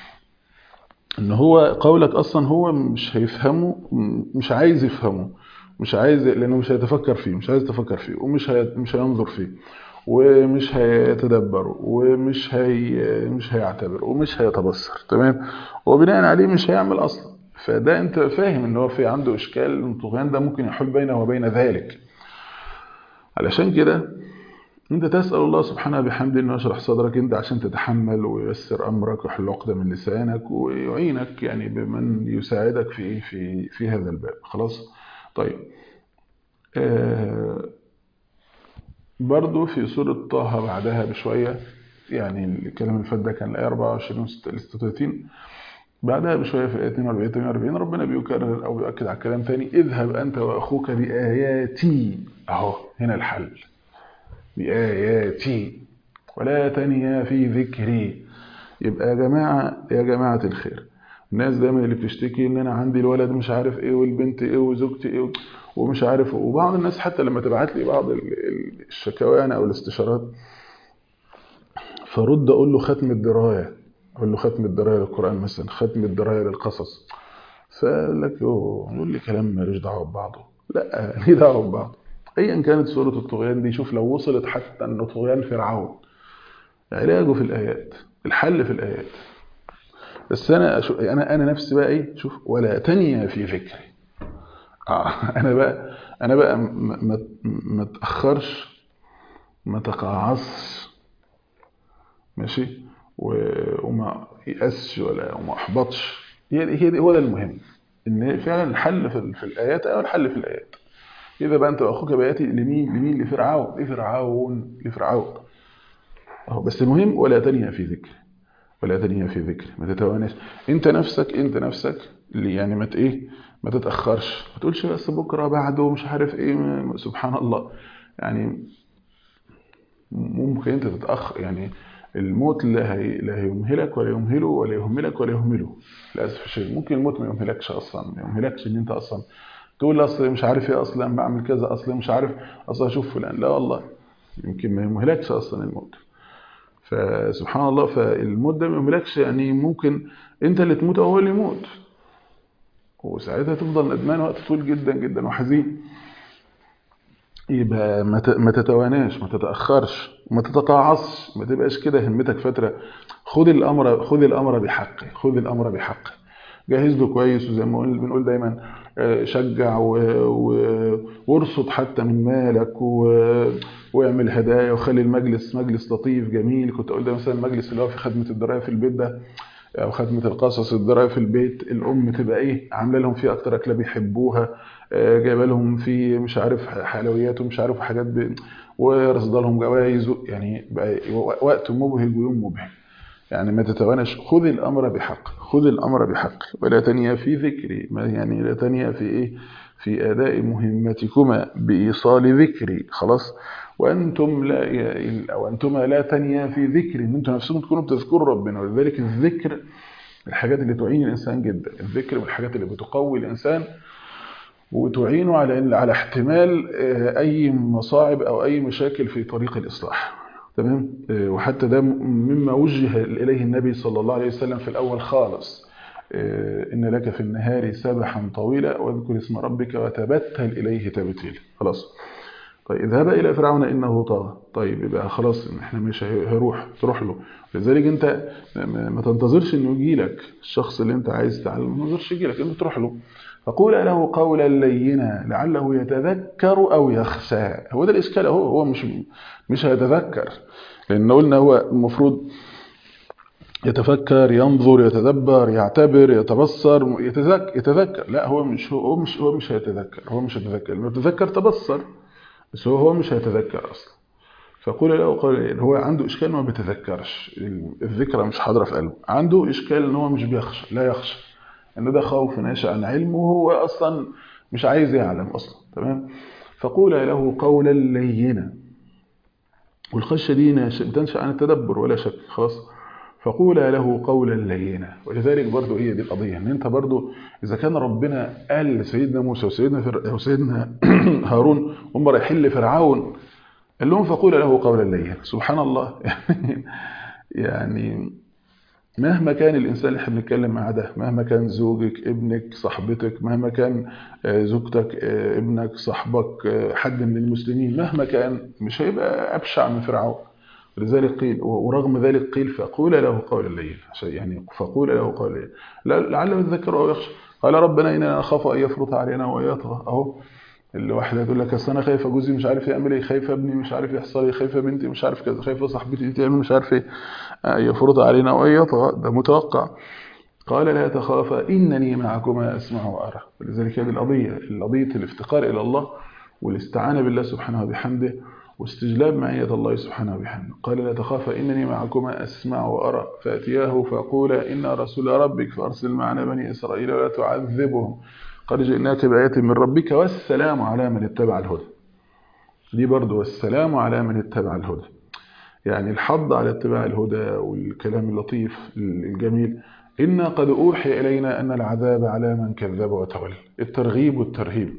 ان هو قولك اصلا هو مش هيفهمه، مش عايز يفهمه، مش عايز، لانه مش هيتفكر فيه، مش عايز يتفكر فيه، ومش هي مش هينظر فيه، ومش هيتدبر، ومش هي مش هيعتبر، ومش هيتبصر. تمام. وبناء عليه مش هيعمل اصلا. فده انت فاهم ان هو في عنده اشكال، الطغيان ده ممكن يحول بينه وبين ذلك. علشان كده انت تسأل الله سبحانه بحمده انه يشرح صدرك انت عشان تتحمل وييسر امرك ويحل عقدة من لسانك ويعينك يعني بمن يساعدك في في في هذا الباب. خلاص. طيب آه برضو في سورة طه بعدها بشوية، يعني الكلام اللي فات ده كان الآية أربعة وعشرين و ستة وثلاثين، بعدها بشوية في الآية اتنين وأربعين ثمانية وأربعين ربنا بيكرر أو بيؤكد على كلام تاني: اذهب أنت وأخوك بآياتي. أهو هنا الحل، بآياتي ولا تنيا في ذكري. يبقى يا جماعة يا جماعة الخير، الناس دايما اللي بتشتكي ان انا عندي الولد مش عارف ايه والبنت ايه وزوجتي ايه ومش عارف، وبعض الناس حتى لما تبعت لي بعض الشكاوى يعني او الاستشارات، فرد اقول له ختم الدرايه، اقول له ختم الدرايه للقران مثلا، ختم الدرايه للقصص، فقال لك يقول لي كلام مالوش دعوه ببعضه. لا، ليه دعوه ببعضه. ايا كانت سوره الطغيان دي، شوف لو وصلت حتى ان طغيان فرعون، علاجه في الايات، الحل في الايات. بس انا أشو... انا انا نفسي بقى ايه، شوف: ولا تنيا في فكري. آه. انا بقى انا بقى ما ما ما اتاخرش، ما تقاعصش، ماشي، و- وما يأسش ولا وما احبطش. هي دي هي دي هو ده المهم، ان فعلا الحل في, ال- في الايات، او الحل في الايات. اذا بقى انت واخوك باياتي لمين لمين لفرعون لفرعون لفرعون اهو. بس المهم: ولا تنيا في ذكري، ولا تنهي في ذكر، ما تتواناش. انت نفسك انت نفسك اللي يعني ما ايه، ما تتاخرش، ما تقولش بس بكره بعده مش عارف ايه. سبحان الله، يعني ممكن انت تتاخر، يعني الموت لا هي لا يمهلك ولا يمهله ولا يهملك ولا يهمله. للاسف الشديد ممكن الموت ما يمهلكش اصلا، ما يمهلكش ان انت اصلا تقول اصل مش عارف ايه، اصلا بعمل كذا، اصلا مش عارف، اصلا اشوف فلان. لا والله، يمكن ما يمهلكش اصلا الموت. فسبحان الله، فالموت ده ما يملكش، يعني ممكن انت اللي تموت او هو اللي يموت، وساعتها تفضل ندمان وقت طويل جدا جدا وحزين. يبقى ما ت- ما تتواناش، ما تتاخرش، ما تتقاعصش، ما تبقاش كده همتك فتره. خذ الامر خذ الامر بحقه، خذ الامر بحقه، جهز له كويس. وزي ما قلنا- بنقول دايما: آه، شجع و- و- وارصد حتى من مالك، و- واعمل هدايا، وخلي المجلس مجلس لطيف جميل. كنت اقول ده مثلا المجلس اللي هو في خدمه الدرايه في البيت ده، او خدمه القصص الدرايه في البيت، الام تبقى ايه، عامله لهم فيه اكتر اكله بيحبوها، آه، جايبه لهم فيه مش عارف حلويات ومش عارف حاجات ب... ورصد لهم جوائز، يعني بقى وقت مبهج ويوم مبهج. يعني ما تتوانش، خذ الامر بحق، خذ الامر بحق، ولا تنيا في ذكري. ما يعني لا تنيا في ايه، في اداء مهمتكما بايصال ذكري. خلاص. وانتم لا ي- او انتما لا تنيا في ذكري، ان انتم نفسكم تكونوا بتذكروا ربنا. ولذلك الذكر من الحاجات اللي تعين الانسان جدا، الذكر من الحاجات اللي بتقوي الانسان وتعينه على على احتمال آه، اي مصاعب او اي مشاكل في طريق الاصلاح. تمام. آه، وحتى ده مما وجه اليه النبي صلى الله عليه وسلم في الاول خالص: آه، ان لك في النهار سبحا طويلا واذكر اسم ربك وتبتل اليه تبتيلا. خلاص. طيب: اذهب الى فرعون انه طغى. طيب يبقى خلاص، احنا مش هيروح تروح له. لذلك انت ما ما تنتظرش انه يجي لك الشخص اللي انت عايز تعلمه، ما تنتظرش يجي لك، انت تروح له. فقول له قولا لينا لعله يتذكر او يخشى. هو ده الاشكال، هو هو مش مش هيتذكر، لان قلنا هو المفروض يتفكر، ينظر، يتدبر، يعتبر، يتبصر، يتذكر يتذكر لا، هو مش هو مش هو مش هيتذكر، هو مش هيتذكر. لما يتذكر تبصر، بس هو هو مش هيتذكر اصلا. فقول له قول، هو عنده اشكال ان هو ما بيتذكرش، الذكرى مش حاضره في قلبه. عنده اشكال ان هو مش بيخشى، لا يخشى، ان ده خوف ناشئ عن علمه، وهو اصلا مش عايز يعلم اصلا. تمام. فقول له قولا لينا، والخشيه دي ناش- بتنشا عن التدبر ولا شك. خلاص. فقول له قولا لينا. ولذلك برضو هي دي القضيه، ان انت برضو اذا كان ربنا قال لسيدنا موسى وسيدنا فر... وسيدنا هارون هم رايحين لفرعون، قال لهم فقول له قولا لينا. سبحان الله. يعني يعني مهما كان الانسان اللي احنا بنتكلم معاه ده، مهما كان زوجك، ابنك، صاحبتك، مهما كان آه، زوجتك، آه، ابنك، صاحبك، آه، حد من المسلمين، مهما كان مش هيبقى ابشع من فرعون. ولذلك قيل، ورغم ذلك قيل فقول له قولا لينا، عشان يعني فقول له قولا لينا لا- لعله يتذكر او يخشى. قال ربنا اننا نخاف ان يفرط علينا ويطغى. اهو الواحده تقول لك اصل انا خايفه جوزي مش عارف يعمل ايه، خايفه ابني مش عارف يحصل ايه، خايفه بنتي مش عارف كذا، خايفه صاحبتي تعمل مش عارف ايه، آه، يفرض علينا وان يطغى، ده متوقع. قال لا تخافا انني معكما اسمع وارى. ولذلك هذه القضيه، القضيه الافتقار الى الله والاستعانه بالله سبحانه وبحمده، واستجلاب معية الله سبحانه وبحمده. قال لا تخافا إنني معكما أسمع وأرى، فأتياه فقولا إنا رسول ربك فأرسل معنا بني إسرائيل ولا تعذبهم قد جئناك بآية من ربك والسلام على من اتبع الهدى. دي برضو والسلام على من اتبع الهدى، يعني الحض على اتباع الهدى والكلام اللطيف الجميل. إنا قد أوحي إلينا أن العذاب على من كذب وتولى، الترغيب والترهيب،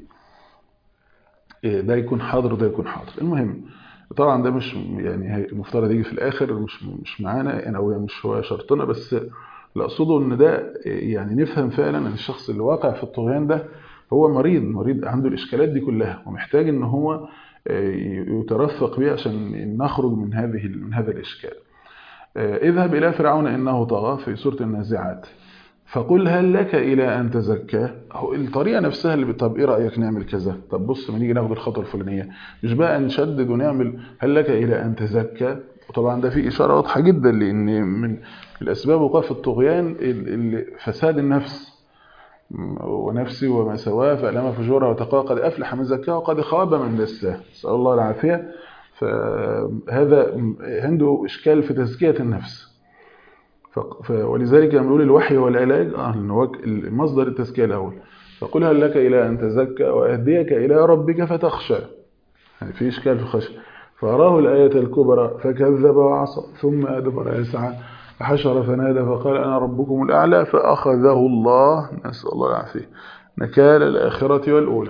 ده يكون حاضر وده يكون حاضر. المهم طبعا ده مش يعني المفترض يجي في الآخر، مش مش معانا يعني، أو مش هو شرطنا، بس اللي أقصده إن ده يعني نفهم فعلا أن الشخص اللي واقع في الطغيان ده هو مريض مريض عنده الإشكالات دي كلها، ومحتاج إن هو يترفق به عشان نخرج من هذه من هذا الإشكال. اذهب إلى فرعون إنه طغى في سورة النازعات فقل هل لك إلى أن تزكى. الطريقة نفسها اللي طب إيه رأيك نعمل كذا، طب بص ما نيجي ناخد الخطوة الفلانية، مش بقى نشدد ونعمل هل لك إلى أن تزكى. وطبعا ده في إشارة واضحة جدا لأن من الأسباب وقوع الطغيان فساد النفس، ونفسي وما سواه فألم فجورها وتقوى قد أفلح من زكاه وقد خاب من دساه، نسأل الله العافية. فهذا عنده إشكال في تزكية النفس، ولذلك بنقول الوحي والعلاج مصدر التزكية الأول. فقل هل لك إلى أن تزكى وأهديك إلى ربك فتخشى، يعني في إشكال في خشى. فأراه الآية الكبرى فكذب وعصى ثم أدبر يسعى فحشر فنادى فقال أنا ربكم الأعلى فأخذه الله، نسأل الله العافية، نكال الآخرة والأولى.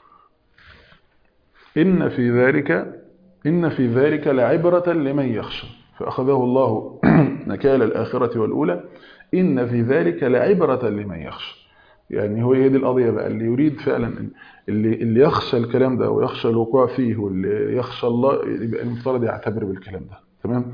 إن في ذلك إن في ذلك لعبرة لمن يخشى، فأخذه الله نكال الآخرة والأولى. إن في ذلك لعبرة لمن يخشى، يعني هو هي دي القضية بقى، اللي يريد فعلا اللي اللي يخشى الكلام ده ويخشى الوقوع فيه واللي يخشى الله يبقى المفترض يعتبر بالكلام ده. تمام.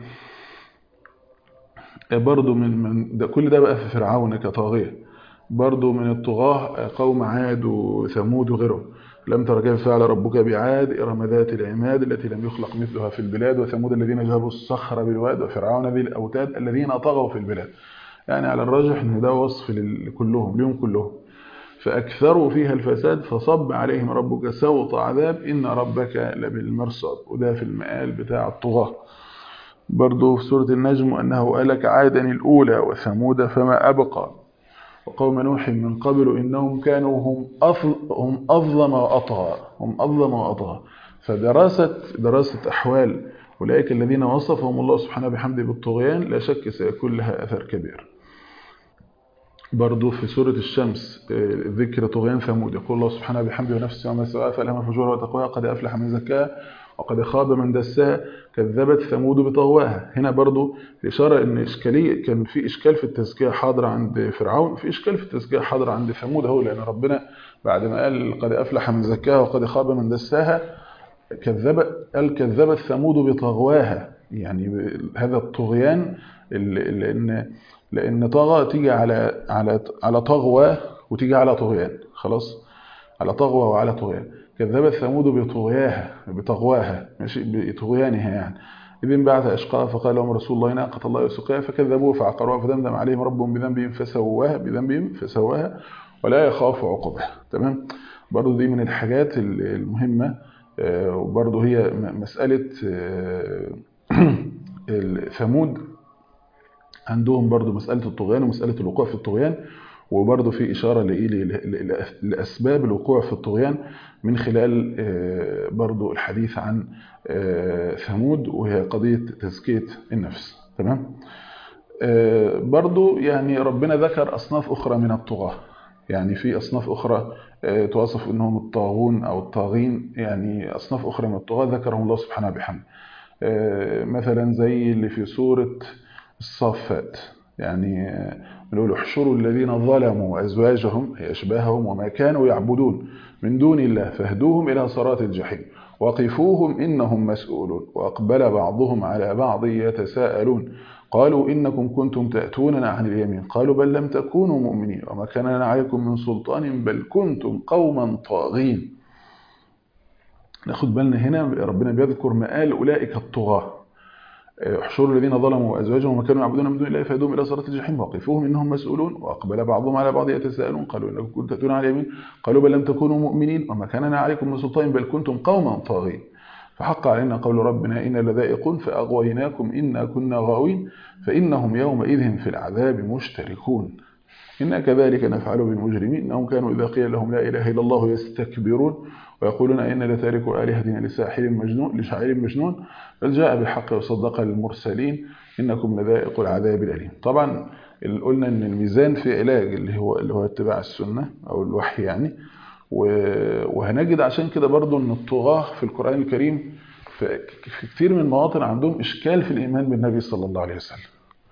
برضو من من ده كل ده بقى في فرعون كطاغية. برضو من الطغاة قوم عاد وثمود وغيرهم. لم تر كيف فعل ربك بعاد إرم ذات العماد التي لم يخلق مثلها في البلاد وثمود الذين جابوا الصخر بالواد وفرعون ذي الأوتاد الذين طغوا في البلاد. يعني على الراجح ان ده وصف لكلهم لهم كلهم. فأكثروا فيها الفساد فصب عليهم ربك سوط عذاب إن ربك لبالمرصاد، وده في المآل بتاع الطغاة. برضو في سورة النجم أنه أهلك عادا الأولى وثمود فما أبقى وقوم نوح من قبل إنهم كانوا هم هم أظلم وأطغى هم أظلم وأطغى. فدراسة دراسة أحوال أولئك الذين وصفهم الله سبحانه بحمده بالطغيان لا شك سيكون لها أثر كبير. برضو في سورة الشمس ذكر طغيان ثمود، يقول الله سبحانه بحمده ونفسه وما سواها فألهمها فجورها وتقواها قد أفلح من زكاها وقد خاب من دساها كذبت ثمود بطغواها. هنا برضو الإشارة إن إشكالية كان في إشكال في التزكية حاضرة عند فرعون، في إشكال في التزكية حاضرة عند ثمود هو، لأن ربنا بعد ما قال قد أفلح من زكاها وقد خاب من دساها كذب قال كذبت ثمود بطغواها. يعني هذا الطغيان لأن لأن طغى تيجي على على على طغوة وتيجي على طغيان، خلاص، على طغوة وعلى طغيان. كذبت ثمود بطغياها بطغواها ماشي بطغيانها يعني. إذن بعث أشقاها فقال لهم رسول الله ناقة الله وسقياها فكذبوه فعقروها فدمدم عليهم ربهم بذنبهم فسواها بذنبهم فسواها ولا يخاف عقبها. تمام. برضو دي من الحاجات المهمة، وبرضو هي مسألة ثمود عندهم برضو مسألة الطغيان ومسألة الوقوع في الطغيان، وبرضو في إشارة لأسباب الوقوع في الطغيان من خلال برضو الحديث عن ثمود، وهي قضية تزكية النفس. تمام. برضو يعني ربنا ذكر أصناف أخرى من الطغاة، يعني في أصناف أخرى توصف أنهم الطاغون أو الطاغين، يعني أصناف أخرى من الطغاة ذكرهم الله سبحانه بحمده. مثلا زي اللي في سورة الصافات، يعني نقول احشروا الذين ظلموا أزواجهم أي أشباههم وما كانوا يعبدون من دون الله فاهدوهم إلى صراط الجحيم وقفوهم إنهم مسؤولون وأقبل بعضهم على بعض يتساءلون قالوا إنكم كنتم تأتوننا عن اليمين قالوا بل لم تكونوا مؤمنين وما كان لنا عليكم من سلطان بل كنتم قوما طاغين. ناخد بالنا هنا ربنا بيذكر مآل أولئك الطغاة. احشروا الذين ظلموا أزواجهم وما كانوا يعبدون من دون الله فاهدوهم إلى صراط الجحيم وقفوهم إنهم مسؤولون وأقبل بعضهم على بعض يتساءلون قالوا إنكم كنتم تأتوننا عن اليمين قالوا بل لم تكونوا مؤمنين وما كان لنا عليكم من سلطان بل كنتم قوما طاغين. فحق علينا قول ربنا إنا لذائقون فأغويناكم إنا كنا غاوين فإنهم يومئذ في العذاب مشتركون إنا كذلك نفعل بالمجرمين إنهم كانوا إذا قيل لهم لا إله إلا الله يستكبرون ويقولون إنا لتاركوا آلهتنا لساحر مجنون لشاعر مجنون بل جاء بالحق وصدق المرسلين إنكم لذائق العذاب الأليم. طبعا قلنا إن الميزان في علاج اللي هو اللي هو اتباع السنة أو الوحي يعني، وهنجد عشان كده برضو إن الطغاة في القرآن الكريم في كثير من المواطن عندهم إشكال في الإيمان بالنبي صلى الله عليه وسلم،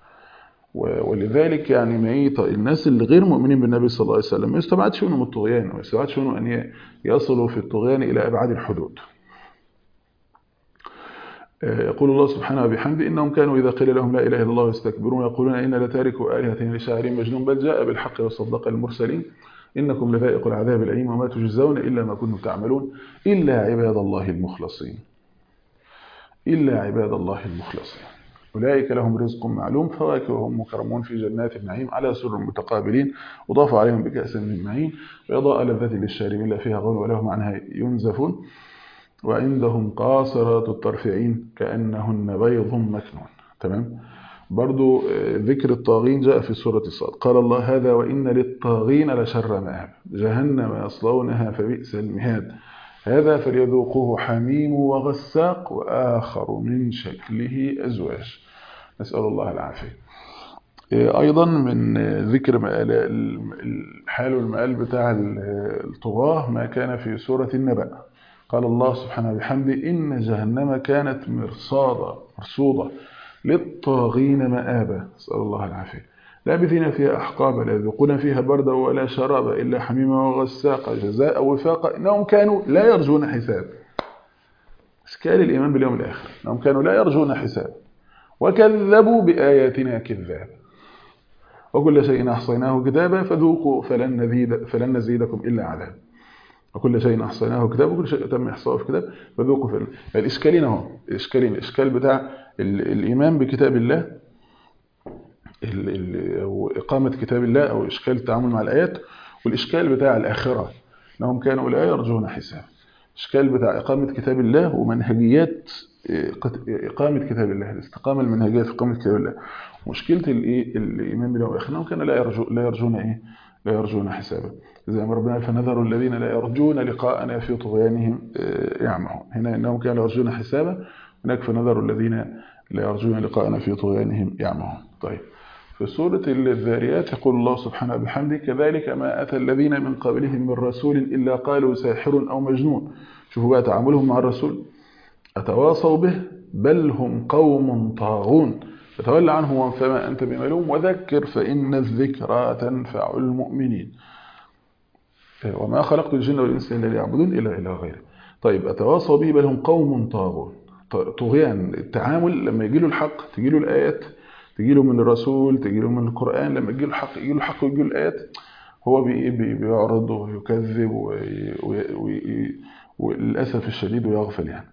ولذلك يعني ما الناس اللي غير مؤمنين بالنبي صلى الله عليه وسلم ما يستبعدش منهم الطغيان، وما يستبعدش منهم أن يصلوا في الطغيان إلى أبعاد الحدود. يقول الله سبحانه وبحمده إنهم كانوا إذا قيل لهم لا إله إلا الله يستكبرون يقولون إنا لتاركوا آلهتنا لشاعر مجنون بل جاء بالحق وصدق المرسلين إنكم لذائق العذاب الأليم وما تجزون إلا ما كنتم تعملون إلا عباد الله المخلصين إلا عباد الله المخلصين أولئك لهم رزق معلوم فواكه وهم مكرمون في جنات النعيم على سرر متقابلين وضاف عليهم بكأس من معين وإضاءة لذة للشاربين لا فيها غول ولهم عنها ينزفون وعندهم قاصرات الطرف عين كأنهن بيض مكنون. تمام. برضو ذكر الطاغين جاء في سورة الصاد قال الله هذا وإن للطاغين لشر مآب جهنم يصلونها فبئس المهاد هذا فليذوقوه حميم وغساق وآخر من شكله أزواج نسأل الله العافية. أيضا من ذكر الحال والمآل بتاع الطغاة ما كان في سورة النبأ قال الله سبحانه وبحمده إن جهنم كانت مرصادا مرصودا للطاغين مآبا نسأل الله العافية لابثين فيها أحقابا لا يذوقون فيها بردا ولا شرابا إلا حميما وغساقا جزاء وفاقا إنهم كانوا لا يرجون حساب. إشكال الإيمان باليوم الآخر إنهم كانوا لا يرجون حساب وكذبوا بآياتنا كذاب وكل شيء أحصيناه كتابا فذوقوا فلن نزيد فلن نزيدكم إلا عذاب وكل شيء أحصيناه كتاب وكل شيء تم إحصاؤه في كتاب فذوقوا فلن. الإشكالين اهو الإشكالين الإشكال بتاع الإيمان بكتاب الله أو إقامة كتاب الله أو إشكال التعامل مع الآيات والإشكال بتاع الآخرة أنهم كانوا لا يرجون حساب. إشكال بتاع إقامة كتاب الله ومنهجيات إقامة كتاب الله الاستقامة المنهجية في إقامة كتاب الله مشكلة الإيمان باليوم الآخر أنهم كانوا لا يرجون لا يرجون إيه لا يرجون حسابا زي ما ربنا فنذر الذين لا يرجون لقاءنا في طغيانهم يعمهون هنا أنهم كانوا يرجون حسابا هناك فنذر الذين لا يرجون لقاءنا في طغيانهم يعمهون. طيب في سورة الذاريات يقول الله سبحانه وبحمده كذلك ما أتى الذين من قبلهم من رسول إلا قالوا ساحر أو مجنون. شوفوا بقى تعاملهم مع الرسول أتواصوا به بل هم قوم طاغون فتولى عنهم فما أنت بملوم وذكر فإن الذكرى تنفع المؤمنين وما خلقت الجن والإنس إلا ليعبدون إلا إلى غيره. طيب أتواصوا به بل هم قوم طاغون طغيان التعامل لما يجي له الحق تجي له الآيات تجي له من الرسول تجي له من القرآن لما يجي له الحق يجي له الحق ويجي له الآيات هو بيعرض ويكذب وللأسف الشديد ويغفل يعني.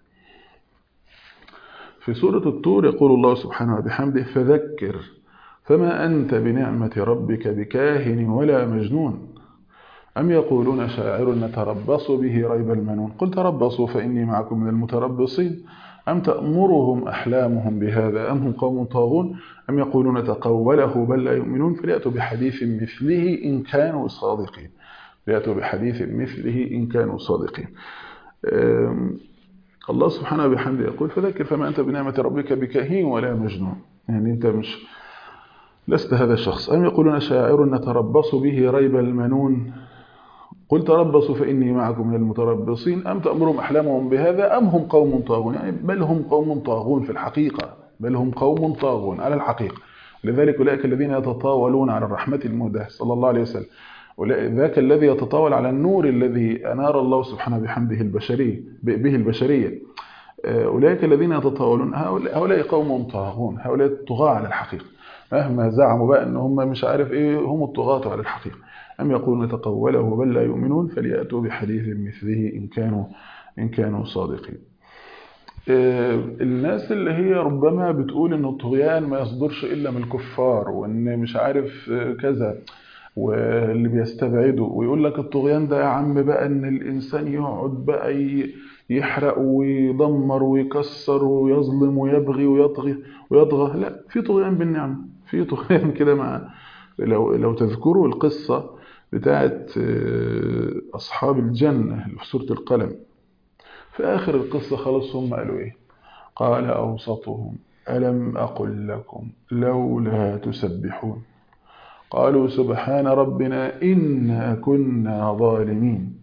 في سورة الطور يقول الله سبحانه وبحمده فذكر فما أنت بنعمة ربك بكاهن ولا مجنون أم يقولون شاعر نتربص به ريب المنون قل تربصوا فإني معكم من المتربصين أم تأمرهم أحلامهم بهذا أم هم قوم طاغون أم يقولون تقوله بل لا يؤمنون فليأتوا بحديث مثله إن كانوا صادقين فليأتوا بحديث مثله إن كانوا صادقين. الله سبحانه وبحمده يقول فذكر فما أنت بنعمة ربك بكاهن ولا مجنون يعني أنت مش لست هذا الشخص. أم يقولون شاعر نتربص به ريب المنون قل تربصوا فإني معكم من المتربصين أم تأمرهم أحلامهم بهذا أم هم قوم طاغون يعني بل هم قوم طاغون في الحقيقة بل هم قوم طاغون على الحقيقة. لذلك أولئك الذين يتطاولون على الرحمة المهداة صلى الله عليه وسلم ذاك الذي يتطاول على النور الذي أنار الله سبحانه بحمده البشري به البشرية أولئك الذين يتطاولون هؤلاء قوم طاغون هؤلاء الطغاة على الحقيقة مهما زعموا بقى أن هم مش عارف إيه هم الطغاة على الحقيقة. أم يقولون تقوله بل لا يؤمنون فليأتوا بحديث مثله إن كانوا إن كانوا صادقين. الناس اللي هي ربما بتقول إن الطغيان ما يصدرش إلا من الكفار وإن مش عارف كذا واللي بيستبعدوا ويقول لك الطغيان ده يا عم بقى إن الإنسان يقعد بقى يحرق ويدمر ويكسر ويظلم ويبغي ويطغي ويطغى. لا، في طغيان بالنعمة، في طغيان كده. مع لو لو تذكروا القصة بتاعت أصحاب الجنة اللي في سورة القلم، في آخر القصة خلاص هم قالوا إيه؟ قال أوسطهم ألم أقل لكم لولا تسبحون قالوا سبحان ربنا إنا كنا ظالمين.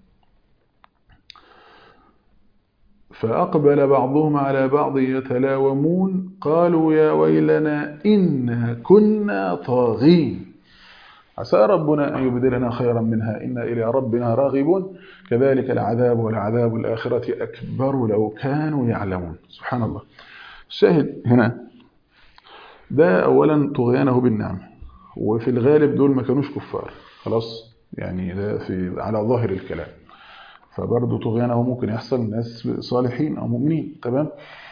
فأقبل بعضهم على بعض يتلاومون قالوا يا ويلنا إنا كنا طاغين عسى ربنا أن يبدلنا خيرا منها إنا إلى ربنا راغبون كذلك العذاب والعذاب الآخرة أكبر لو كانوا يعلمون. سبحان الله. الشاهد هنا ده أولا طغيانه بالنعمة، وفي الغالب دول ما كانوش كفار خلاص، يعني ده في على ظاهر الكلام. فبرضه طغيانه ممكن يحصل ناس صالحين أو مؤمنين. تمام.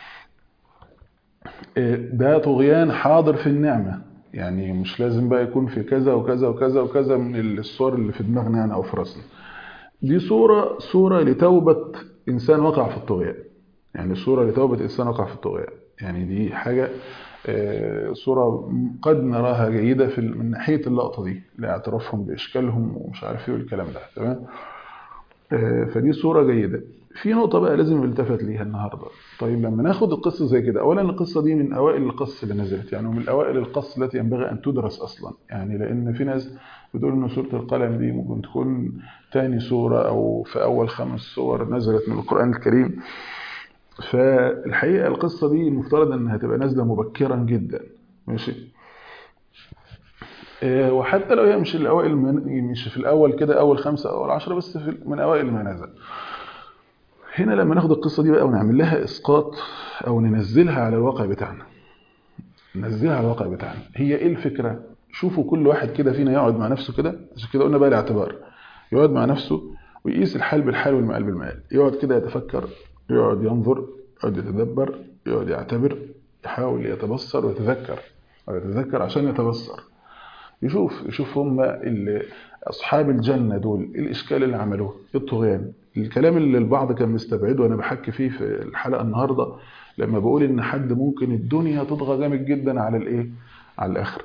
ده طغيان حاضر في النعمة، يعني مش لازم بقى يكون في كذا وكذا وكذا وكذا من الصور اللي في دماغنا يعني أو في راسنا. دي صورة صورة لتوبة إنسان وقع في الطغيان، يعني صورة لتوبة إنسان وقع في الطغيان. يعني دي حاجة صورة قد نراها جيدة في من ناحية اللقطة دي لاعترافهم بإشكالهم ومش عارف ايه والكلام ده. تمام. فدي صورة جيدة. في نقطة بقى لازم نلتفت ليها النهاردة. طيب لما ناخد القصة زي كده، أولا القصة دي من أوائل القصص اللي نزلت، يعني من أوائل القصص التي ينبغي أن تدرس أصلا، يعني لأن في ناس بتقول إن سورة القلم دي ممكن تكون تاني سورة أو في أول خمس سور نزلت من القرآن الكريم. فالحقيقة القصة دي المفترض أنها تبقى نازلة مبكرا جدا. ماشي. وحتى لو هي مش الأوائل، مش في الأول كده أول خمسة أو أول عشرة، بس في من أوائل ما نزل. هنا لما ناخد القصة دي بقى ونعمل لها إسقاط أو ننزلها على الواقع بتاعنا، ننزلها على الواقع بتاعنا، هي إيه الفكرة؟ شوفوا كل واحد كده فينا يقعد مع نفسه كده، عشان كده قلنا بقى الاعتبار، يقعد مع نفسه ويقيس الحال بالحال والمقال بالمقال، يقعد كده يتفكر، يقعد ينظر، يقعد يتدبر، يقعد يعتبر، يحاول يتبصر ويتذكر، ويتذكر عشان يتبصر، يشوف يشوف هم أصحاب الجنة دول إيه الإشكال اللي عملوه، إيه الطغيان. الكلام اللي البعض كان مستبعده وأنا بحكي فيه في الحلقة النهاردة، لما بقول إن حد ممكن الدنيا تضغى جامد جدا على الإيه؟ على الآخر.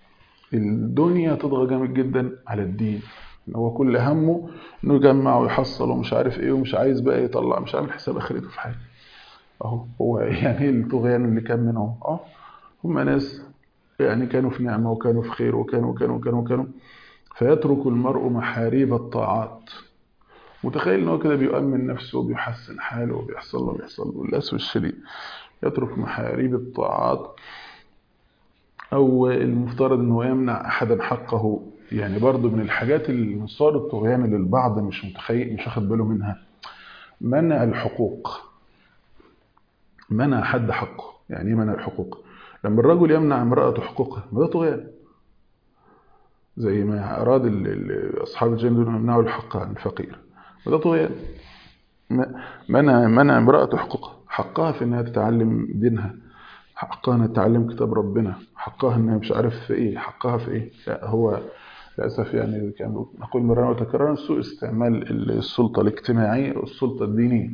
الدنيا تضغى جامد جدا على الدين، إن هو كل همه إنه يجمع ويحصل ومش عارف إيه، ومش عايز بقى يطلع، مش عامل حساب آخرته في حاجة. أهو هو يعني الطغيان اللي كان منهم أه هم ناس يعني كانوا في نعمة وكانوا في خير وكانوا وكانوا وكانوا وكانوا فيترك المرء محاريب الطاعات، متخيل ان هو كده بيؤمن نفسه وبيحسن حاله وبيحصل له بيحصل له للاسف الشديد، يترك محاريب الطاعات، او المفترض انه يمنع احدا حقه. يعني برضو من الحاجات اللي من صور الطغيان اللي البعض مش متخيل مش واخد باله منها، منع الحقوق، منع حد حقه. يعني ايه منع الحقوق؟ لما الرجل يمنع امرأته حقوقها، ما ده طغيان. زي ما أراد أصحاب الجنة أن يمنعوا الحق عن الفقير، وده طغيان. منع منع امرأة حقوقها، حقها في أنها تتعلم دينها، حقها أنها تتعلم كتاب ربنا، حقها أنها مش عارف في إيه، حقها في إيه. لا، هو للأسف يعني كان نقول مرة وتكرارا سوء استعمال السلطة الاجتماعية والسلطة الدينية،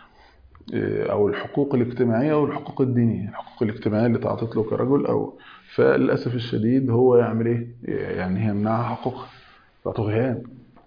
أو الحقوق الاجتماعية أو الحقوق الدينية. الحقوق الاجتماعية اللي تعطت له كرجل، أو فللأسف الشديد هو يعمل إيه؟ يعني يمنعها حقوقها، فطغيان.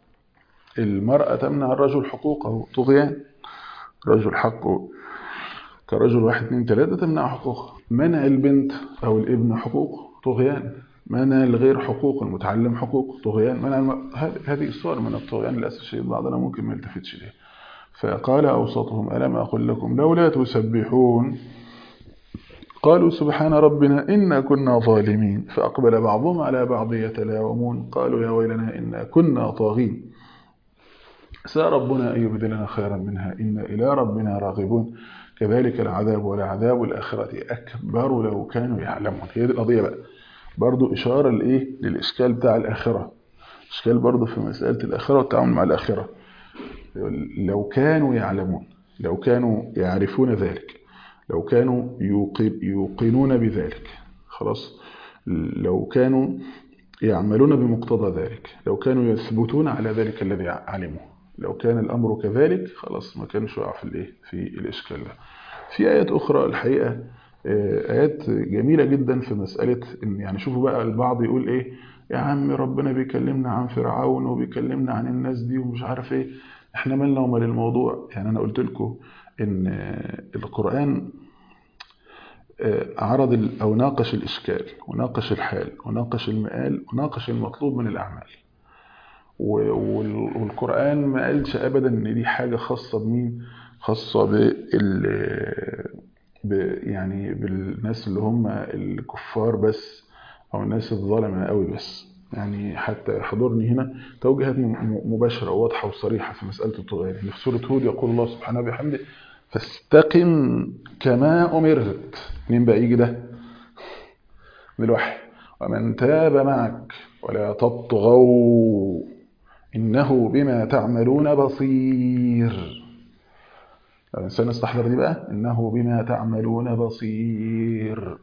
المرأة تمنع الرجل حقوقه، طغيان. رجل حقه كرجل واحد اثنين ثلاثة تمنع حقوقه. منع البنت أو الابن حقوقه، طغيان. منع الغير حقوق، المتعلم حقوق، طغيان. منع الم... هذه الصور من الطغيان للأسف الشديد بعضنا ممكن ما يلتفتش ليه. فقال أوسطهم ألم أقل لكم لولا تسبحون قالوا سبحان ربنا إنا كنا ظالمين فأقبل بعضهم على بعض يتلاومون قالوا يا ويلنا إنا كنا طاغين عسى ربنا أن يبدلنا خيرا منها إنا إلى ربنا راغبون كذلك العذاب والعذاب الآخرة أكبر لو كانوا يعلمون. هي دي القضية بقى، برضو إشارة لإيه؟ للإشكال بتاع الآخرة، إشكال برضو في مسألة الآخرة والتعامل مع الآخرة. لو كانوا يعلمون، لو كانوا يعرفون ذلك، لو كانوا يوقنون بذلك، خلاص، لو كانوا يعملون بمقتضى ذلك، لو كانوا يثبتون على ذلك الذي علموا، لو كان الأمر كذلك خلاص ما كانش يقع في الإيه في الإشكال ده. في آيات أخرى الحقيقة آيات جميلة جدا في مسألة إن يعني شوفوا بقى البعض يقول إيه يا عم ربنا بيكلمنا عن فرعون وبيكلمنا عن الناس دي ومش عارف إيه، إحنا مالنا ومال الموضوع. يعني أنا قلت لكم إن القرآن عرض أو ناقش الإشكال وناقش الحال وناقش المآل وناقش المطلوب من الأعمال. والقرآن ما قالش أبدا إن دي حاجة خاصة بمين، خاصة بال ب يعني بالناس اللي هم الكفار بس أو الناس الظالمة قوي بس. يعني حتى حضرني هنا توجيهات مباشرة وواضحة وصريحة في مسألة الطغيان. في سورة هود يقول الله سبحانه وبحمده فاستقم كما أمرت. مين بقى يجي ده بالوحي؟ ومن تاب معك ولا تطغوا إنه بما تعملون بصير. الإنسان استحضر دي بقى، إنه بما تعملون بصير،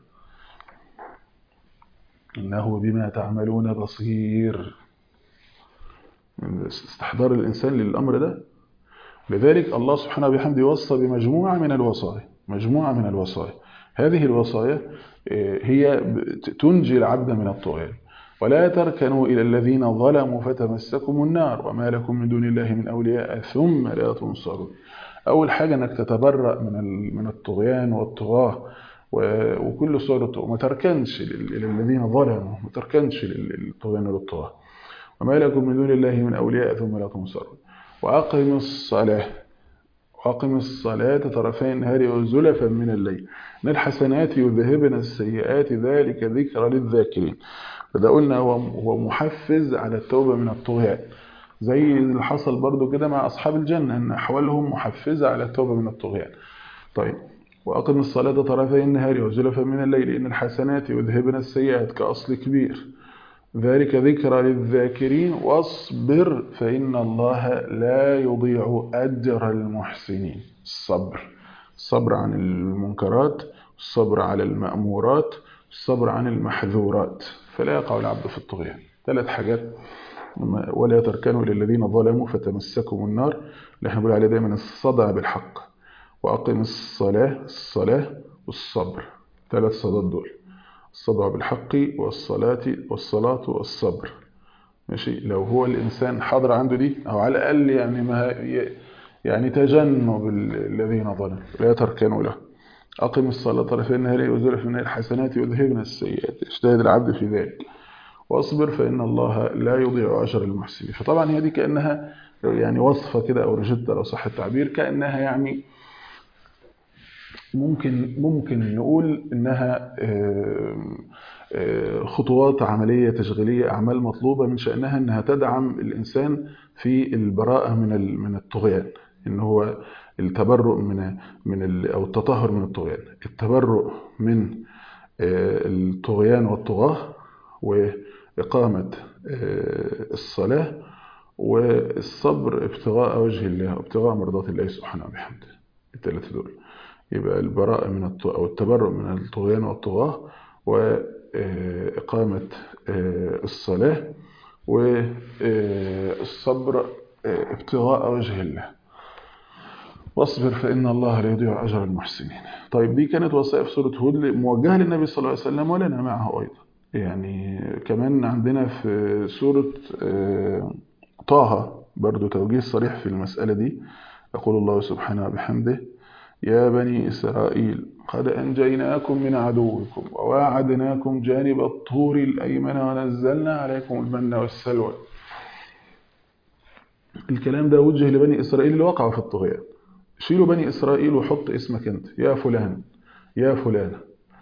إنه بما تعملون بصير. استحضار الإنسان للأمر ده. لذلك الله سبحانه وبحمده يوصى بمجموعة من الوصايا، مجموعة من الوصايا. هذه الوصايا هي تنجي العبد من الطغيان. ولا تركنوا إلى الذين ظلموا فتمسكم النار وما لكم من دون الله من أولياء ثم لا تنصرون. أول حاجة أنك تتبرأ من من الطغيان والطغاة وكل صور الطغاة، ما تركنش للذين ظلموا، ما تركنش للطغيان والطغاة. وما لكم من دون الله من أولياء ثم لا تنصرون. وأقم الصلاة، وأقم الصلاة طرفي النهار وزلفا من الليل إن الحسنات يذهبن السيئات ذلك ذكرى للذاكرين. فده قلنا هو محفز على التوبة من الطغيان، زي اللي حصل برضو كده مع أصحاب الجنة أن أحوالهم محفزة على التوبة من الطغيان. طيب وأقم الصلاة طرفي النهار وزلفا من الليل إن الحسنات يذهبن السيئات كأصل كبير ذلك ذكرى للذاكرين واصبر فإن الله لا يضيع أجر المحسنين. الصبر، الصبر عن المنكرات، الصبر على المأمورات، الصبر عن المحذورات، فلا يقع العبد في الطغيان. ثلاث حاجات. ولا تركنوا للذين ظلموا فتمسكم النار اللي احنا بنقول عليه دايما الصدع بالحق. وأقم الصلاة، الصلاة والصبر، ثلاث صدات دول، الصدع بالحق والصلاة والصلاة والصبر. ماشي، لو هو الإنسان حاضر عنده دي أو على الأقل يعني ما يعني تجنب الذين ظلموا لا تركنوا له. أقم الصلاة طرفي النهار وزلفا من الحسنات يذهبن السيئات اجتهد العبد في ذلك. واصبر فإن الله لا يضيع أجر المحسنين. فطبعا هي دي كأنها يعني وصفة كده أو رجتة لو صح التعبير، كأنها يعني ممكن ممكن نقول إنها خطوات عملية تشغيلية، أعمال مطلوبة من شأنها أنها تدعم الإنسان في البراءة من من الطغيان، إن هو التبرؤ من من أو التطهر من الطغيان، التبرؤ من الطغيان والطغاة، وإقامة الصلاة، والصبر ابتغاء وجه الله وابتغاء مرضات الله سبحانه وبحمده. الثلاثة دول يبقى البراءة من الط... أو التبرؤ من الطغيان والطغاة، وإقامة الصلاة، والصبر ابتغاء وجه الله. واصبر فإن الله لا يضيع أجر المحسنين. طيب دي كانت وصايا في سورة هود موجهة للنبي صلى الله عليه وسلم ولنا معه أيضا. يعني كمان عندنا في سورة طه برضو توجيه صريح في المسألة دي. يقول الله سبحانه وبحمده يا بني إسرائيل قد أنجيناكم من عدوكم وواعدناكم جانب الطور الأيمن ونزلنا عليكم المن والسلوى. الكلام ده وجه لبني إسرائيل اللي وقعوا في الطغيان. شيلوا بني إسرائيل وحط اسمك أنت يا فلان يا فلانة،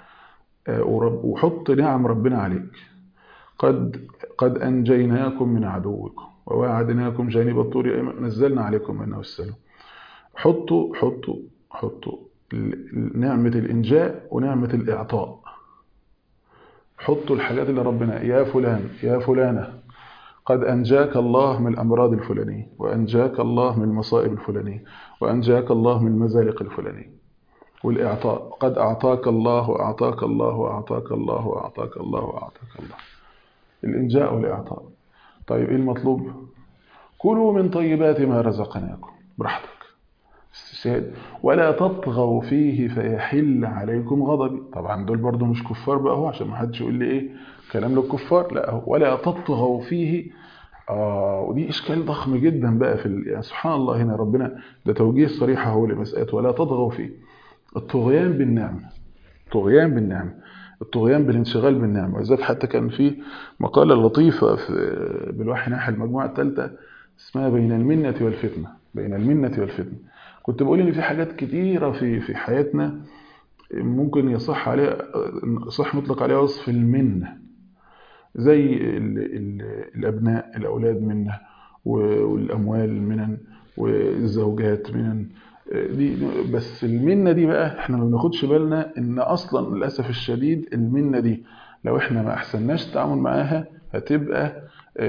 وحط نعم ربنا عليك. قد قد أنجيناكم من عدوكم وواعدناكم جانب الطور الأيمن نزلنا عليكم المن والسلوى. حطوا حطوا حطوا نعمة الإنجاء ونعمة الإعطاء. حطوا الحاجات اللي ربنا يا فلان يا فلانة قد أنجاك الله من الأمراض الفلانية، وأنجاك الله من المصائب الفلانية، وأنجاك الله من المزالق الفلانية. والإعطاء قد أعطاك الله وأعطاك الله وأعطاك الله وأعطاك الله وأعطاك الله. الإنجاء والإعطاء. طيب إيه المطلوب؟ كلوا من طيبات ما رزقناكم براحتك استشهاد، ولا تطغوا فيه فيحل عليكم غضبي. طبعا دول برضو مش كفار بقى، هو عشان ما حدش يقول لي ايه كلام للكفار، لا هو ولا تطغوا فيه. آه ودي إشكال ضخم جدا بقى في ال... يعني سبحان الله، هنا ربنا ده توجيه صريح هو لمسألة ولا تطغوا فيه. الطغيان بالنعمة، الطغيان بالنعمة، الطغيان بالانشغال بالنعمة. وذلك حتى كان في مقالة لطيفة في بالوحي ناحية المجموعة الثالثة اسمها بين المنة والفتنة، بين المنة والفتنة. كنت بقول إن في حاجات كتيرة في في حياتنا ممكن يصح عليها، صح مطلق عليها وصف المنة، زي ال ال الأبناء الأولاد منة، والأموال منن، والزوجات منن. دي بس المنة دي بقى احنا ما بناخدش بالنا ان اصلا للأسف الشديد المنة دي لو احنا ما احسناش التعامل معاها هتبقى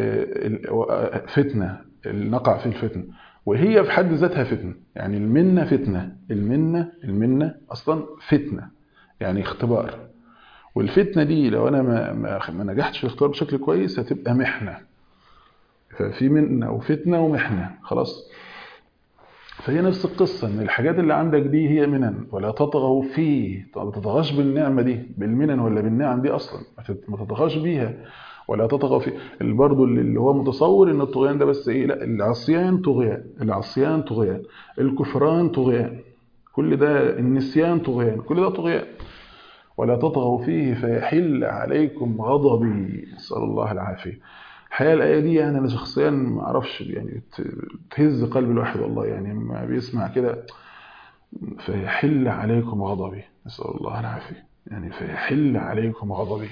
فتنة، نقع في الفتنة، وهي في حد ذاتها فتنة. يعني المنة فتنة، المنة المنة اصلا فتنة، يعني اختبار. والفتنة دي لو أنا ما, ما, ما نجحتش في الاختبار بشكل كويس هتبقى محنة. ففي منة وفتنة ومحنة خلاص. فهي نفس القصة، إن الحاجات اللي عندك دي هي منن، ولا تطغوا فيه. ما تطغاش بالنعمة دي، بالمنن ولا بالنعم دي أصلا ما تطغاش بيها، ولا تطغوا فيه. برضه اللي هو متصور إن الطغيان ده بس إيه، لا، العصيان طغيان، العصيان طغيان، الكفران طغيان، كل ده النسيان طغيان، كل ده طغيان. ولا تطغوا فيه فيحل عليكم غضبي، نسأل الله العافية. الحقيقة الآية دي يعني أنا شخصيا ما أعرفش، يعني تهز قلب الواحد والله، يعني ما بيسمع كده فيحل عليكم غضبي، نسأل الله العافية. يعني فيحل عليكم غضبي.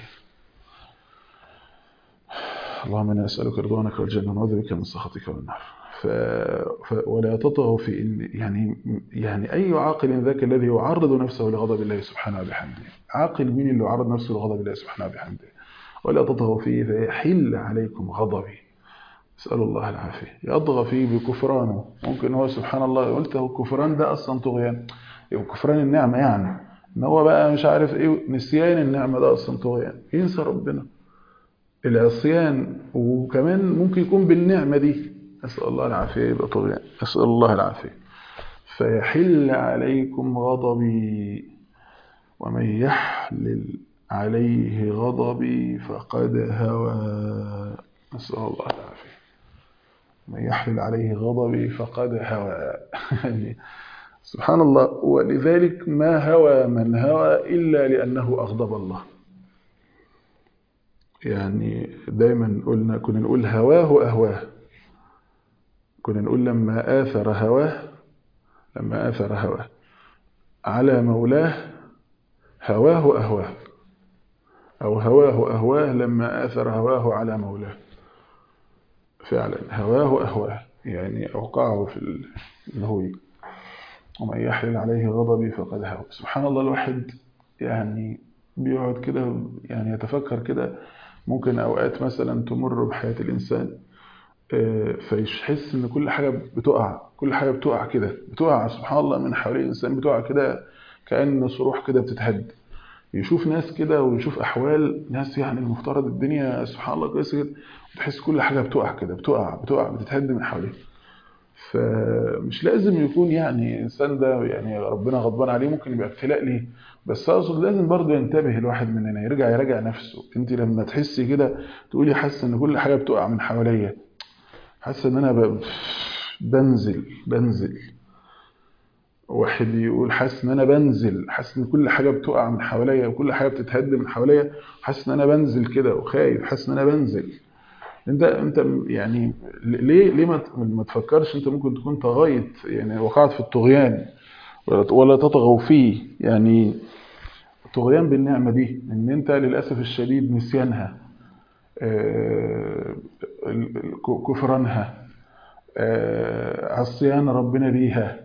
اللهم إنا نسألك رضوانك والجنة ونعوذ بك من سخطك والنار. ف... ف... ولا تطغوا في إن يعني يعني أي عاقل ذاك الذي يعرض نفسه لغضب الله سبحانه وبحمده. عاقل مين اللي يعرض نفسه لغضب الله سبحانه وبحمده؟ ولا تطغوا فيه فيحل عليكم غضبي، اسأل الله العافية. يطغى فيه بكفرانه، ممكن هو سبحان الله قلت هو الكفران ده أصلا طغيان، يبقى كفران النعمة، يعني إن هو بقى مش عارف إيه، نسيان النعمة ده أصلا طغيان، ينسى ربنا، العصيان. وكمان ممكن يكون بالنعمة دي، أسأل الله العافية، يبقى طغيان، أسأل الله العافية. فيحل عليكم غضبي، ومن يحلل عليه غضبي فقد هوى، نسأل الله العافية. من يحلل عليه غضبي فقد هوى. يعني سبحان الله. ولذلك ما هوى من هوى إلا لأنه أغضب الله. يعني دايما قلنا كنا نقول هواه أهواه، كنا نقول لما آثر هواه، لما آثر هواه على مولاه هواه أهواه، أو هواه أهواه لما آثر هواه على مولاه. فعلا هواه أهواه، يعني أوقعه في الهوي. ومن يحلل عليه غضبي فقد هوى. سبحان الله. الواحد يعني بيقعد كده يعني يتفكر كده، ممكن أوقات مثلا تمر بحياة الإنسان فيحس إن كل حاجة بتقع، كل حاجة بتقع كده، بتقع سبحان الله من حوالين الإنسان، بتقع كده كأن صروح كده بتتهد. يشوف ناس كده ويشوف أحوال ناس يعني المفترض الدنيا سبحان الله كويسة كده، وتحس كل حاجة بتقع كده، بتقع بتقع بتتهد من حواليه. فمش لازم يكون يعني إنسان ده يعني ربنا غضبان عليه، ممكن يبقى ابتلاء ليه، بس أقصد لازم برضه ينتبه الواحد مننا، يرجع يراجع نفسه. أنت لما تحسي كده تقولي حاسة إن كل حاجة بتقع من حواليا، حاسة إن أنا بنزل بنزل واحد يقول حاسس ان انا بنزل، حاسس ان كل حاجه بتقع من حواليا وكل حاجه بتتهد من حواليا، حاسس ان انا بنزل كده وخايف، حاسس ان انا بنزل. انت انت يعني ليه ليه ما ما تفكرش انت ممكن تكون طغيت، يعني وقعت في الطغيان، ولا تطغوا فيه. يعني الطغيان بالنعمه دي ان انت للاسف الشديد نسيانها، كفرانها، عصيان ربنا بيها،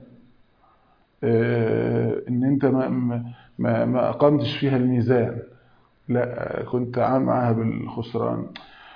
ان انت ما ما ما اقمتش فيها الميزان، لا كنت عامل معاها بالخسران.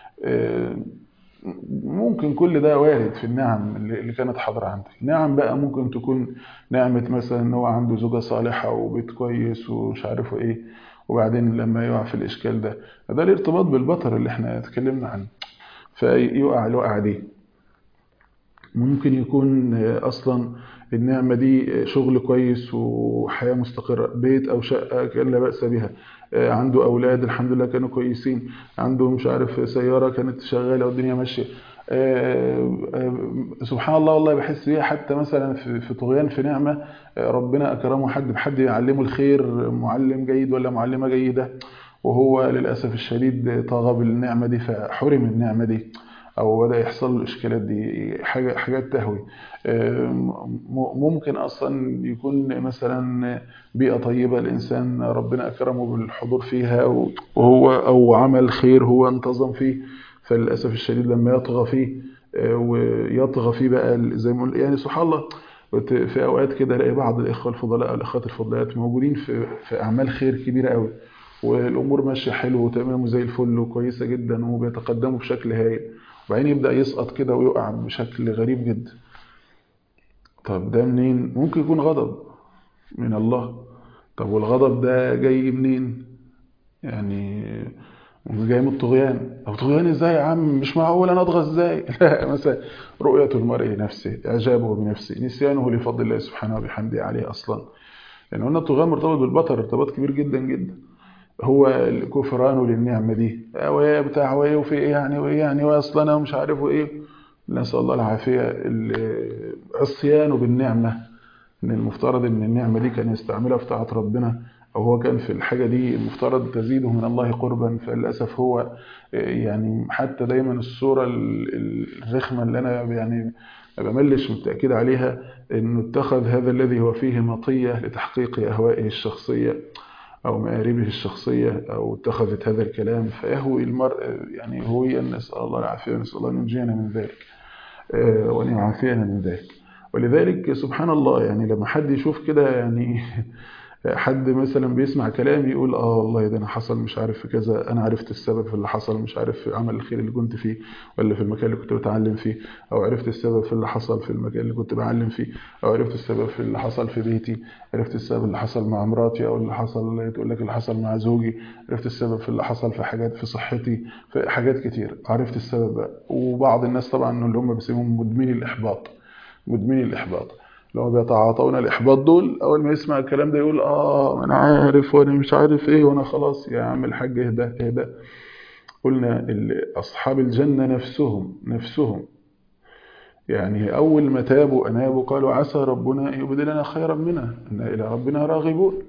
ممكن كل ده وارد في النعم اللي كانت حاضرة عندك. نعم بقى ممكن تكون نعمة مثلا ان هو عنده زوجة صالحة وبيت كويس ومش عارفه ايه، وبعدين لما يقع في الاشكال ده، ده الارتباط بالبطر اللي احنا اتكلمنا عنه، فيقع الوقعة دي. ممكن يكون أصلا النعمة دي شغل كويس وحياة مستقرة، بيت أو شقة كان لا بأس بها، عنده أولاد الحمد لله كانوا كويسين، عنده مش عارف سيارة كانت شغالة والدنيا ماشية. آه، آه، سبحان الله والله بحس بيها حتى مثلا في في طغيان في نعمة، آه، ربنا أكرمه حد بحد يعلمه الخير، معلم جيد ولا معلمة جيدة، وهو للأسف الشديد طغى بالنعمة دي فحرم النعمة دي او بدا يحصل له الاشكالات دي، حاجه حاجات تهوي. م- ممكن اصلا يكون مثلا بيئه طيبه الانسان ربنا اكرمه بالحضور فيها وهو او عمل خير هو انتظم فيه، فللاسف الشديد لما يطغى فيه، آه، ويطغى فيه بقى زي ما قلنا يعني سبحان الله. كنت في اوقات كده الاقي بعض الاخوه الفضلاء او الاخوات الفضليات موجودين في في اعمال خير كبيره قوي، والامور ماشيه حلو وتمام وزي الفل وكويسه جدا وبيتقدموا بشكل هايل، وبعدين يبدأ يسقط كده ويقع بشكل غريب جدا. طب ده منين؟ ممكن يكون غضب من الله. طب والغضب ده جاي منين؟ يعني جاي من الطغيان. طب طغيان ازاي يا عم؟ مش معقول انا اطغى ازاي؟ لا مثلا رؤية المرء لنفسه، اعجابه بنفسه، نسيانه لفضل الله سبحانه وبحمده عليه اصلا. لان قلنا الطغيان مرتبط بالبطر ارتباط كبير جدا جدا. هو الكفران للنعمة دي ويا بتاع وايه وفي ايه يعني وايه يعني واصلا انا مش عارف وايه، نسأل الله العافية. ال- عصيانه بالنعمة، ان المفترض ان النعمة دي كان يستعملها في طاعة ربنا، او هو كان في الحاجة دي المفترض تزيده من الله قربا، فللأسف هو يعني حتى دايما الصورة ال- ال- الرخمة اللي انا يعني ما بملش من التأكيد عليها، انه اتخذ هذا الذي هو فيه مطية لتحقيق اهوائه الشخصية أو مآربه الشخصية، أو اتخذت هذا الكلام فيهوي المرء يعني هويا، نسأل الله العافية ونسأل الله أن ينجينا من ذلك، آه، وأن يعافينا من ذلك. ولذلك سبحان الله يعني لما حد يشوف كده يعني حد مثلا بيسمع كلام يقول اه والله ده انا حصل مش عارف في كذا، انا عرفت السبب في اللي حصل مش عارف في عمل الخير اللي كنت فيه ولا في المكان اللي كنت بتعلم فيه، او عرفت السبب في اللي حصل في المكان اللي كنت بعلم فيه، او عرفت السبب في اللي حصل في بيتي، عرفت السبب اللي حصل مع مراتي، او اللي حصل تقول لك اللي حصل مع زوجي، عرفت السبب في اللي حصل في حاجات في صحتي، في حاجات كتير عرفت السبب بقى. وبعض الناس طبعا اللي هم بيسموهم مدمني الاحباط، مدمني الاحباط اللي هو بيتعاطون الإحباط دول، أول ما يسمع الكلام ده يقول آه أنا عارف وأنا مش عارف إيه وأنا خلاص. يا عم الحاج اهدى اهدى. قلنا ال- أصحاب الجنة نفسهم نفسهم يعني أول ما تابوا أنابوا قالوا عسى ربنا أن يبدلنا خيرا منها إنا إلى ربنا راغبون.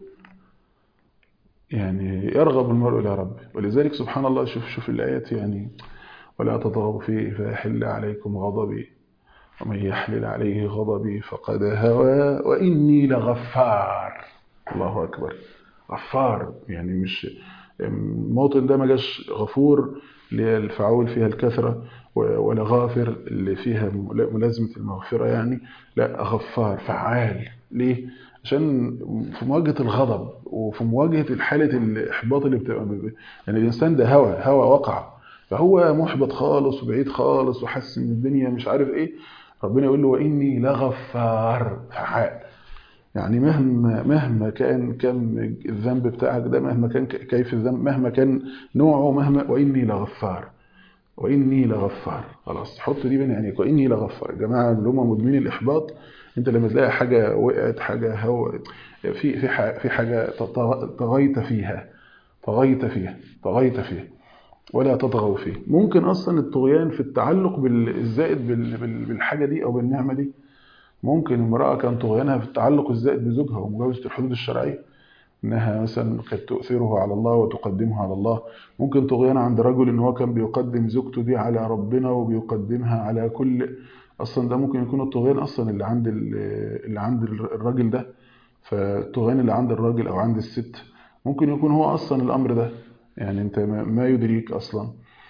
يعني يرغب المرء إلى ربه، ولذلك سبحان الله شوف شوف الآيات يعني ولا تطغوا فيه فيحل عليكم غضبي ومن يحلل عليه غضبي فقد هوى وإني لغفار. الله أكبر. غفار يعني مش الموطن ده ما جاش غفور اللي هي الفعول فيها الكثرة، ولا غافر اللي فيها ملازمة المغفرة يعني، لا غفار فعال. ليه؟ عشان في مواجهة الغضب وفي مواجهة الحالة الإحباط اللي بتبقى يعني الإنسان ده هوى هوى وقع، فهو محبط خالص وبعيد خالص وحاسس ان الدنيا مش عارف ايه، ربنا يقول له واني لغفار فعال. يعني مهما مهما كان كم الذنب بتاعك ده، مهما كان كيف الذنب، مهما كان نوعه، مهما واني لغفار. واني لغفار خلاص حط دي بين عينيك، واني لغفار. يا جماعه اللي هم مدمنين الاحباط، انت لما تلاقي حاجه وقعت حاجه هو في في ح- في حاجه طغيت فيها، طغيت فيها طغيت فيها ولا تطغوا فيه. ممكن اصلا الطغيان في التعلق بالزائد بال- بال- بالحاجه دي او بالنعمه دي. ممكن امراه كان طغيانها في التعلق الزائد بزوجها ومجاوزه الحدود الشرعيه، انها مثلا كانت تؤثره على الله وتقدمه على الله. ممكن طغيان عند رجل ان هو كان بيقدم زوجته دي على ربنا وبيقدمها على كل، اصلا ده ممكن يكون الطغيان اصلا اللي عند ال- اللي عند الراجل ده. فالطغيان اللي عند الراجل او عند الست ممكن يكون هو اصلا الامر ده، يعني انت ما ما يدريك اصلا.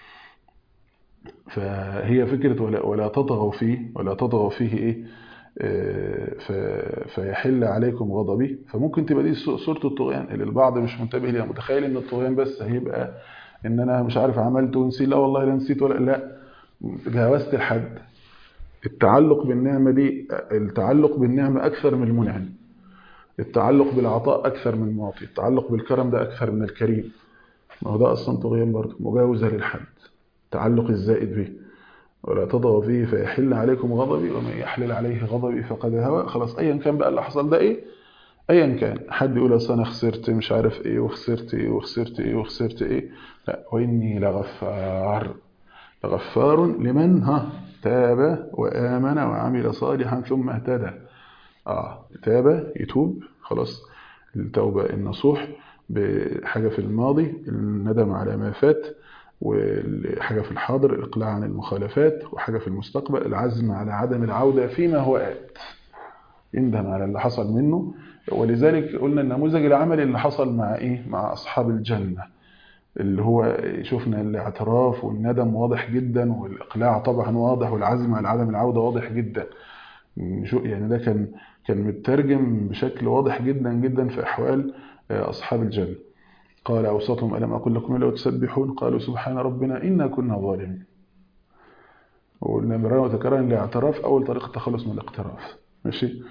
فهي فكرة ولا, ولا تطغوا فيه، ولا تطغوا فيه إيه، آه، ف- فيحل عليكم غضبي. فممكن تبقى دي صو- صورة الطغيان اللي البعض مش منتبه ليها، متخيل ان الطغيان بس هيبقى ان انا مش عارف عملت ونسيت. لا والله لا نسيت ولا لا، جاوزت الحد. التعلق بالنعمة دي، التعلق بالنعمة أكثر من المنعم، التعلق بالعطاء أكثر من المعطي، التعلق بالكرم ده أكثر من الكريم. ما هو ده أصلا طغيان برضه، مجاوزة للحد، التعلق الزائد به. ولا تطغوا فيه فيحل عليكم غضبي ومن يحلل عليه غضبي فقد هوى. خلاص ايا كان بقى اللي حصل ده ايه، ايا كان، حد يقول اصل انا خسرت مش عارف ايه وخسرت ايه وخسرت ايه وخسرت ايه، لا، واني لغفار، لغفار لمن ها تاب وآمن وعمل صالحا ثم اهتدى. اه تاب يتوب خلاص، التوبة النصوح بحاجة في الماضي الندم على ما فات، وحاجة في الحاضر الإقلاع عن المخالفات، وحاجة في المستقبل العزم على عدم العودة فيما هو آت، يندم على اللي حصل منه. ولذلك قلنا النموذج العملي اللي حصل مع إيه؟ مع أصحاب الجنة، اللي هو شفنا الاعتراف والندم واضح جدا، والإقلاع طبعا واضح، والعزم على عدم العودة واضح جدا. يعني ده كان كان مترجم بشكل واضح جدا جدا في أحوال أصحاب الجنة. قال أوسطهم ألم أقل لكم لو تسبحون قالوا سبحان ربنا إنا كنا ظالمين. وقلنا مرارا وتكرارا الاعتراف أول طريقة التخلص من الاقتراف، ماشي.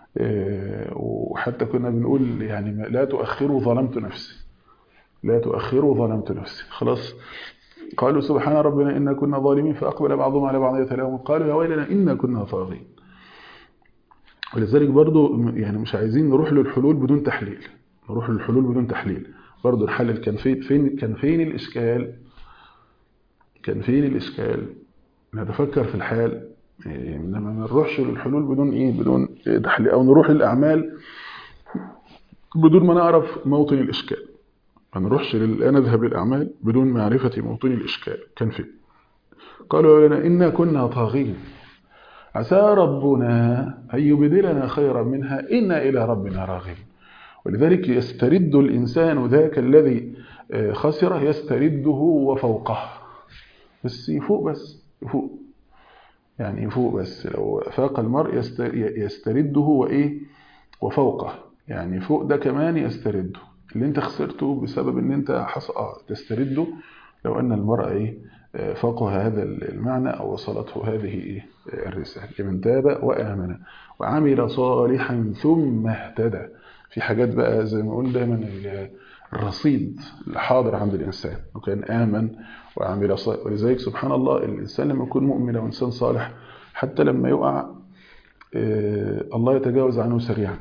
وحتى كنا بنقول يعني لا تؤخروا ظلمت نفسي، لا تؤخروا ظلمت نفسي. خلاص قالوا سبحان ربنا إنا كنا ظالمين فأقبل بعضهم على بعض يتلاومون قالوا يا ويلنا إنا كنا طاغين. ولذلك برضو يعني مش عايزين نروح للحلول بدون تحليل، نروح للحلول بدون تحليل، برضو نحلل كان فين فين كان فين الإشكال، كان فين الإشكال، نتفكر في الحال، إنما ما نروحش للحلول بدون إيه، بدون تحليل، أو نروح للأعمال بدون ما نعرف موطن الإشكال. ما نروحش لل... نذهب للأعمال بدون معرفة موطن الإشكال كان فين. قالوا لنا إنا كنا طاغين عسى ربنا أن يبدلنا خيرا منها إنا إلى ربنا راغبون. ولذلك يسترد الإنسان ذاك الذي خسره، يسترده وفوقه، بس يفوق، بس يفوق، يعني يفوق بس. لو فاق المرء يسترده وإيه وفوقه، يعني فوق ده كمان يسترده اللي انت خسرته بسبب ان انت حصل تسترده لو ان المرء ايه فاقه هذا المعنى او وصلته هذه ايه الرسالة. لمن تاب وآمن وعمل صالحا ثم اهتدى. في حاجات بقى زي ما قلنا دايما الرصيد الحاضر عند الانسان، وكان آمن وعمل صالحا. ولذلك سبحان الله الانسان لما يكون مؤمن وانسان صالح حتى لما يقع الله يتجاوز عنه سريعا،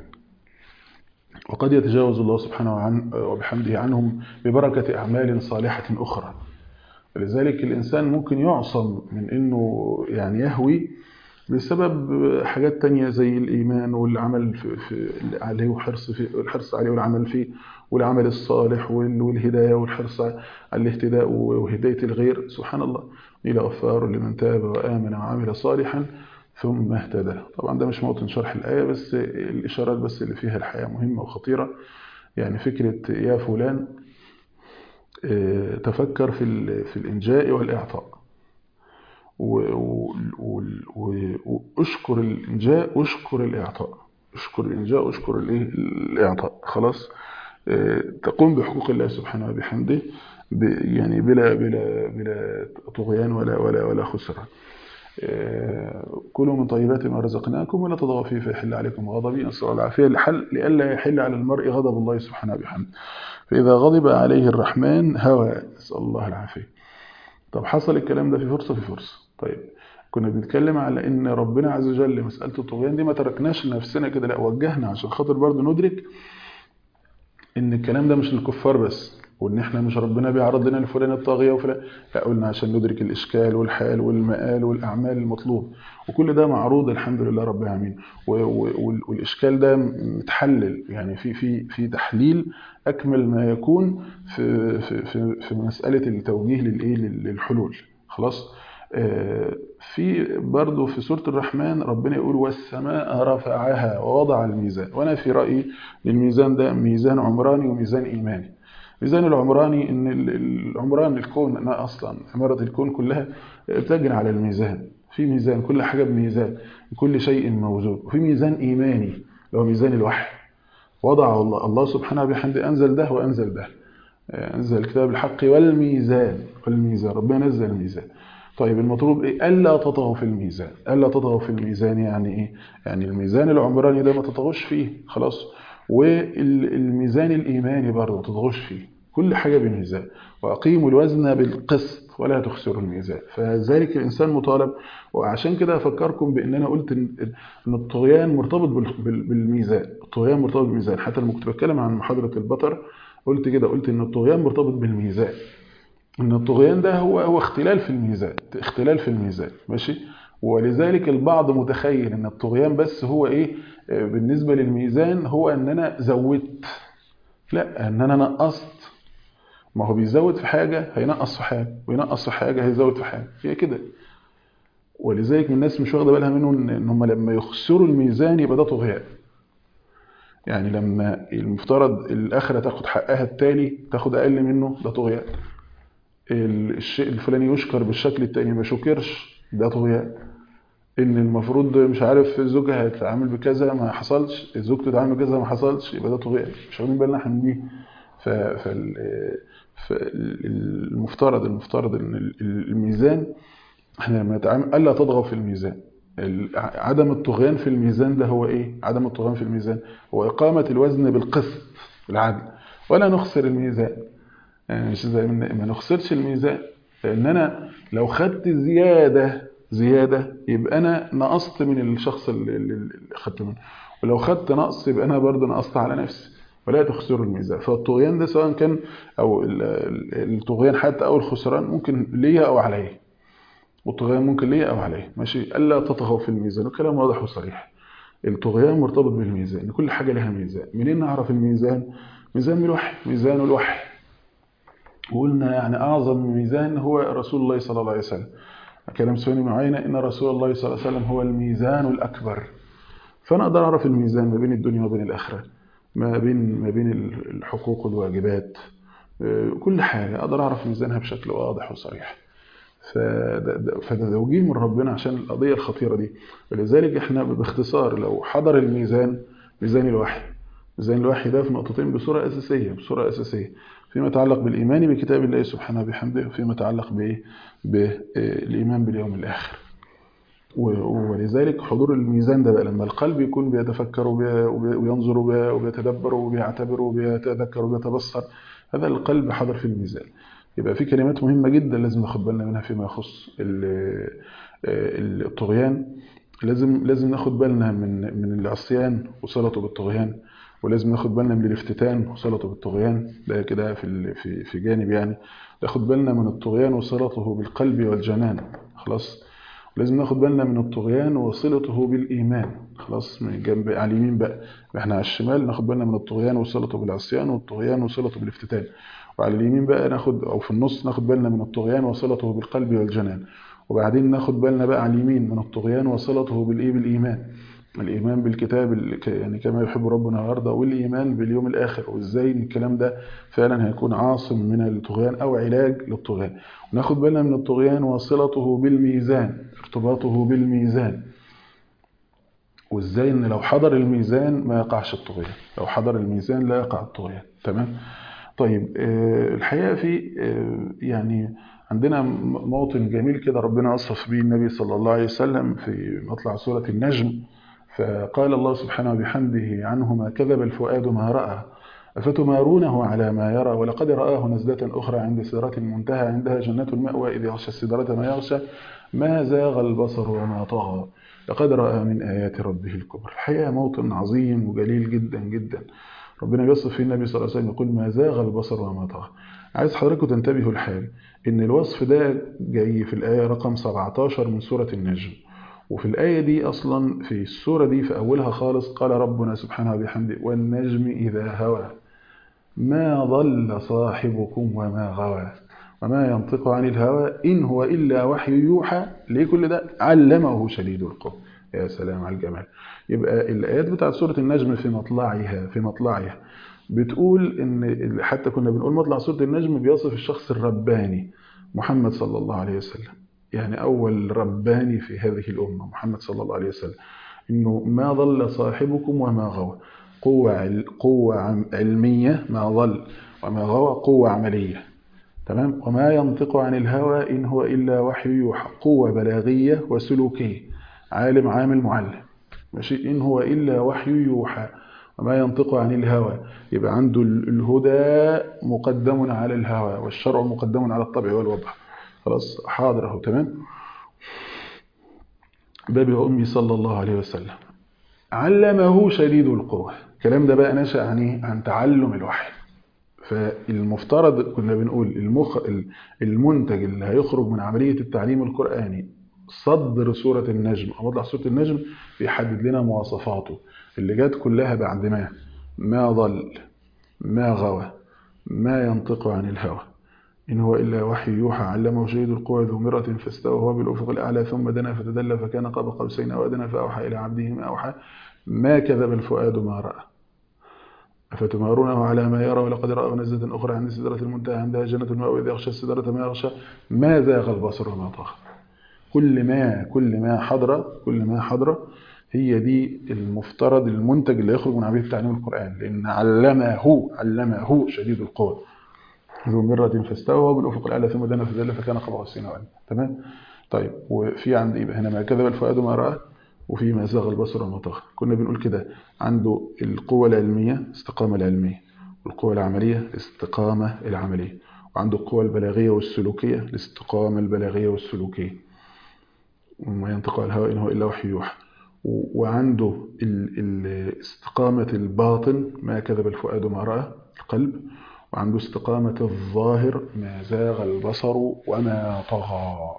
وقد يتجاوز الله سبحانه وبحمده عنهم ببركة أعمال صالحة أخرى. ولذلك الإنسان ممكن يعصم من أنه يعني يهوي بسبب حاجات تانية زي الإيمان والعمل في, في عليه وحرص في الحرص عليه والعمل فيه والعمل الصالح والهداية والحرص على الاهتداء وهداية الغير. سبحان الله إلى غفار لمن تاب وآمن وعمل صالحا ثم اهتدى. طبعا ده مش موطن شرح الآية، بس الإشارات بس اللي فيها الحياة مهمة وخطيرة. يعني فكرة يا فلان تفكر في في الإنجاء والإعطاء، واشكر الإنجاء واشكر الإعطاء، اشكر الإنجاء واشكر الإعطاء. خلاص تقوم بحقوق الله سبحانه وبحمده يعني بلا بلا بلا طغيان ولا ولا ولا خسران. كلوا من طيبات ما رزقناكم ولا تطغوا فيه فيحل عليكم غضبي، نسأل الله العافية لحل لئلا يحل على المرء غضب الله سبحانه وبحمده، فإذا غضب عليه الرحمن هوى، نسأل الله العافية. طب حصل الكلام ده في فرصة في فرصة. طيب كنا بنتكلم على ان ربنا عز وجل مسألة الطغيان دي ما تركناش لنفسنا كده، لا وجهنا عشان خاطر برضه ندرك ان الكلام ده مش للكفار بس، وان احنا مش ربنا بيعرض لنا لفلان الطاغية وفلان، لا قلنا عشان ندرك الاشكال والحال والمآل والاعمال المطلوب، وكل ده معروض الحمد لله رب العالمين. والاشكال ده متحلل يعني في في في تحليل اكمل ما يكون في في في, في مسألة التوجيه للايه للحلول. خلاص في برضه في سورة الرحمن ربنا يقول والسماء رفعها ووضع الميزان. وانا في رأيي الميزان ده ميزان عمراني وميزان ايماني. الميزان العمراني ان العمران الكون، انا اصلا عمارة الكون كلها بتجري على الميزان، في ميزان كل حاجة بميزان كل شيء موجود. وفي ميزان ايماني اللي هو ميزان الوحي، وضعه الله الله سبحانه وبحمده، انزل ده وانزل ده، انزل الكتاب الحق والميزان، والميزان ربنا نزل الميزان. طيب المطلوب ايه؟ الا تطغوا في الميزان. الا تطغوا في الميزان يعني ايه؟ يعني الميزان العمراني ده ما تطغوش فيه خلاص، والميزان الايماني برضه ما تطغوش فيه. كل حاجة بميزان. وأقيموا الوزن بالقسط ولا تخسروا الميزان. فذلك الإنسان مطالب. وعشان كده أفكركم بأن أنا قلت إن إن الطغيان مرتبط بال- بال- بالميزان. الطغيان مرتبط بالميزان. حتى لما كنت بتكلم عن محاضرة البطر قلت كده، قلت إن الطغيان مرتبط بالميزان. إن الطغيان ده هو هو اختلال في الميزان، اختلال في الميزان، ماشي. ولذلك البعض متخيل إن الطغيان بس هو إيه، آه، بالنسبة للميزان هو إن أنا زودت. لا، إن أنا نقصت. ما هو بيزود في حاجة هينقص في حاجة، وينقص في حاجة هيزود في حاجة، هي كده. ولذلك الناس مش واخدة بالها منه إن إن هم لما يخسروا الميزان يبقى ده طغيان. يعني لما المفترض الآخرة تاخد حقها التالي تاخد أقل منه، ده طغيان. الشيء الفلاني يشكر بالشكل التاني ما شكرش، ده طغيان. ان المفروض مش عارف زوجها هتتعامل بكذا ما حصلش، زوجته تتعامل بكذا ما حصلش، يبقى ده طغيان. مش واخدين بالنا احنا من دي. ف- فال فالمفترض المفترض ان ال- الميزان، احنا لما نتعامل الا تطغوا في الميزان. ال- عدم الطغيان في الميزان ده هو ايه؟ عدم الطغيان في الميزان هو اقامه الوزن بالقسط، بالعدل، ولا نخسر الميزان. يعني مش زي ما ما نخسرش الميزان. لان انا لو خدت زياده زياده يبقى انا نقصت من الشخص اللي اللي خدت منه، ولو خدت نقص يبقى انا برضه نقصت على نفسي. ولا تخسروا الميزان. فالطغيان ده سواء كان او ال- ال- الطغيان حتى او الخسران ممكن ليا او عليا. والطغيان ممكن ليا او عليا، ماشي. الا تطغوا في الميزان، وكلام واضح وصريح. الطغيان مرتبط بالميزان، كل حاجه لها ميزان. منين نعرف الميزان؟ ميزان من الوحي، ميزان الوحي. وقلنا يعني أعظم ميزان هو رسول الله صلى الله عليه وسلم. كلام سفيان بن عيينة إن رسول الله صلى الله عليه وسلم هو الميزان الأكبر. فأنا أقدر أعرف الميزان ما بين الدنيا وبين الآخرة، ما بين ما بين الحقوق والواجبات، كل حاجة أقدر أعرف ميزانها بشكل واضح وصريح. فده ده- فده توجيه من ربنا عشان القضية الخطيرة دي. ولذلك إحنا باختصار لو حضر الميزان، ميزان الوحي. ميزان الوحي ده في نقطتين بصورة أساسية، بصورة أساسية فيما يتعلق بالإيمان بكتاب الله سبحانه وبحمده، وفيما يتعلق بإيه؟ بالإيمان باليوم الآخر. و- ولذلك حضور الميزان ده بقى لما القلب يكون بيتفكر وبي- وبي- وينظر وبي- وبيتدبر وبيعتبر وبيتذكر وبيتبصر، هذا القلب حضر في الميزان. يبقى في كلمات مهمة جدا لازم ناخد بالنا منها فيما يخص ال- ال- الطغيان. لازم لازم ناخد بالنا من من العصيان وصلته بالطغيان. ولازم ناخد بالنا من الافتتان وصلته بالطغيان، ده كده في ال- في في جانب يعني. ناخد بالنا من الطغيان وصلته بالقلب والجنان، خلاص. لازم ناخد بالنا من الطغيان وصلته بالإيمان، خلاص. من جنب على اليمين بقى، احنا على الشمال ناخد بالنا من الطغيان وصلته بالعصيان، والطغيان وصلته بالافتتان. وعلى اليمين بقى ناخد، أو في النص ناخد بالنا من الطغيان وصلته بالقلب والجنان. وبعدين ناخد بالنا بقى على اليمين من الطغيان وصلته بالإيه؟ بالإيمان. الإيمان بالكتاب ال- ك- يعني كما يحب ربنا ويرضى، والإيمان باليوم الآخر، وإزاي إن الكلام ده فعلا هيكون عاصم من الطغيان أو علاج للطغيان. وناخد بالنا من الطغيان وصلته بالميزان، ارتباطه بالميزان، وإزاي إن لو حضر الميزان ما يقعش الطغيان، لو حضر الميزان لا يقع الطغيان. تمام. طيب، آه، الحقيقة في آه، يعني عندنا م- موطن جميل كده ربنا وصف به النبي صلى الله عليه وسلم في مطلع سورة النجم. فقال الله سبحانه وبحمده عنه: ما كذب الفؤاد ما رأى أفتمارونه على ما يرى ولقد رآه نزلة أخرى عند سدرة المنتهى عندها جنة المأوى إذ يغشى السدرة ما يغشى ما زاغ البصر وما طغى لقد رأى من آيات ربه الكبرى. الحقيقة موطن عظيم وجليل جدا جدا. ربنا بيوصف فيه النبي صلى الله عليه وسلم يقول: ما زاغ البصر وما طغى. عايز حضراتكم تنتبهوا لحاجة، إن الوصف ده جاي في الآية رقم سبعتاشر من سورة النجم. وفي الآية دي أصلا في السورة دي في أولها خالص قال ربنا سبحانه وبحمده: والنجم إذا هوى ما ضل صاحبكم وما غوى وما ينطق عن الهوى إن هو إلا وحي يوحى. ليه كل ده؟ علمه شديد القوى. يا سلام على الجمال. يبقى الآيات بتاعت سورة النجم في مطلعها في مطلعها بتقول إن حتى كنا بنقول مطلع سورة النجم بيصف الشخص الرباني محمد صلى الله عليه وسلم. يعني أول رباني في هذه الأمة محمد صلى الله عليه وسلم. إنه ما ضل صاحبكم وما غوى. قوة عل- قوة عم- علمية ما ضل، وما غوى قوة عملية. تمام. وما ينطق عن الهوى إن هو إلا وحي يوحى، قوة بلاغية وسلوكية، عالم عامل معلم، ماشي. إن هو إلا وحي يوحى وما ينطق عن الهوى. يبقى عنده الهدى مقدم على الهوى، والشرع مقدم على الطبع والوضع. خلاص حاضر اهو تمام. بابي وأمي صلى الله عليه وسلم علمه شديد القوى. الكلام ده بقى نشأ عن ايه؟ عن تعلم الوحي. فالمفترض كنا بنقول المخ المنتج اللي هيخرج من عملية التعليم القرآني صدر سورة النجم أو وضع سورة النجم بيحدد لنا مواصفاته اللي جات كلها بعد ما ما ضل ما غوى ما ينطق عن الهوى إن هو إلا وحي يوحى علمه شديد القوى ذو مرة فاستوى هو بالأفق الأعلى ثم دنا فتدلى فكان قاب قوسين أو أدنى فأوحى إلى عبده ما أوحى ما كذب الفؤاد ما رأى أفتمارونه على ما يرى ولقد رأى نزلة أخرى عند سدرة المنتهى عندها جنة المأوى إذا يغشى السدرة ما يغشى ما زاغ البصر وما طغى. كل ما كل ما حضر كل ما حضر هي دي المفترض المنتج اللي يخرج من عملية تعليم القرآن، لأن علمه علمه شديد القوى ذو مرة فاستوى بالأفق الأعلى ثم دنا فدل فكان قاب قوسين أو أدنى. تمام. طيب وفي عند إيه هنا ما كذب الفؤاد ما رأى وفي ما زاغ البصر وما طغى. كنا بنقول كده عنده القوة العلمية استقامة العلمية، والقوة العملية استقامة العملية، وعنده القوة البلاغية والسلوكية الاستقامة البلاغية والسلوكية. وما ينطق عن الهوى إن هو إلا وحي يوحى. وعنده استقامة الباطن ما كذب الفؤاد ما رأى القلب، وعنده استقامة الظاهر ما زاغ البصر وما طغى.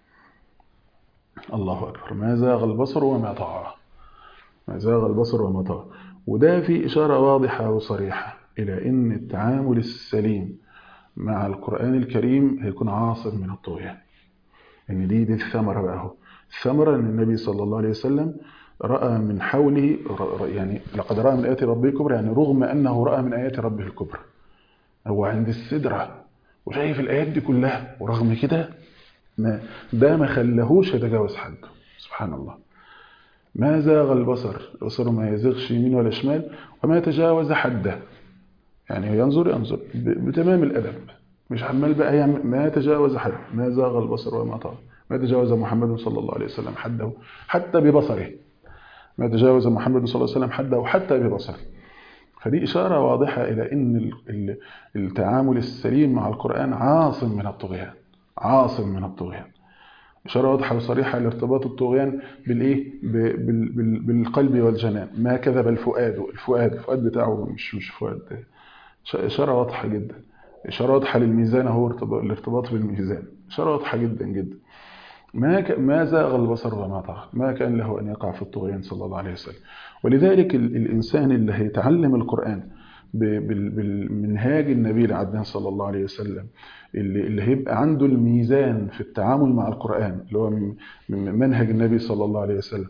الله أكبر. ما زاغ البصر وما طغى ما زاغ البصر وما طغى. وده في إشارة واضحة وصريحة إلى أن التعامل السليم مع القرآن الكريم هيكون عاصم من الطغيان. إن دي دي الثمرة بقى هو الثمرة أن النبي صلى الله عليه وسلم رأى من حوله يعني لقد رأى من آيات ربه الكبرى، يعني رغم أنه رأى من آيات ربه الكبرى هو عند السدرة وشايف الآيات دي كلها، ورغم كده ما ده ما خلهوش يتجاوز حده. سبحان الله. ما زاغ البصر البصر ما يزيغش يمين ولا شمال وما يتجاوز حده، يعني ينظر ينظر بتمام الأدب مش عمال بقى يعمل. ما يتجاوز حد. ما زاغ البصر وما طغى. ما تجاوز محمد صلى الله عليه وسلم حده حتى ببصره. ما تجاوز محمد صلى الله عليه وسلم حده حتى ببصره. فدي إشارة واضحة إلى أن التعامل السليم مع القرآن عاصم من الطغيان عاصم من الطغيان. إشارة واضحة وصريحة لارتباط الطغيان بالإيه؟ بالقلب والجنان. ما كذب الفؤاد الفؤاد الفؤاد بتاعه مش مش فؤاد. إشارة واضحة جدا. إشارة واضحة للميزان هو الارتباط بالميزان. إشارة واضحة جدا جدا. ما ك... ما زاغ البصر وما طغى. ما كان له أن يقع في الطغيان صلى الله عليه وسلم. ولذلك ال... الإنسان اللي هيتعلم القرآن ب... بال... بالمنهاج النبي عدنان صلى الله عليه وسلم، اللي... اللي هيبقى عنده الميزان في التعامل مع القرآن اللي هو من... من منهج النبي صلى الله عليه وسلم،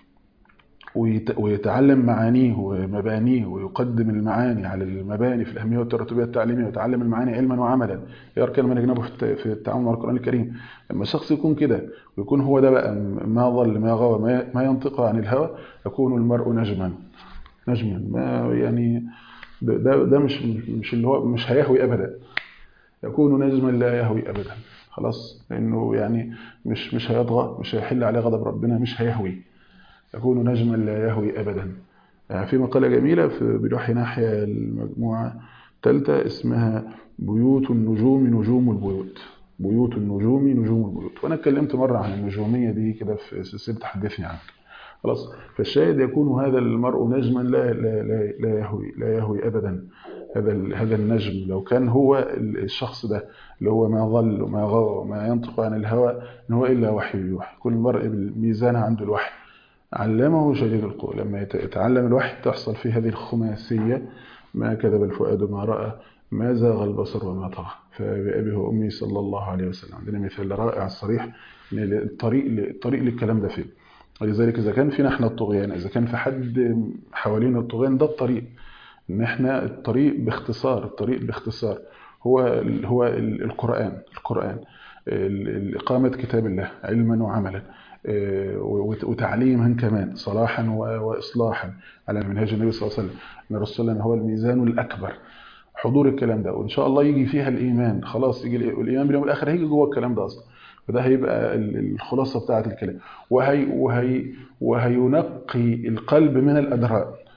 ويتعلم معانيه ومبانيه ويقدم المعاني على المباني في الأهمية والترتيبية التعليمية، ويتعلم المعاني علما وعملا. يركن من أجنبه في التعامل مع القرآن الكريم. لما الشخص يكون كده ويكون هو ده بقى ما ضل ما غوى ما ينطق عن الهوى، يكون المرء نجما نجما ما يعني ده ده مش مش اللي هو مش هيهوي أبدا. يكون نجما لا يهوي أبدا. خلاص. لأنه يعني مش مش هيطغى، مش هيحل عليه غضب ربنا، مش هيهوي. يكون نجما لا يهوي أبدا. يعني في مقالة جميلة في بلوحي ناحية المجموعة الثالثة اسمها بيوت النجوم نجوم البيوت. بيوت النجوم نجوم البيوت. وأنا اتكلمت مرة عن النجومية دي كده في سلسلة حدثني عنك. خلاص. فالشاهد يكون هذا المرء نجما لا لا لا, لا يهوي لا يهوي أبدا. هذا هذا النجم لو كان هو الشخص ده اللي هو ما ضل وما غوى وما ينطق عن الهوى إن هو إلا وحي يوحى. كل مرء بالميزان عنده الوحي. علمه شديد القوى. لما يتعلم الوحي تحصل فيه هذه الخماسية. ما كذب الفؤاد ما رأى ما زاغ البصر وما طغى. فبأبي وأمي صلى الله عليه وسلم. عندنا مثال رائع صريح الطريق الطريق للكلام ده فين. ولذلك إذا كان فينا احنا الطغيان، إذا كان في حد حوالين الطغيان، ده الطريق إن احنا الطريق باختصار الطريق باختصار هو هو القرآن القرآن إقامة كتاب الله علما وعملا، وتعليما كمان صلاحا وإصلاحا على منهاج النبي صلى الله عليه وسلم. ان الرسول الله هو الميزان الأكبر. حضور الكلام ده، وإن شاء الله يجي فيها الإيمان. خلاص يجي الإيمان باليوم الآخر هيجي جوه الكلام ده أصلا. فده هيبقى الخلاصة بتاعة الكلام. وهي وهي وهينقي القلب من الأدران.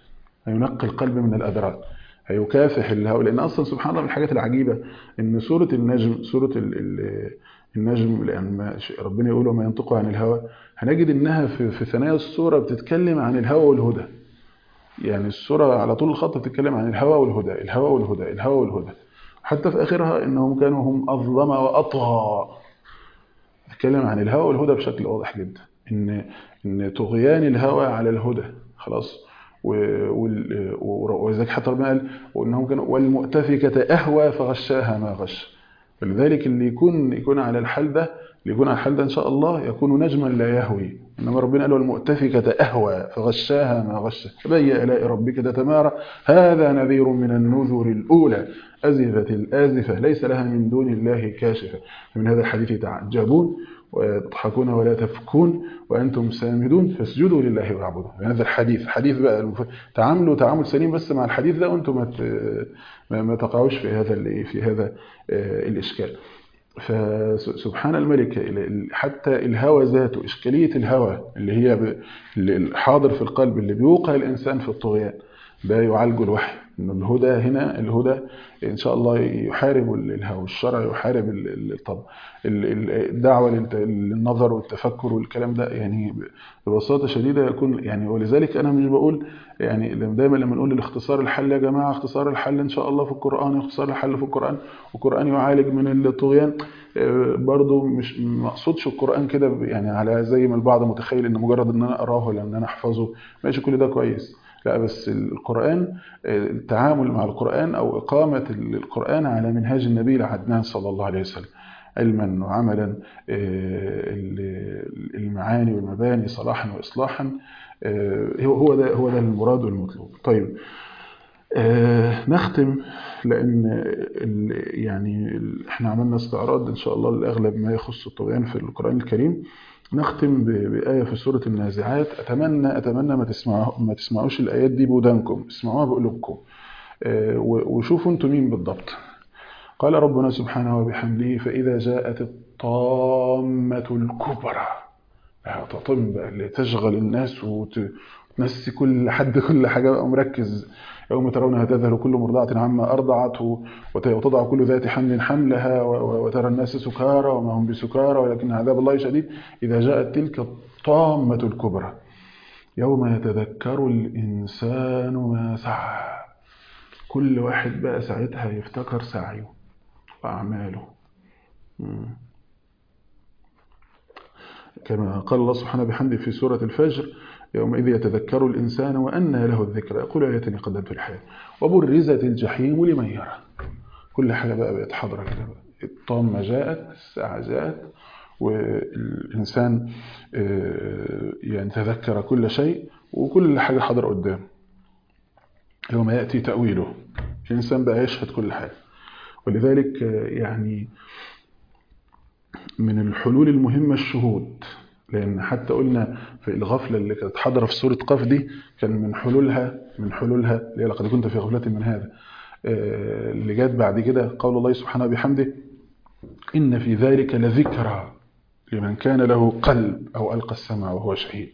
هينقي القلب من الأدران، هيكافح الهوى. لأن أصلا سبحان الله من الحاجات العجيبة إن سورة النجم، سورة ال ال النجم، لما ربنا يقول وما ينطق عن الهوى، هنجد إنها في, في ثنايا السورة بتتكلم عن الهوى والهدى. يعني السورة على طول الخط بتتكلم عن الهوى والهدى، الهوى والهدى، الهوى والهدى. حتى في آخرها إنهم كانوا هم أظلم وأطغى، بتتكلم عن الهوى والهدى بشكل واضح جدا، إن إن طغيان الهوى على الهدى خلاص. ولذلك حتى ربنا قال وإنهم كانوا والمؤتفكة أهوى فغشاها ما غش. ولذلك اللي يكون يكون على الحال ده، اللي يكون على الحال ده إن شاء الله يكون نجما لا يهوي. إنما ربنا قال والمؤتفكة أهوى فغشاها ما غش فبأي آلاء ربك تتمارى هذا نذير من النذر الأولى أزفت الآزفة ليس لها من دون الله كاشفة. من هذا الحديث تعجبون وتضحكون ولا تبكون وأنتم سامدون فاسجدوا لله واعبدوا. هذا الحديث حديث بقى المف... تعاملوا تعامل سليم بس مع الحديث ده، وأنتم ما, ت... ما تقعوش في هذا في هذا الإشكال. فسبحان الملك حتى الهوى ذاته، إشكالية الهوى اللي هي الحاضر في القلب اللي بيوقع الإنسان في الطغيان، ده يعالج الوحي. إن الهدى هنا، الهدى إن شاء الله يحارب الهوى، الشرع يحارب الطبع، الدعوة للنظر والتفكر والكلام ده. يعني ببساطة شديدة يكون يعني، ولذلك أنا مش بقول يعني دايما لما نقول الاختصار الحل يا جماعة، اختصار الحل إن شاء الله في القرآن، اختصار الحل في القرآن، والقرآن يعالج من الطغيان. برضو مش مقصودش القرآن كده يعني على زي ما البعض متخيل إن مجرد إن أنا أقراه ولا إن أنا أحفظه ماشي كل ده كويس. لا، بس القرآن، التعامل مع القرآن أو إقامة القرآن على منهاج النبي العدنان صلى الله عليه وسلم، علما وعملا، المعاني والمباني صلاحا وإصلاحا، هو ده هو ده المراد والمطلوب. طيب نختم، لأن يعني احنا عملنا استعراض إن شاء الله لأغلب ما يخص الطغيان في القرآن الكريم. نختم بآية في سورة النازعات. أتمنى أتمنى ما تسمعوا ما تسمعوش الآيات دي بودانكم، اسمعوها بقلوبكم وشوفوا انتم مين بالضبط. قال ربنا سبحانه وبحمده فإذا جاءت الطامة الكبرى، تطم بقى اللي تشغل الناس وتنسي كل حد كل حاجة بقى مركز. يوم ترونها تذهل كل مرضعة عما أرضعت وتضع كل ذات حمل حملها وترى الناس سكارى وما هم بسكارى ولكن عذاب الله شديد. إذا جاءت تلك الطامة الكبرى يوم يتذكر الإنسان ما سعى. كل واحد بقى ساعتها يفتكر سعيه وأعماله، كما قال الله سبحانه بحمده في سورة الفجر يومئذ يتذكر الإنسان وأنى له الذكرى يقول يا ليتني قدمت الحياة وبرزت الجحيم لمن يرى. كل حاجة بقى بقت حاضرة كده بقى. الطامة جاءت، الساعة جاءت، والإنسان يعني تذكر كل شيء وكل حاجة حاضرة قدامه. يوم يأتي تأويله الإنسان بقى يشهد كل حاجة. ولذلك يعني من الحلول المهمة الشهود، لأن حتى قلنا في الغفلة اللي كانت حاضرة في سورة قاف دي كان من حلولها من حلولها اللي لقد كنت في غفلة من هذا، اللي جات بعد كده قول الله سبحانه بحمده إن في ذلك لذكرى لمن كان له قلب أو ألقى السمع وهو شهيد.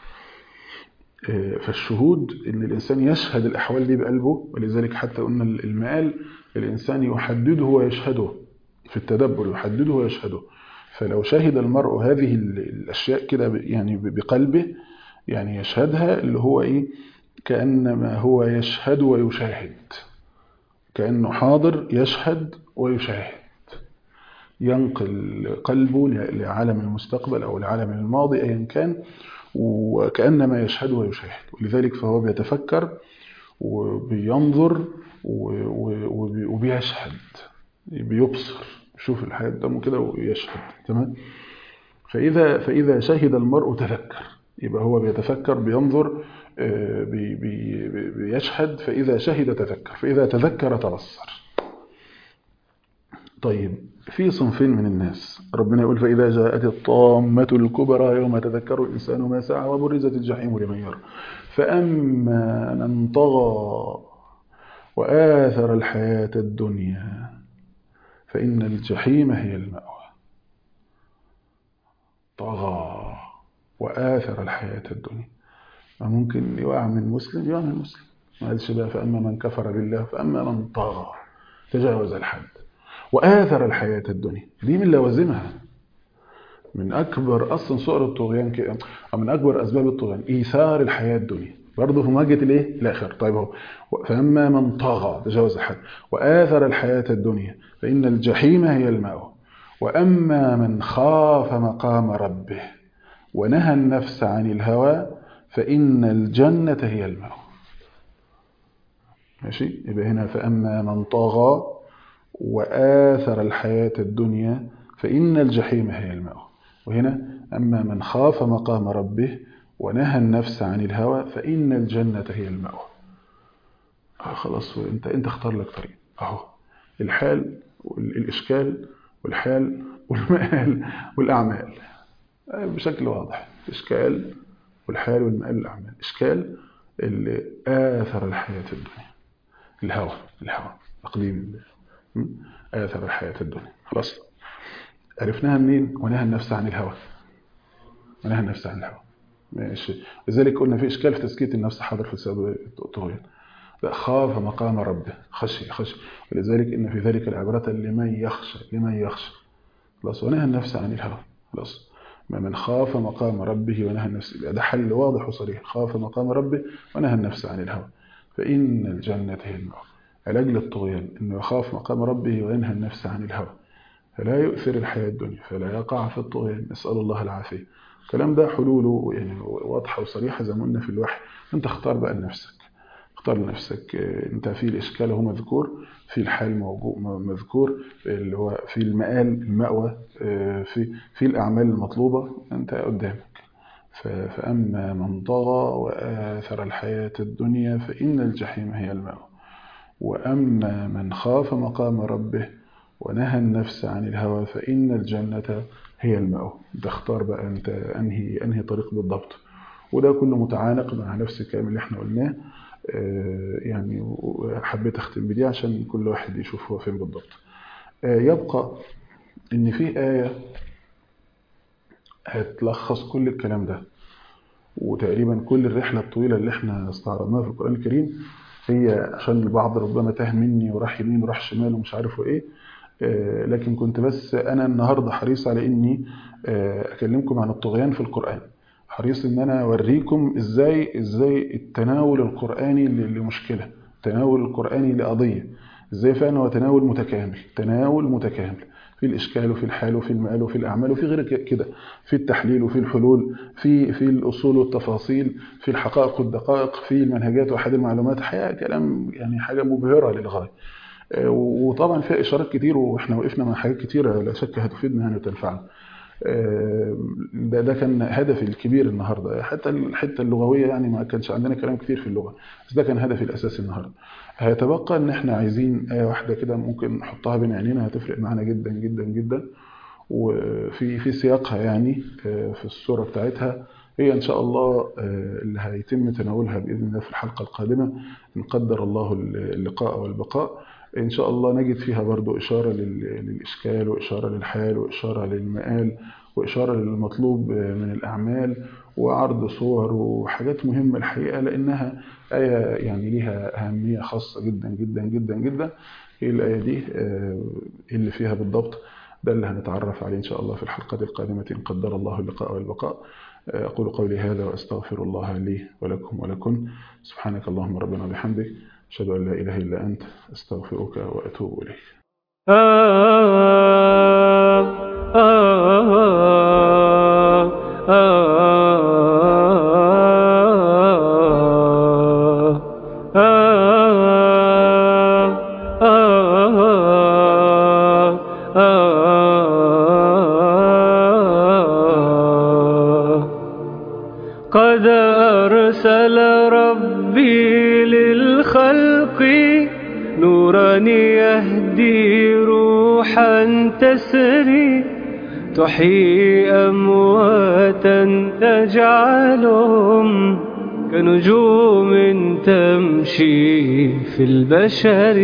فالشهود إن الإنسان يشهد الأحوال دي بقلبه. ولذلك حتى قلنا المآل الإنسان يحدده ويشهده في التدبر، يحدده ويشهده. فلو شهد المرء هذه الأشياء كده يعني بقلبه، يعني يشهدها اللي هو إيه، كأنما هو يشهد ويشاهد، كأنه حاضر يشهد ويشاهد، ينقل قلبه لعالم المستقبل أو لعالم الماضي أيا كان، وكأنما يشهد ويشاهد. ولذلك فهو بيتفكر وبينظر وبيشهد، بيبصر، يشوف الحياة قدامه كده ويشهد. تمام. فإذا فإذا شهد المرء تذكر، يبقى هو بيتفكر بينظر بي بي بيشهد. فإذا شهد تذكر، فإذا تذكر تبصر. طيب في صنفين من الناس ربنا يقول فإذا جاءت الطامة الكبرى يوم تذكر الإنسان ما سعى وبرزت الجحيم لمن يرى فأما من طغى وآثر الحياة الدنيا فإن الجحيم هي المأوى. طغى وآثر الحياة الدنيا، ممكن يقع من مسلم يقع من مسلم، ما قالش بقى فأما من كفر بالله، فأما من طغى تجاوز الحد وآثر الحياة الدنيا. دي من لوازمها، من أكبر أصلا صور الطغيان كده، أو من أكبر أسباب الطغيان إيثار الحياة الدنيا، برضه في مواجهة الإيه؟ الآخر. طيب هو فأما من طغى تجاوز الحد وآثر الحياة الدنيا فإن الجحيم هي المأوى، وأما من خاف مقام ربه ونهى النفس عن الهوى فإن الجنة هي المأوى. ماشي، يبقى هنا فأما من طغى وآثر الحياة الدنيا فإن الجحيم هي المأوى، وهنا أما من خاف مقام ربه ونهى النفس عن الهوى فإن الجنة هي المأوى. آه خلاص، انت انت اختار لك طريق اهو، الحال والإشكال والحال والمآل والأعمال بشكل واضح. إشكال والحال والمآل والأعمال. إشكال اللي آثر الحياة الدنيا، الهوى الهوى أقليم آثر الحياة الدنيا. خلاص عرفناها منين؟ ونهى النفس عن الهوى، ونهى النفس عن الهوى. ماشي، لذلك قلنا في إشكال في تزكية النفس حاضر في سبب الطغيان. لا، خاف مقام ربه، خشي خشي، ولذلك إن في ذلك العبرة لمن يخشى، لمن يخشى. خلاص، ونهى النفس عن الهوى. خلاص، من خاف مقام ربه ونهى النفس، ده حل واضح وصريح، خاف مقام ربه ونهى النفس عن الهوى فإن الجنة هي المأوى. علاج للطغيان إنه يخاف مقام ربه وينهى النفس عن الهوى، فلا يؤثر الحياة الدنيا، فلا يقع في الطغيان، نسأل الله العافية. الكلام ده حلوله يعني واضحة وصريحة زي ما قلنا في الوحي. أنت اختار بقى لنفسك، اختار لنفسك. أنت في الإشكال هو مذكور، في الحال مذكور اللي هو في المآل المأوى، في في الأعمال المطلوبة أنت قدامك. فأما من طغى وآثر الحياة الدنيا فإن الجحيم هي المأوى، وأما من خاف مقام ربه ونهى النفس عن الهوى فإن الجنة هي المأوى. تختار بقى أنت أنهي أنهي طريق بالضبط، وده كله متعانق مع نفس الكلام اللي احنا قلناه. يعني حبيت أختم بدي عشان كل واحد يشوف هو فين بالضبط. يبقى إن في آية هتلخص كل الكلام ده، وتقريبا كل الرحلة الطويلة اللي احنا استعرضناها في القرآن الكريم هي عشان البعض ربما تاه مني وراح يمين وراح شمال ومش عارفه ايه. آه لكن كنت بس انا النهارده حريص على اني آه اكلمكم عن الطغيان في القرآن، حريص ان انا اوريكم ازاي ازاي التناول القرآني لمشكلة، التناول القرآني لقضية، ازاي فعلا هو تناول متكامل، تناول متكامل في الإشكال وفي الحال وفي المآل وفي الأعمال وفي غير كده، في التحليل وفي الحلول، في في الأصول والتفاصيل، في الحقائق والدقائق، في المنهجات وأحد المعلومات. حقيقة كلام يعني حاجة مبهرة للغاية. وطبعا فيها إشارات كتير، وإحنا وقفنا مع حاجات كتيرة لا شك هتفيدنا يعني وتنفعنا. ده ده كان هدفي الكبير النهارده، حتى الحته اللغويه يعني ما كانش عندنا كلام كتير في اللغه، بس ده كان هدفي الاساسي النهارده. هيتبقى ان احنا عايزين ايه واحده كده ممكن نحطها بين عينينا، هتفرق معانا جدا جدا جدا، وفي في سياقها يعني في السوره بتاعتها هي ان شاء الله اللي هيتم تناولها باذن الله في الحلقه القادمه ان قدر الله اللقاء والبقاء. إن شاء الله نجد فيها برضو إشارة للإشكال، وإشارة للحال، وإشارة للمآل، وإشارة للمطلوب من الأعمال، وعرض صور وحاجات مهمة الحقيقة، لأنها آية يعني لها أهمية خاصة جدا جدا جدا جدا. هي الآية دي اللي فيها بالضبط ده اللي هنتعرف عليه إن شاء الله في الحلقة القادمة إن قدر الله اللقاء والبقاء. أقول قولي هذا وأستغفر الله لي ولكم ولكم. سبحانك اللهم ربنا وبحمدك، أشهد أن لا إله إلا أنت، أستغفرك وأتوب إليك. قد أرسل ربي للخلق نورا يهدي روحا تسري، تحيي أمواتا تجعلهم كنجوم تمشي في البشر،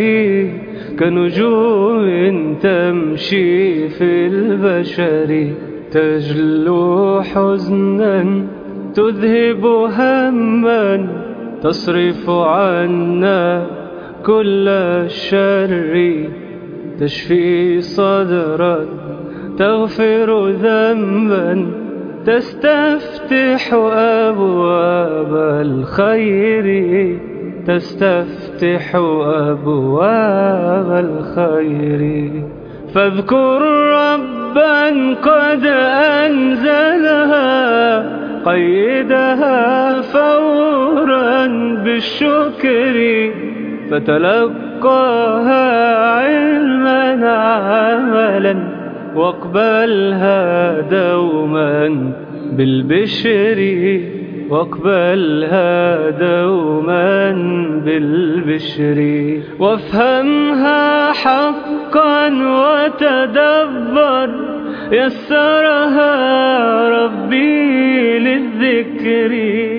كنجوم تمشي في البشر، تجلو حزنا تذهب هما تصرف عنا كل الشر، تشفي صدرا تغفر ذنبا، تستفتح أبواب الخير، تستفتح أبواب الخير. فاذكر ربا قد أنزلها، قيدها فورا بالشكر، فتلقاها علما عملا، واقبلها دوما بالبشر، واقبلها دوما بالبشر. وافهمها حقا وتدبر، يسرها ربي للذكر،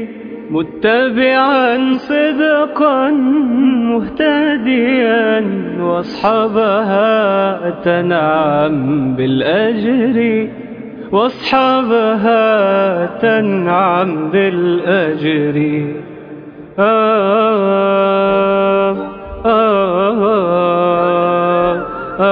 متبعا صدقا مهتديا، واصحابها تنعم بالأجر، واصحابها تنعم بالأجر. آه آه آه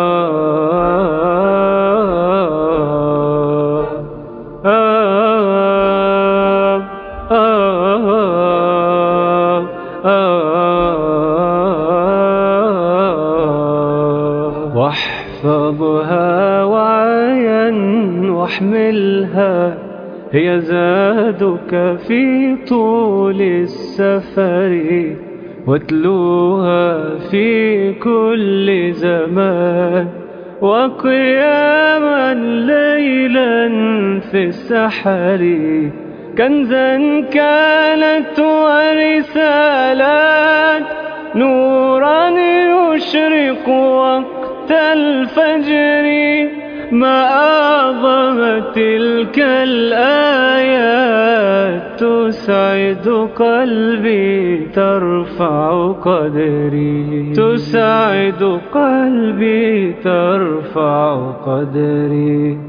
واحفظها وعيا واحملها، هي زادك في طول السفر، واتلوها في كل زمان، وقياما ليلا في السحر، كنزا كانت ورسالات، نورا يشرق وقت الفجر. ما أعظم تلك الآيات، تسعد قلبي ترفع قدري، تسعد قلبي ترفع قدري.